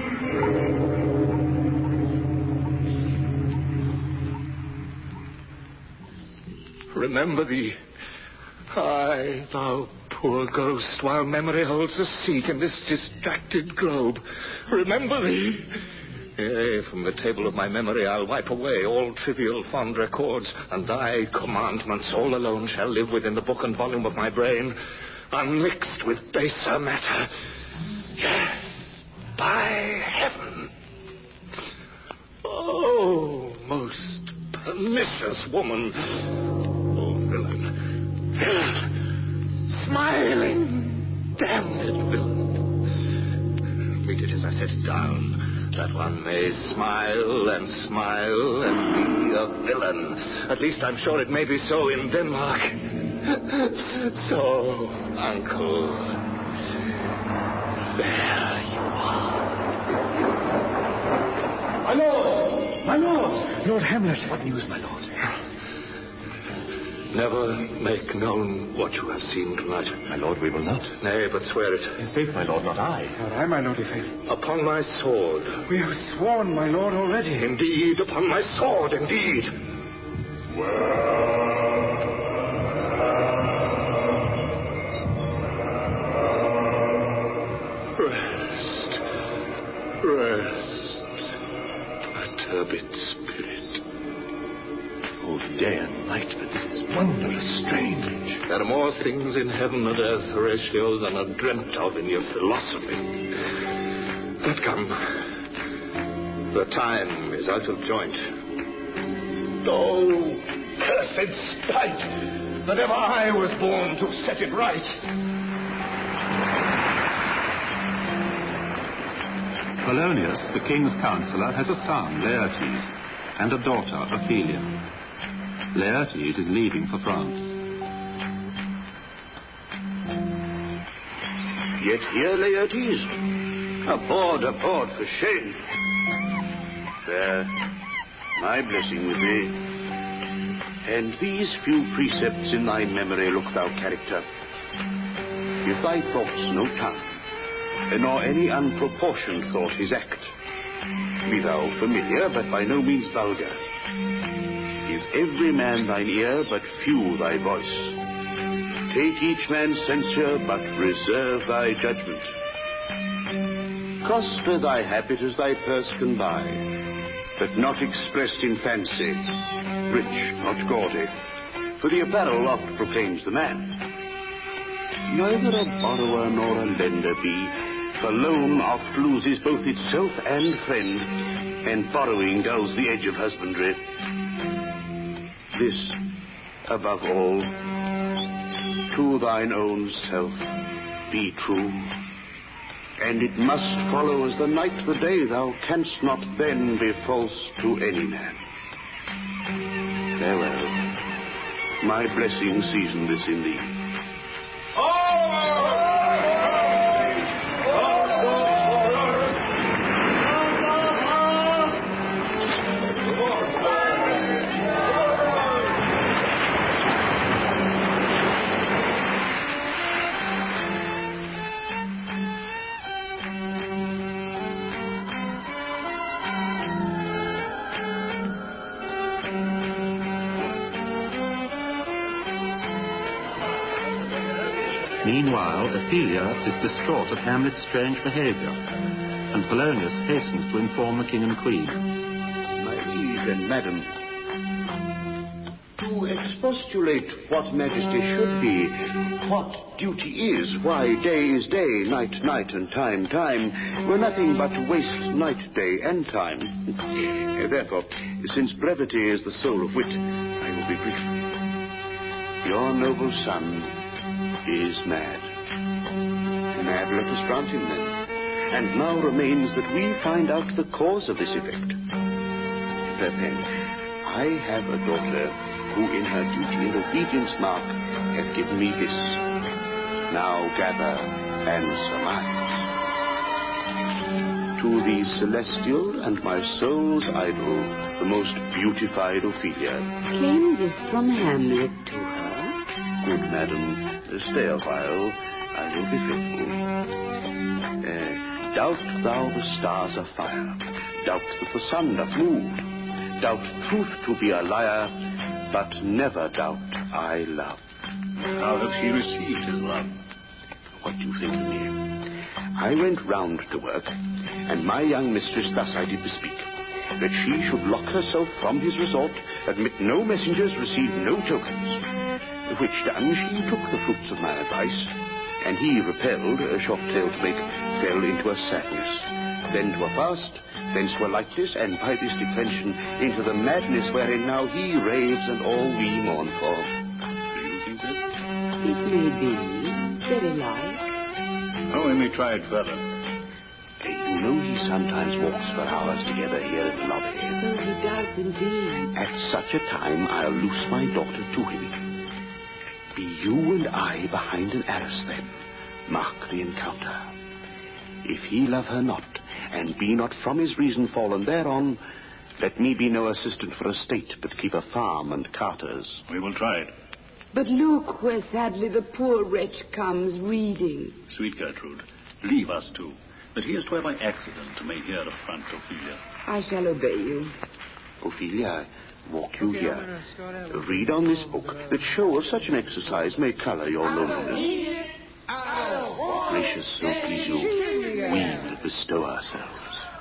Remember thee. Aye, thou poor ghost, while memory holds a seat in this distracted globe. Remember thee. Yea, from the table of my memory I'll wipe away all trivial fond records, and thy commandments all alone shall live within the book and volume of my brain, unmixed with baser matter. Yes, by heaven. Oh, most pernicious woman. Oh, villain. Villain. Smiling, damned villain. Read it as I set it down, that one may smile and be a villain. At least I'm sure it may be so in Denmark. So, uncle, there you are. My lord! My lord! Lord Hamlet. What news, my lord? Never make known what you have seen tonight. My lord, we will not. Nay, but swear it. In faith, my lord, not I. Not I, my lord, in faith. Upon my sword. We have sworn, my lord, already. Indeed, upon my sword, indeed. Rest, my turbid spirit. Oh, day and night, but this is wondrous strange. There are more things in heaven and earth, Horatio, than are dreamt of in your philosophy. But come, the time is out of joint. Oh, cursed spite, that ever I was born to set it right. Polonius, the king's counsellor, has a son, Laertes, and a daughter, Ophelia. Laertes is leaving for France. Yet here, Laertes? Abhorred, for shame. There, my blessing with thee. And these few precepts in thy memory look thou character. If thy thoughts no tongue, nor any unproportioned thought his act, be thou familiar, but by no means vulgar. Give every man thine ear, but few thy voice. Take each man's censure, but reserve thy judgment. Coster thy habit as thy purse can buy, but not expressed in fancy, rich, not gaudy, for the apparel oft proclaims the man. Neither a borrower nor a lender be, for loan oft loses both itself and friend, and borrowing dulls the edge of husbandry. This, above all, to thine own self be true, and it must follow as the night the day. Thou canst not then be false to any man. Farewell. My blessing season this in thee. Meanwhile, Ophelia is distraught at Hamlet's strange behavior, and Polonius hastens to inform the king and queen. My liege and madam, to expostulate what majesty should be, what duty is, why day is day, night, night, and time, time, were nothing but waste night, day, and time. Therefore, since brevity is the soul of wit, I will be brief. Your noble son is mad. Mad, let us grant him then. And now remains that we find out the cause of this effect. Fair pen, I have a daughter who in her duty and obedience, Mark, hath given me this. Now gather and surmise. To the celestial and my soul's idol, the most beautified Ophelia. Came this from Hamlet to her? Good madam, stay a while. I will be faithful. Doubt thou the stars are fire. Doubt that the sun doth move. Doubt truth to be a liar, but never doubt I love. How hath she received his love? What do you think of me? I went round to work, and my young mistress thus I did bespeak, that she should lock herself from his resort, admit no messengers, receive no tokens. Which done, she took the fruits of my advice, and he, repelled, a short tale to make, fell into a sadness, then to a fast, thence to a likeness, and by this declension into the madness wherein now he raves and all we mourn for. Do you think this? It may be. Very like. Oh, we may try it further. You know he sometimes walks for hours together here in the lobby. So he does indeed. At such a time, I'll loose my daughter to him. Be you and I behind an arras then. Mark the encounter. If he love her not, and be not from his reason fallen thereon, let me be no assistant for a state, but keep a farm and carters. We will try it. But look where sadly the poor wretch comes reading. Sweet Gertrude, leave us two. But here's where by accident may hear affront Ophelia. I shall obey you. Ophelia, walk you here. Read on this book, that show of such an exercise may colour your loneliness. Gracious, so please you, we that bestow ourselves.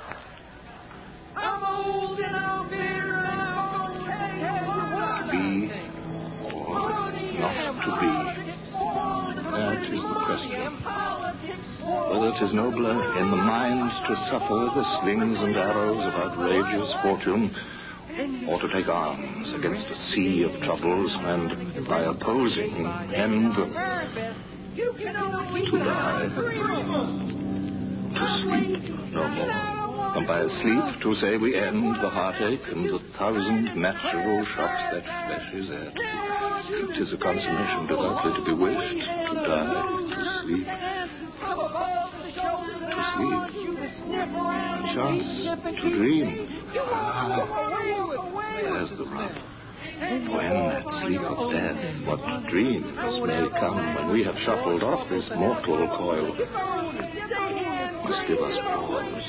To be or not to be, that is the question. Whether it is nobler in the mind to suffer the slings and arrows of outrageous fortune, or to take arms against a sea of troubles and, by opposing, end them. To die. To sleep no more. And by sleep to say we end the heartache and the thousand natural shocks that flesh is at. It is a consummation devoutly to be wished, to die, to sleep. To sleep. Perchance to dream. There's the rub. When that sleep of death, what dreams may come when we have shuffled off this mortal coil, must give us pause.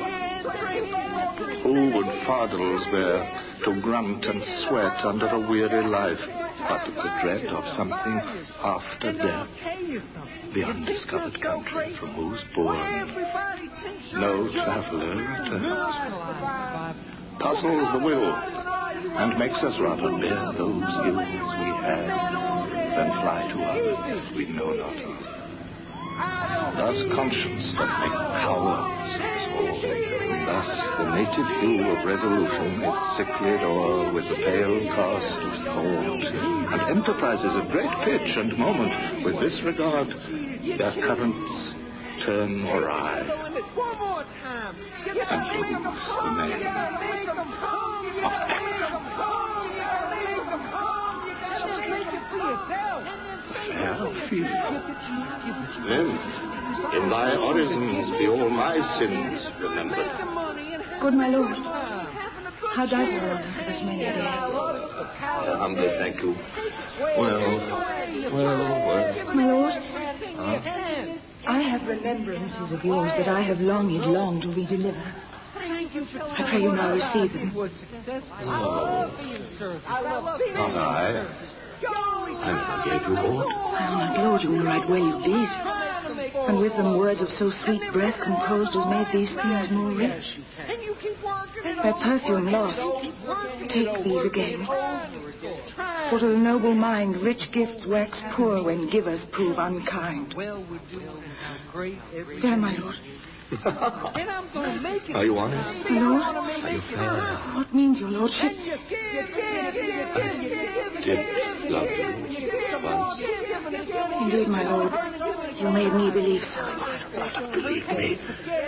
Who would fardels bear to grunt and sweat under a weary life, but the dread of something after death, the undiscovered country from whose bourne no traveller returns, puzzles the will, and makes us rather bear those ills we have than fly to others we know not of. Thus conscience doth make cowards of us all, and thus the native hue of revolution is sicklied o'er with the pale cast of thought, and enterprises of great pitch and moment with this regard, their currents turn awry, and lose the name of action. Fair field. Then, in thy orisons be all my sins remembered. Good my lord, how does it look this many a day? Humbly thank you. Well. My lord, I have remembrances of yours that I have longed long to redeliver. I pray you now receive them. Oh, not I. I never gave you aught. Well, my lord, you know right well you did. And with them words of so sweet breath composed as made these things more rich. Their perfume lost, take these again. For to the noble mind, rich gifts wax poor when givers prove unkind. There, my lord. Are you honest? My lord? Are you fair? What means your lordship? Did love you once? Indeed, my lord. You made me believe so. Not believe me.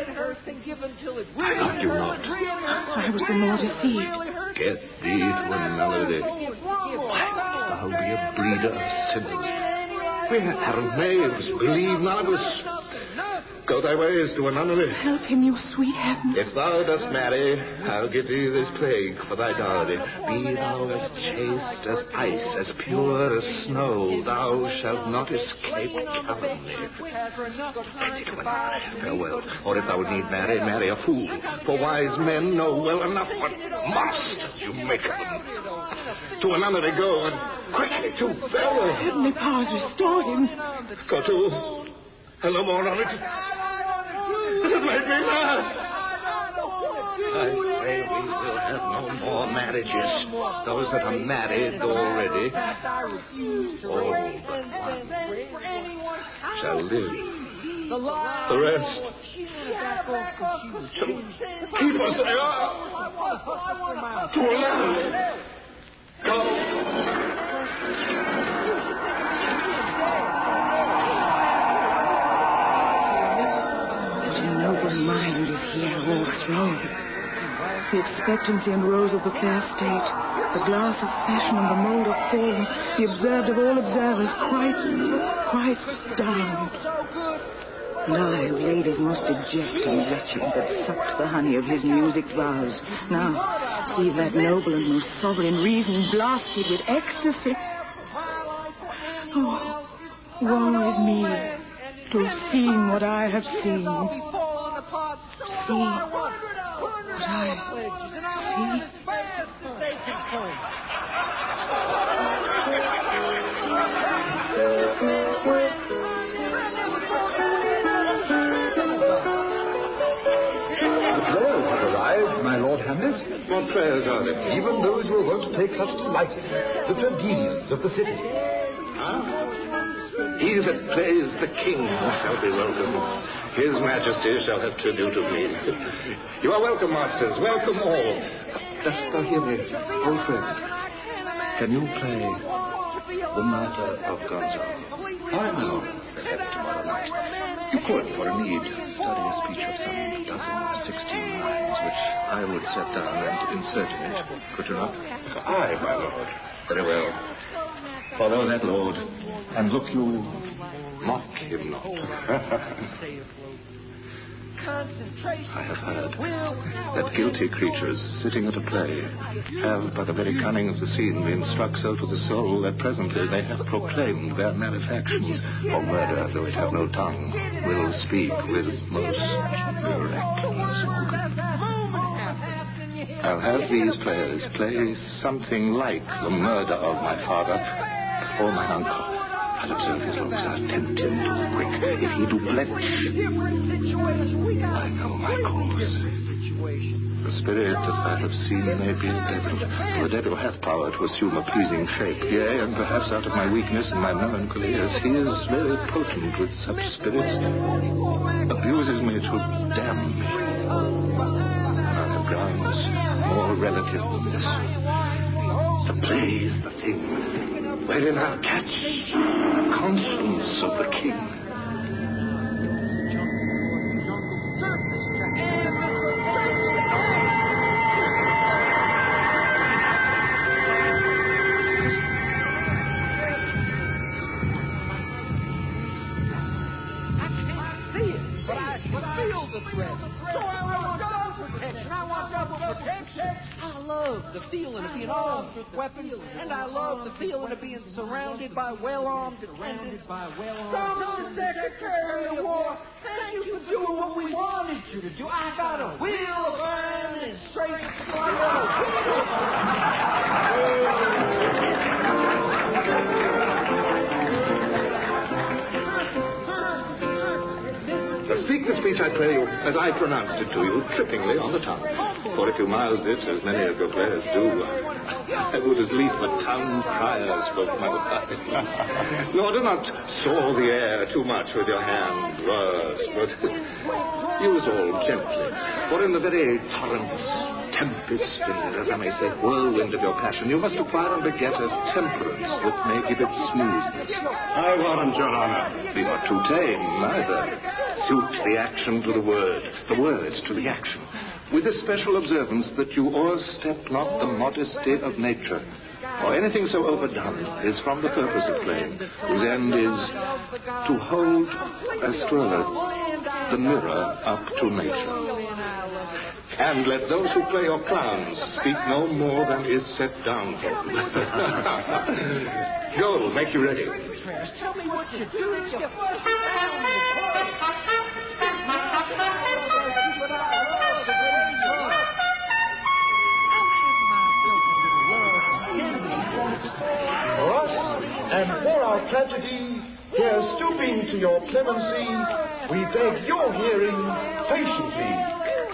I loved you not. I was the more deceived. Get thee to another day. Why must thou be a breeder of sinners? We are knaves, believe none of us. Go thy ways to another day. Help him, you sweet heaven. If thou dost marry, I'll give thee this plague for thy dowry. Be thou as chaste as ice, as pure as snow, thou shalt not escape calumny. Send thee to another. Farewell. Or if thou need marry a fool. For wise men know well enough what monsters you make of them. To another they go, and quickly too. Farewell. Heavenly powers restore him. Go to. And no more of it. It made me mad. I say we will have no more marriages. Those that are married already, all but one, shall live. The rest shall keep us there to another. Go. Mind is here o'erthrown. The expectancy and rose of the fair state, the glass of fashion and the mould of form, the observed of all observers, quite down. And I, who ladies most deject and wretched, that sucked the honey of his music vows, now see that noble and most sovereign reason blasted with ecstasy. Oh, woe is me to have seen what I have seen. See what I see. The players have arrived, my Lord Hamlet. What prayers are they? Even those who are wont to take such delight in the tragedians of the city. He that plays the king shall be welcome. His Majesty shall have tribute of me. You are welcome, masters. Welcome all. Dost thou hear me, old friend? Can you play The Murder of Gonzalo? I know. Tomorrow night. You could, for a need, study a speech of some 16 lines, which I would set down and insert in it. Could you not? Aye, my lord. Very well. Follow that lord, and look you, mock him not. I have heard that guilty creatures sitting at a play have, by the very cunning of the scene, been struck so to the soul that presently they have proclaimed their malefactions, for murder, though it have no tongue, will speak with most miraculous movement. I'll have these players play something like the murder of my father or my uncle. I'll observe his looks, I'll tempt him to the quick. If he do blench, I know my cause. The spirit that I have seen may be a devil, for the devil hath power to assume a pleasing shape. Yea, and perhaps out of my weakness and my melancholy, as he is very potent with such spirits, abuses me to damn me. I have grounds more relative than this. The play is the thing wherein I'll catch the conscience of the king. The feeling of being armed with weapons, and I love the feeling of being surrounded by well-armed attendants. Some Secretary of War, thank you for doing what we wanted you to do. I got a wheel of iron and straight to play as I pronounced it to you, trippingly on the tongue. For if you mouthed it, as many of your players do, I would as lief the town crier spoke my mind. Nor do not saw the air too much with your hand, worse, but use all gently. For in the very torrents, tempest, and, as I may say, whirlwind of your passion, you must acquire and beget a temperance that may give it smoothness. I warrant, Your Honor. Be not too tame, neither. Suit the action to the word to the action, with the special observance that you o'erstep not the modesty of nature, or anything so overdone is from the purpose of playing, whose end is to hold, as 'twere, the mirror up to nature. And let those who play your clowns speak no more than is set down for them. Go, make you ready. Tell me what you do. It's your first round. For us, and for our tragedy, here stooping to your clemency, we beg your hearing patiently.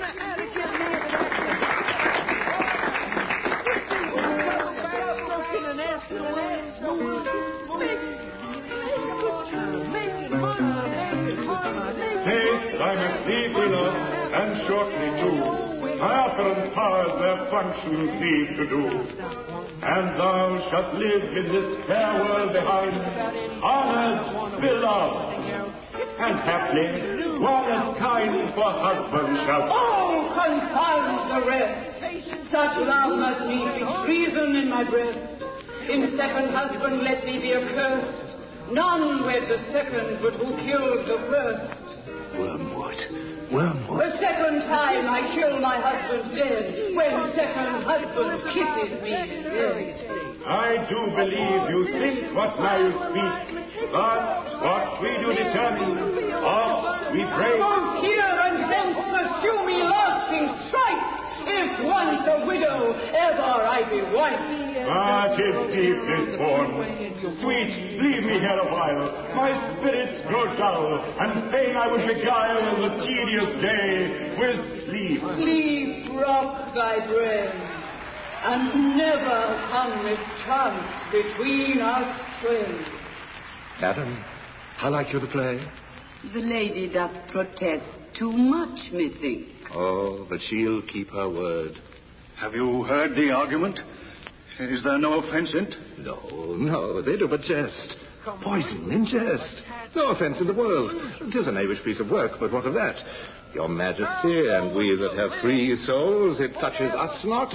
Take thy must leave thee, love, and shortly too. Thy operant powers their functions need to do. And thou shalt live in this fair world behind, honored, beloved, and haply, one as kind for husband shalt. Oh, confound the rest! Such love must need fix reason in my breast. In second husband let me be accursed. None wed the second, but who killed the first. Wormwood. The second time I kill my husband dead, when second husband kisses me dead. I do believe you think what now you speak, but what we do determine, oft we break. From here and hence pursue me lasting strife. If once a widow, ever I be wife. Ah, 'tis deep this born. Sweet, leave me here a while. My spirits grow dull, and fain I would beguile the tedious day with sleep. Sleep rock thy brain, and never come mischance between us twain. Madam, how like you the play? The lady doth protest too much, methinks. Oh, but she'll keep her word. Have you heard the argument? Is there no offense in it? No, they do but jest. Poison in jest. No offense in the world. 'Tis a knavish piece of work, but what of that? Your Majesty, and we that have free souls, it touches us not.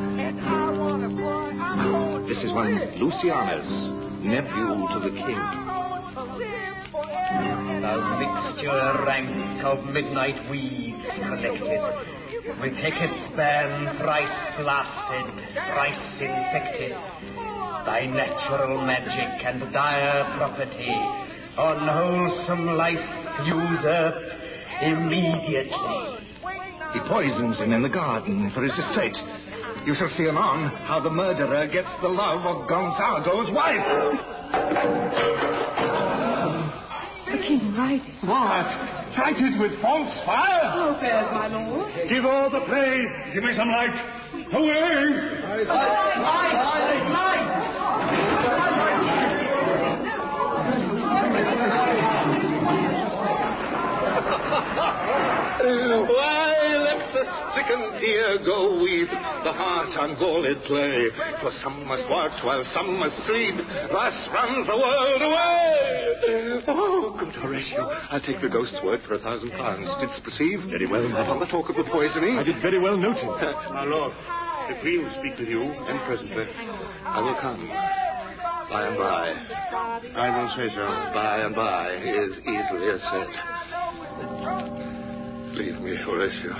This is one Lucianus, nephew to the king. Thou mixture rank of midnight weeds collected, with Hecate's ban thrice blasted, thrice infected, thy natural magic and dire property, unwholesome life usurp immediately. He poisons him in the garden for his estate. You shall see anon how the murderer gets the love of Gonzago's wife. The king rises. What? Frighted with false fire? How fares my lord? Give all the play. Give me some light. Away! Why, let the stricken deer go weep, the heart ungalled play, for some must watch while some must sleep, thus runs the world away. Oh, good Horatio, I'll take the ghost's word for £1,000. Didst perceive? Very well, upon the talk of the poisoning. I did very well note it. My lord, the Queen will speak with you. And presently, I will come. By and by. I will say so. By and by is easily said. Leave me, Horatio.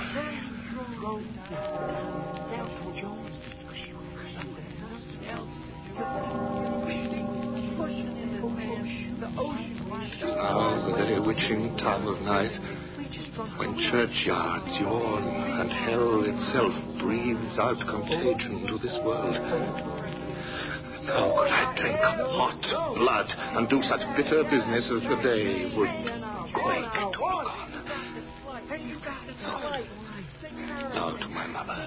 Now the very witching time of night, when churchyards yawn and hell itself breathes out contagion to this world. How could I drink hot blood and do such bitter business as the day would quake to look on? Soft. Now to my mother.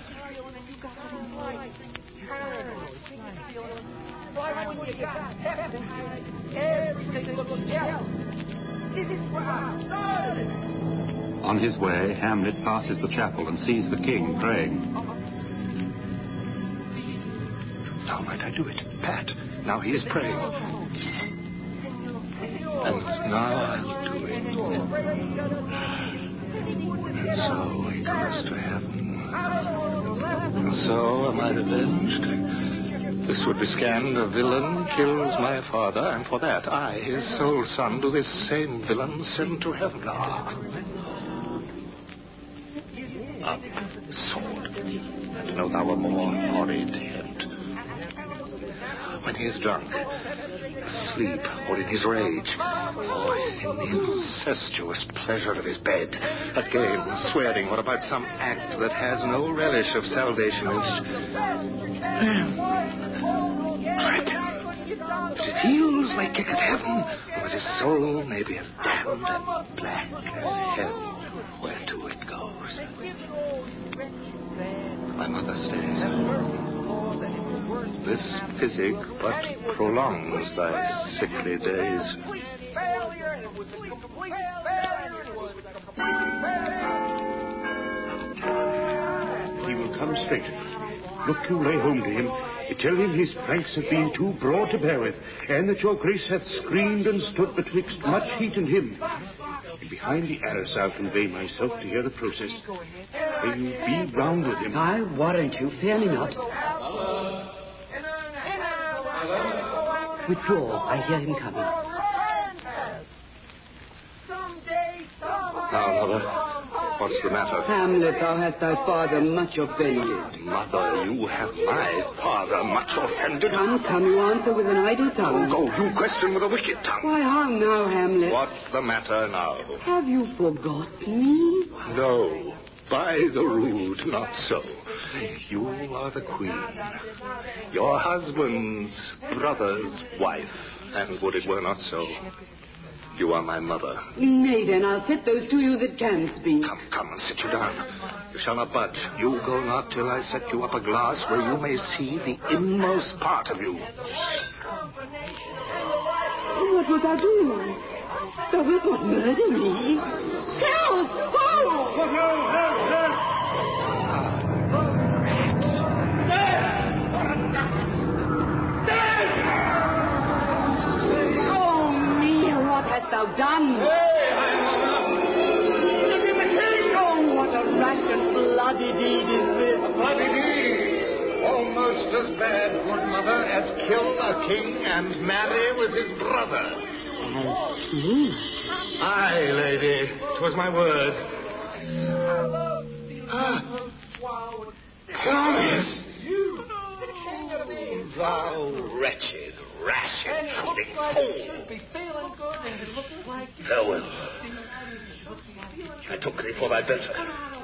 On his way, Hamlet passes the chapel and sees the king praying. How might I do it? Pat, now he is praying. And now I'll do it. And so he goes to heaven. And so am I revenged. This would be scanned. A villain kills my father, and for that I, his sole son, do this same villain send to heaven. Up, sword, and know thou a more horrid end. When he is drunk, asleep, or in his rage, or in the incestuous pleasure of his bed, at games, swearing, or about some act that has no relish of salvation, trap him, that his heels may kick at heaven, or that his soul may be as damned and black as hell, whereto it goes. My mother stays. This physic but prolongs thy sickly days. He will come straight. Look, you lay home to him. Tell him his pranks have been too broad to bear with, and that your grace hath screamed and stood betwixt much heat and him. And behind the arras I'll convey myself to hear the process. May you be round with him. I warrant you, fear me not. Withdraw, I hear him coming. Now, mother, what's the matter? Hamlet, thou hast thy father much offended. Mother, you have my father much offended. Come, you answer with an idle tongue. Go, you question with a wicked tongue. Why, how now, Hamlet? What's the matter now? Have you forgot me? No, by the rood, not so. You are the queen, your husband's brother's wife, and would it were not so, you are my mother. Nay, then, I'll set those to you that can speak. Come and sit you down. You shall not budge. You go not till I set you up a glass where you may see the inmost part of you. What wilt thou do? Thou wilt not murder me. Help! Help! No! Thou done? Oh, what a rash and bloody deed is this! A bloody deed? Almost as bad, good mother, as kill a king and marry with his brother. Aye, lady, 'twas my word. Promise! Thou wretched, rash, intruding fool! Farewell. I took thee for thy better.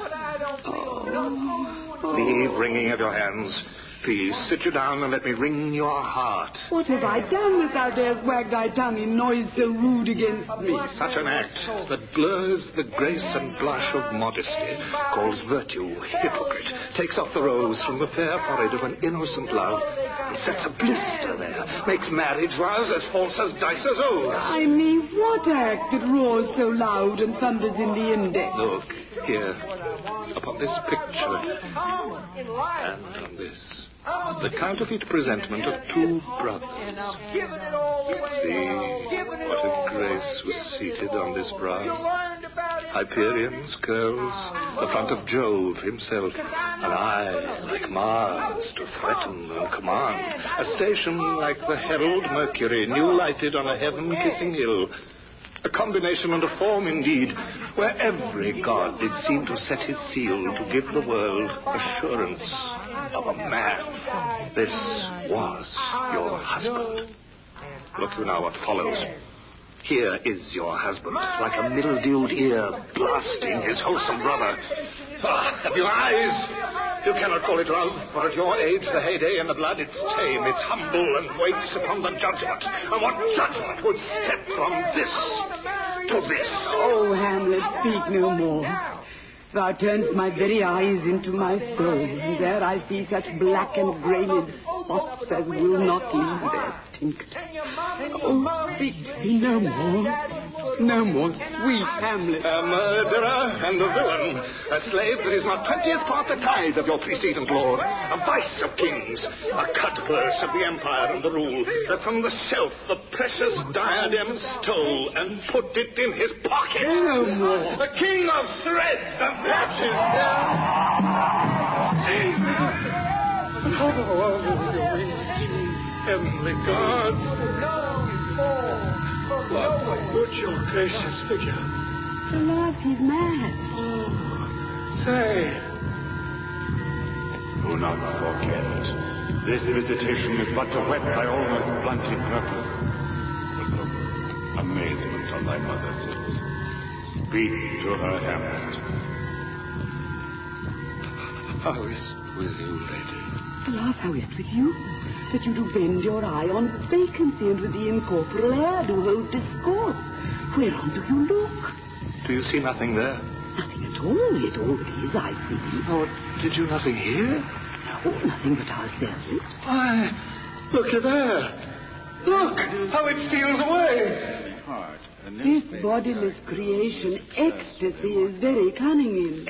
Leave wringing of your hands. Please, sit you down and let me wring your heart. What have I done that thou darest wag thy tongue in noise so rude against me? Such an act that blurs the grace and blush of modesty, calls virtue hypocrite, takes off the rose from the fair forehead of an innocent love, and sets a blister there, makes marriage vows as false as Dice's oaths. I mean, what act that roars so loud and thunders in the index? Look, here, upon this picture, and on this, the counterfeit presentment of two brothers. See what a grace was seated on this brow. Hyperion's curls, the front of Jove himself, an eye like Mars to threaten and command, a station like the herald Mercury, new lighted on a heaven-kissing hill. A combination and a form, indeed, where every god did seem to set his seal to give the world assurance of a man. This was your husband. Look you now what follows. Here is your husband, like a mildewed ear, blasting his wholesome brother. Ah, have you eyes? You cannot call it love, for at your age the heyday and the blood, it's tame, it's humble, and waits upon the judgment. And what judgment would step from this to this? Oh, Hamlet, speak no more. Thou turnest my very eyes into my soul, and there I see such black and greyed spots as will not leave their tinct. Oh, speak to me no more. No more, sweet Hamlet. A murderer and a villain. A slave that is not 20th part the tithe of your precedent lord. A vice of kings. A cutpurse of the empire and the rule. That from the shelf the precious diadem stole and put it in his pocket. No more. The king of threads and patches. Heavenly gods. What your gracious figure. Alas, he's mad. Say. Do not forget. This visitation is but to whet thy almost blunted purpose. But look, amazement on thy mother's lips. Speak to her, Hamlet. How is it with you, lady? Alas, how is it with you? That you do bend your eye on vacancy and with the incorporeal air do hold discourse. Whereon do you look? Do you see nothing there? Nothing at all, yet all that is I see. Oh, did you nothing hear? No, nothing but ourselves. Why, look you there. Look, how it steals away. This bodiless creation, ecstasy, is very cunning in.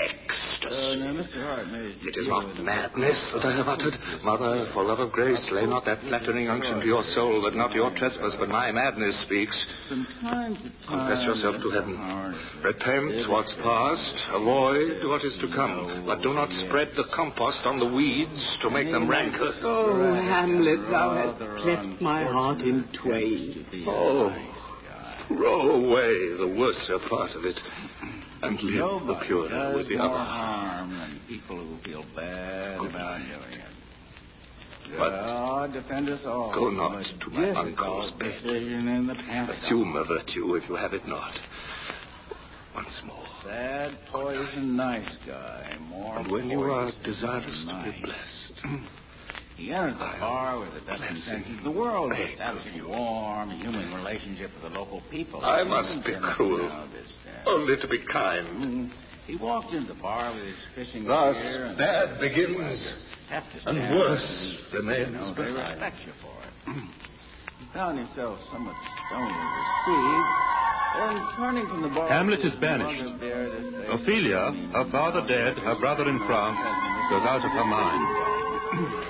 It is not madness that I have uttered. Mother, for love of grace, lay not that flattering unction to your soul, that not your trespass, but my madness speaks. Confess yourself to heaven. Repent what's past, avoid what is to come, but do not spread the compost on the weeds to make them rancor. Oh, Hamlet, thou hast cleft my heart in twain. Oh, throw away the worser part of it, and live the purer with the other. Harm than people who feel bad about doing it. But God defend us all. go not to my uncle's bed. Assume a virtue if you have it not. Once more. Sad, poison, nice guy. More and when you are poison desirous than to be nice. blessed, he entered the bar with the best intentions of the world, establishing a warm, human relationship with the local people. I must be cruel, only to be kind. He walked into the bar with his fishing Thus, gear and bad begins, and worse remains they respect you for it. He found himself somewhat stoned and deceived, and turning from the bar... Hamlet is banished. Ophelia, her father dead, her brother in France, goes out of her mind.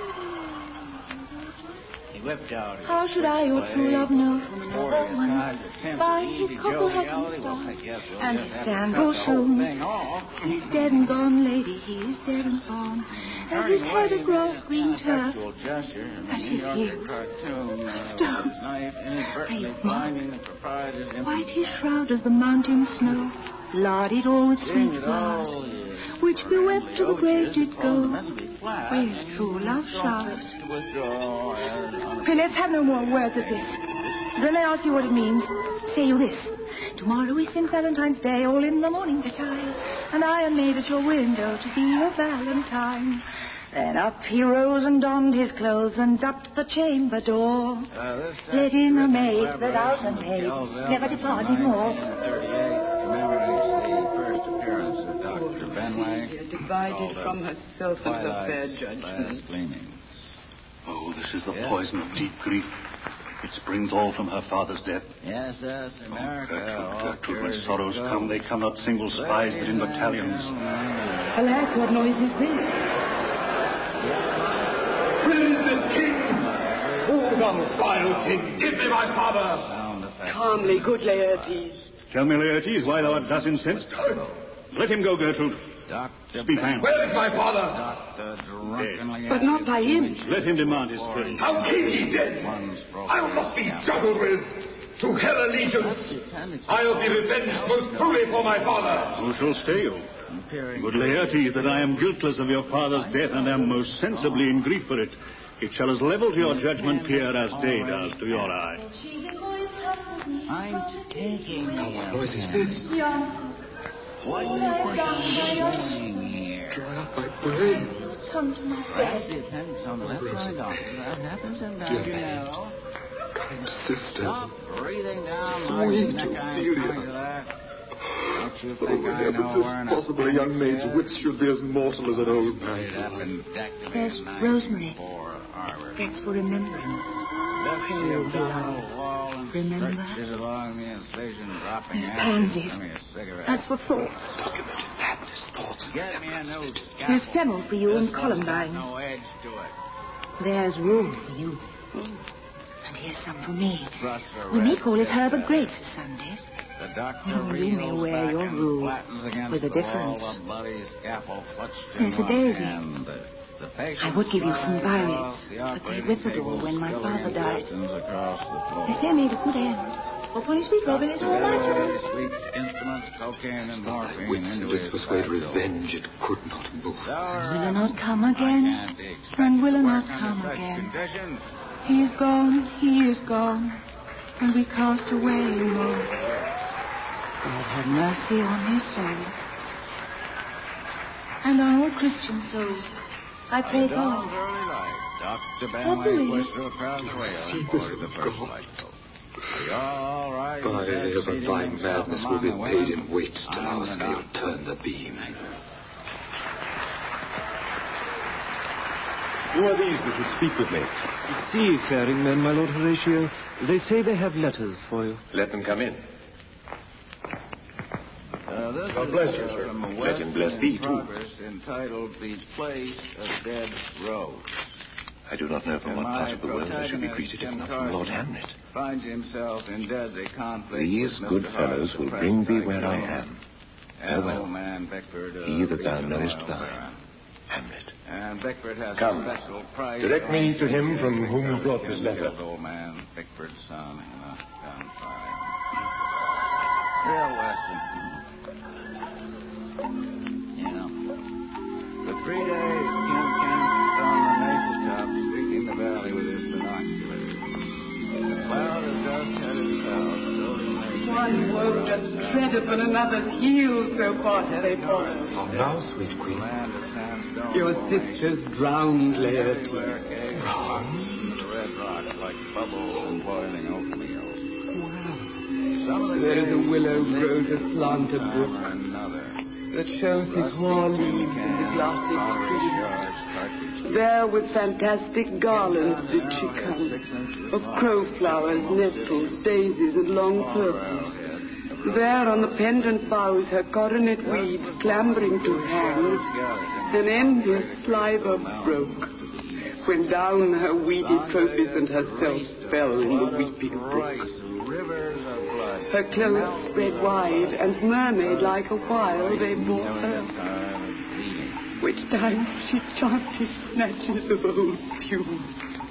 Whipped out how should I, your true love, know that one by his joviality star and sandal shoon? He's dead and gone, lady, he is dead and gone. And his head of grass green turf, and his heels stone. White his shroud as the mountain snow, larded all with sweet flowers, which bewept to the grave did go, where his true love showers. Okay, let's have no more words of this. Then I ask you what it means. Say you this. Tomorrow is St. Valentine's Day, all in the morning betide, and I am made at your window to be your Valentine. Then up he rose and donned his clothes and up to the chamber door. Let in a maid without a maid, never departed more. Divided from herself and her fair judgment. Oh, this is the poison of deep grief. It springs all from her father's death. Yes, yes, America. Gertrude, when sorrows come, they come not single spies, but in battalions. Alas, what noise is this? Where is this king? Oh, thou vile king, give me my father! Calmly, good Laertes. Tell me, Laertes, why thou art thus incensed? Let him go, Gertrude. Speak, man. Where is my father? But not by him. Let him demand his fill. How came he dead? I'll not be juggled with. To hell allegiance. I'll be revenged most truly for my father. Who shall stay you? Good Laertes, that I am guiltless of your father's death and am most sensibly in grief for it. It shall as level to your judgment peer as day does to your eye. I'm taking What noise is this? What do you think I'm doing here? Dry up my brain. Come to my bed. That's my doctor. That happens sometimes, you know. Kind sister. Stop breathing down my Sweet neck. I'm Ophelia. coming to that. Now you Oh, think I heavens, know where is it possible a young maid's wits should be as mortal as an old man's? There's rosemary. That's for remembrance. Pale beloved. Remember? There's pansies. That's for thoughts. There's fennel for you and columbines. There's rue for you. And here's some for me. We may call it herb of grace Sundays. Oh, you may wear your rue with a difference. There's a daisy. I would give you some violets, but they withered all when my father died. They say I made a good end. Oh, Polly Sweet Robin is all right. Wits to persuade revenge, it could not move. Will it not come again? And will it not come again? He is gone, he is gone, and we cast away more. God have mercy on his soul. And on all Christian souls, I pray God. Dr. Benway pushed through a crowd of rails and boarded the first lifeboat. By heaven, thy madness will be paid in weight till our scale turn the beam. Who are these that would speak with me? Seafaring men, my Lord Horatio. They say they have letters for you. Let them come in. God bless you, sir. Let him bless thee, too. Entitled The Place of Dead Rose. I do not know from what part of the world I should be greeted if not from Lord Hamlet. Finds himself in deadly conflict. These good fellows will bring thee where I am. Farewell. He that thou knowest thine, Hamlet. And Beckford has Come. a special price. Direct me to him from whom you brought this letter. Old man, Beckford's son, in a gunfire. Real Weston. Yeah. For 3 days, Kim camped on the mesa top, sweeping the valley with his binoculars. The cloud of dust had itself filled in the One won't just tread upon another's heels so fast they follow. Oh, now, sweet queen. Your sister's drowned, Laird. Drowned? The red rocks like bubbles in boiling oatmeal. There is a willow grows aslant a brook that shows his hoar leaves in the glassy stream. There with fantastic garlands did she come, of crowflowers, nettles, daisies, and long purples. There on the pendant boughs her coronet weed clambering to hang, an envious sliver broke, when down her weedy trophies and herself fell in the weeping brook. Her clothes spread wide and mermaid-like a while they bore her, which time she chanted snatches of old tunes.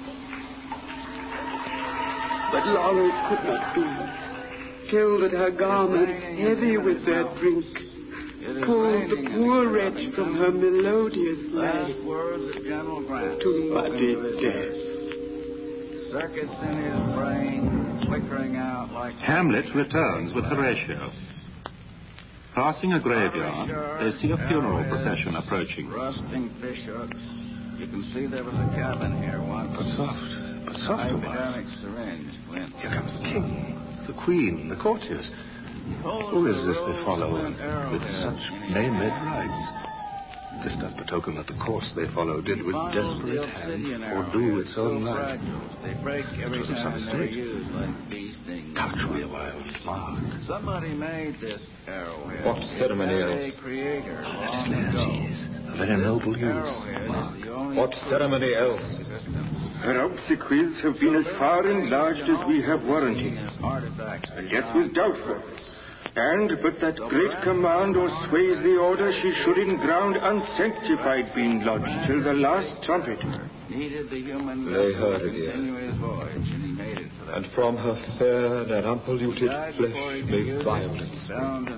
But long it could not be, till that her garments, heavy with their drink, pulled the poor wretch from her melodious life to muddy death. Circuits in his brain flickering out like... Hamlet returns with Horatio. Passing a graveyard, they see a funeral procession approaching. Rusting fish hooks. You can see there was a cabin here once. But soft, Hypodermic syringe went. Here comes the king, the queen, the courtiers. Who is this they follow with such May-made rites? This does betoken that the course they follow did with desperate hand fordo its own life. It was of some estate. Touch me a while, mark. Somebody made this arrowhead. What ceremony else? Creator That is Laertes, a very noble youth, mark. What ceremony else? Her obsequies have been as far enlarged as we have warranted. Her death was doubtful. And but that great command or sways the order, she should in ground unsanctified been lodged till the last trumpet. Lay her again, and from her fair and unpolluted flesh make violence.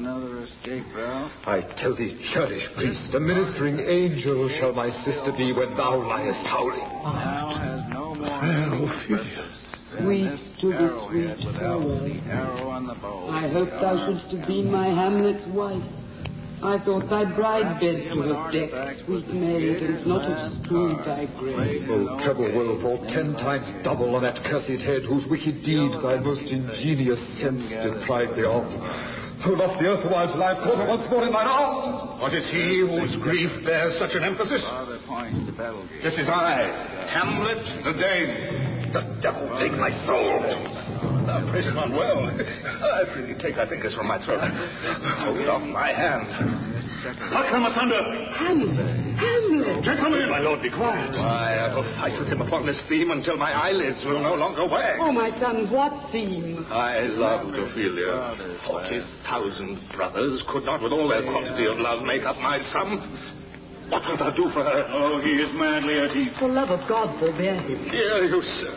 I tell thee, churlish priest, a ministering angel shall my sister be when thou liest howling. Fair Ophelia. Sweet to the sweet farewell. I hoped thou shouldst have been my Hamlet's wife. I thought thy bride bed to have decked, sweet maid, and not have strewed thy grave. O treble woe fall 10 times double on that cursed head, whose wicked deeds thy most ingenious sense deprived thee of. Who lost the earth while I caught her once more in mine arms? What is he whose grief bears such an emphasis? This is I, Hamlet the Dane. The devil take my soul. Thou prayest not well. I freely take thy fingers from my throat. Hold off my hand. Come asunder! Hamlet! Gentlemen! My lord, be quiet. Why, I will fight with him upon this theme until my eyelids will no longer wag. Oh, my son, what theme? I loved Ophelia. 40,000 brothers could not, with all their quantity of love, make up my sum. What wilt thou do for her? Oh, he is mad, Laertes. For love of God, forbear him. Hear you, sir.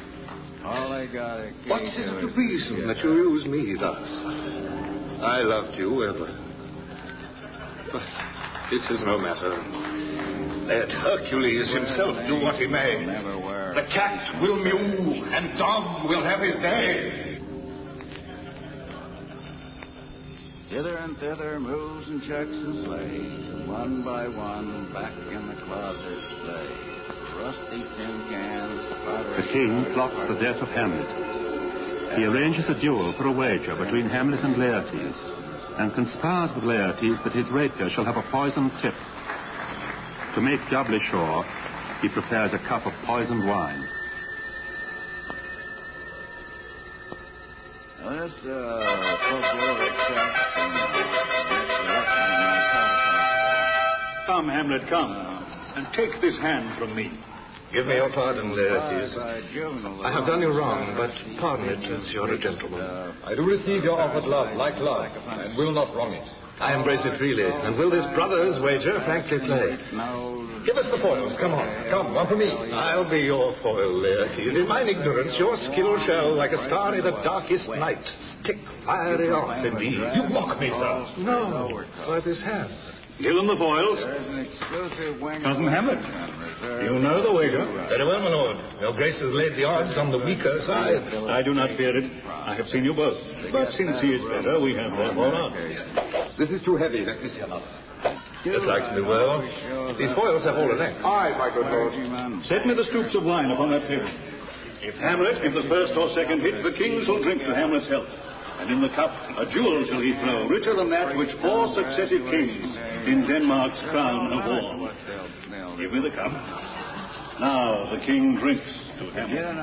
What is the reason that you use me thus? I loved you ever. But it is no matter. Let Hercules himself do what he may. The cat will mew, and dog will have his day. Hither and thither moves and checks and slays, one by one back in the closet lay. Rusty tin cans, The king plots the death of Hamlet. He arranges a duel for a wager between Hamlet and Laertes, and conspires with Laertes that his rapier shall have a poisoned tip. To make doubly sure, he prepares a cup of poisoned wine. This folkloric text Come, Hamlet, come, and take this hand from me. Give me your pardon, Laertes. I have done you wrong, but pardon it as you're a gentleman. I do receive your offered love like love, and will not wrong it. I embrace it freely, and will this brother's wager frankly play? Give us the foils, come on. Come, one for me. I'll be your foil, Laertes. In mine ignorance, your skill shall, like a star in the darkest night, stick fiery off in me. You mock me, sir. No, by this hand. Give them the foils. Cousin Hamlet, you know the wager. Very well, my lord. Your grace has laid the odds on the weaker side. I do not fear it. I have seen you both. But since he is better, we have therefore not. This is too heavy. Let me see another. This likes me well. These foils have all the length. Aye, my good lord. Set me the stoops of wine upon that table. If Hamlet give the first or second hit, the king shall drink to Hamlet's health. And in the cup a jewel shall he throw, richer than that which 4 successive kings in Denmark's crown have worn. Give me the cup. Now the king drinks to Hamlet.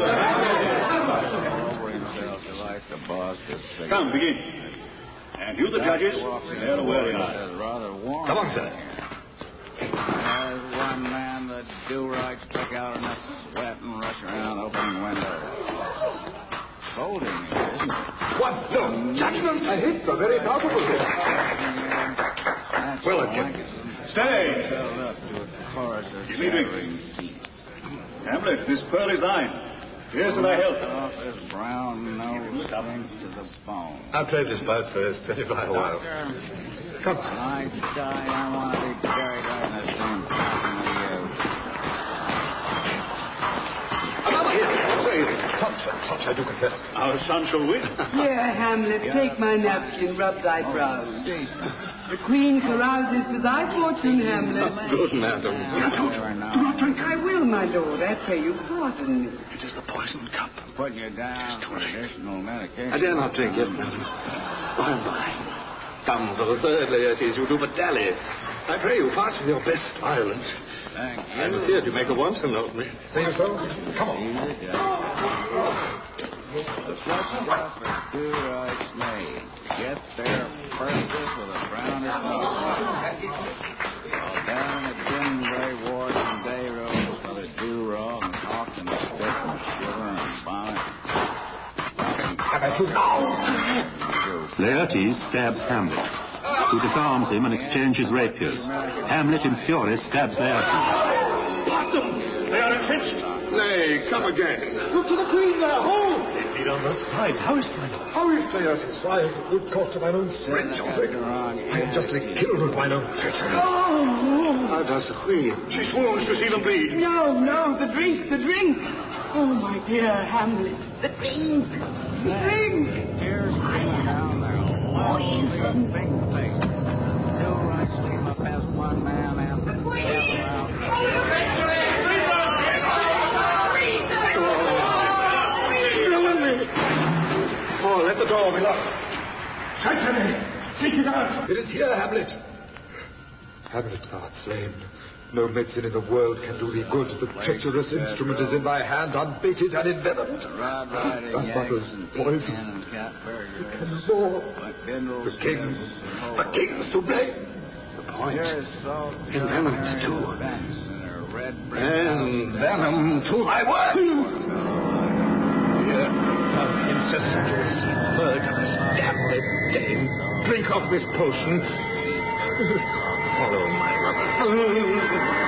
Come, begin. And you, the judges, they're where they are. Come on, sir. There's one man that do right, stick out in the sweat and rush around opening windows. Holding it, isn't it? What? No, judgment. I hit the very palpable hit. Well, again. Stay. Give me drink. Hamlet, this pearl is thine. Here's to thy health. Off this brown nose thing to the bone. I'll play this bout first. Let it lie a while. Come. When I die, I want to be buried right in the same coffin with you. Another here. Touch, I do confess. Our son shall win. Here, Hamlet, take my napkin, rub thy brows. The queen carouses to thy fortune, Hamlet. Good, madam. Do not drink. I will, my lord. I pray you pardon me. It is the poisoned cup. Put you down for additional medication. I dare not drink it, madam. Why? Come for the third, Laertes. You do but dally. I pray you, pass with your best violence. Thank you. I'm afeard you make a wanton of me. Say so? Come on. The such stuff as do-rights made. Get their purchase with a brownish nose. While down in the dim gray wards and day rows for the do-rag and hawk and stick and shiver and bonnet. Laertes stabs Hamlet, who disarms him and exchanges rapiers. Hamlet, in fury, stabs Laertes. What them? They are entrenched. Nay, come again. Look to the queen there. Hold! Indeed, on that side. How is mine? How is Laertes? I have a good cause to mine own friends. I am justly killed with mine own treachery. How does the queen? She swoons to see them bleed. No, the drink. Oh, my dear Hamlet, the drink. Here's coming down there. Poison. Big thing. Do-rights team up as one man and the queen out. Oh, let the door be locked. Seek it out! It is here, Hamlet. Hamlet, thou art slain. No medicine in the world can do thee good. The treacherous instrument is in thy hand, unbaited and envenomed. Thy mother's poison. And more. The king's to blame. The point. Envenomed too. Envenom to thy word. Here, thou incestuous, murderous, damned dame, drink of this potion. Follow my mother.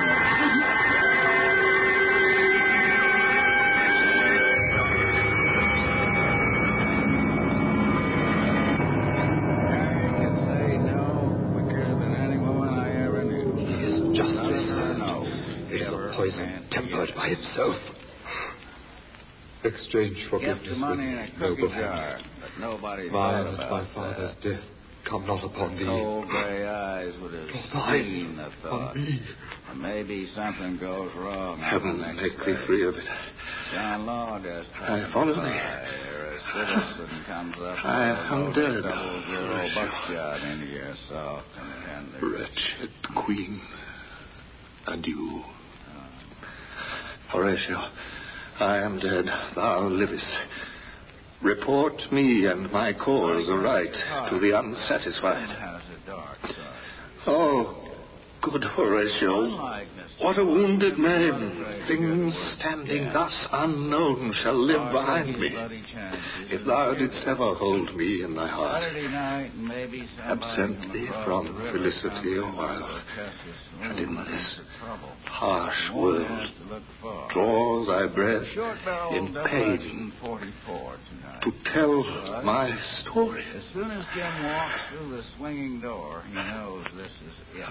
By himself. Exchange forgiveness with noble hand. Mine and my father's death come not upon thee. Cold gray eyes would have seen the thought. Maybe something goes wrong. Heaven make thee free of it. John Law does. I follow thee. A citizen comes up. I am dead. 00 buckshot into your soft and tender. Wretched queen, and you. Horatio, I am dead. Thou livest. Report me and my cause aright to the unsatisfied. Oh, good Horatio, what a wounded man. Things standing thus unknown shall live behind me. If thou didst ever hold me in thy heart, absent thee from felicity a while, and in this harsh world draw thy breath in pain to tell my story. As soon as Jim walks through the swinging door, he knows this is it.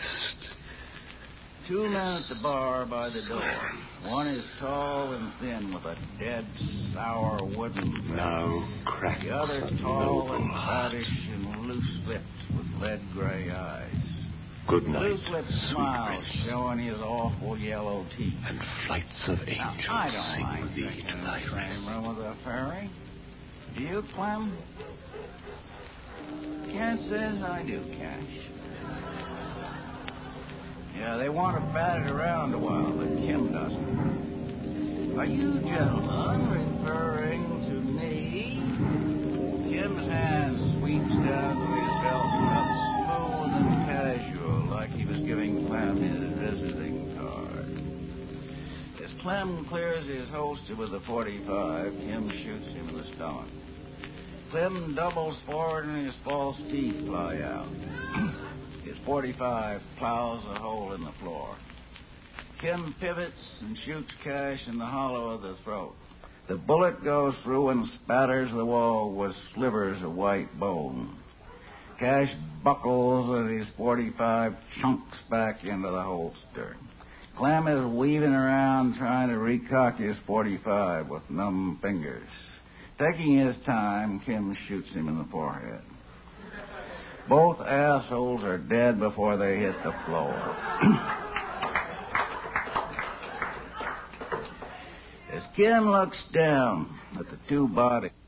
Two men at the bar by the door. One is tall and thin with a dead, sour wooden face. Now cracks the other tall and fattish and loose-lipped with lead-gray eyes. Good night, Loose-lipped smiles showing his awful yellow teeth. And flights of angels I don't sing like thee to thy the same rest. room with a fairy. Do you, Clem? Ken says I do, Cash. Yeah, they want to bat it around a while, but Kim doesn't. Are you gentlemen referring to me? Kim's hand sweeps down to his belt cup, smooth and casual, like he was giving Clem his visiting card. As Clem clears his holster with a .45, Kim shoots him in the stomach. Clem doubles forward and his false teeth fly out. His .45 plows a hole in the floor. Kim pivots and shoots Cash in the hollow of the throat. The bullet goes through and spatters the wall with slivers of white bone. Cash buckles and his .45 chunks back into the holster. Clem is weaving around trying to recock his .45 with numb fingers. Taking his time, Kim shoots him in the forehead. Both assholes are dead before they hit the floor. As Kim looks down at the two bodies,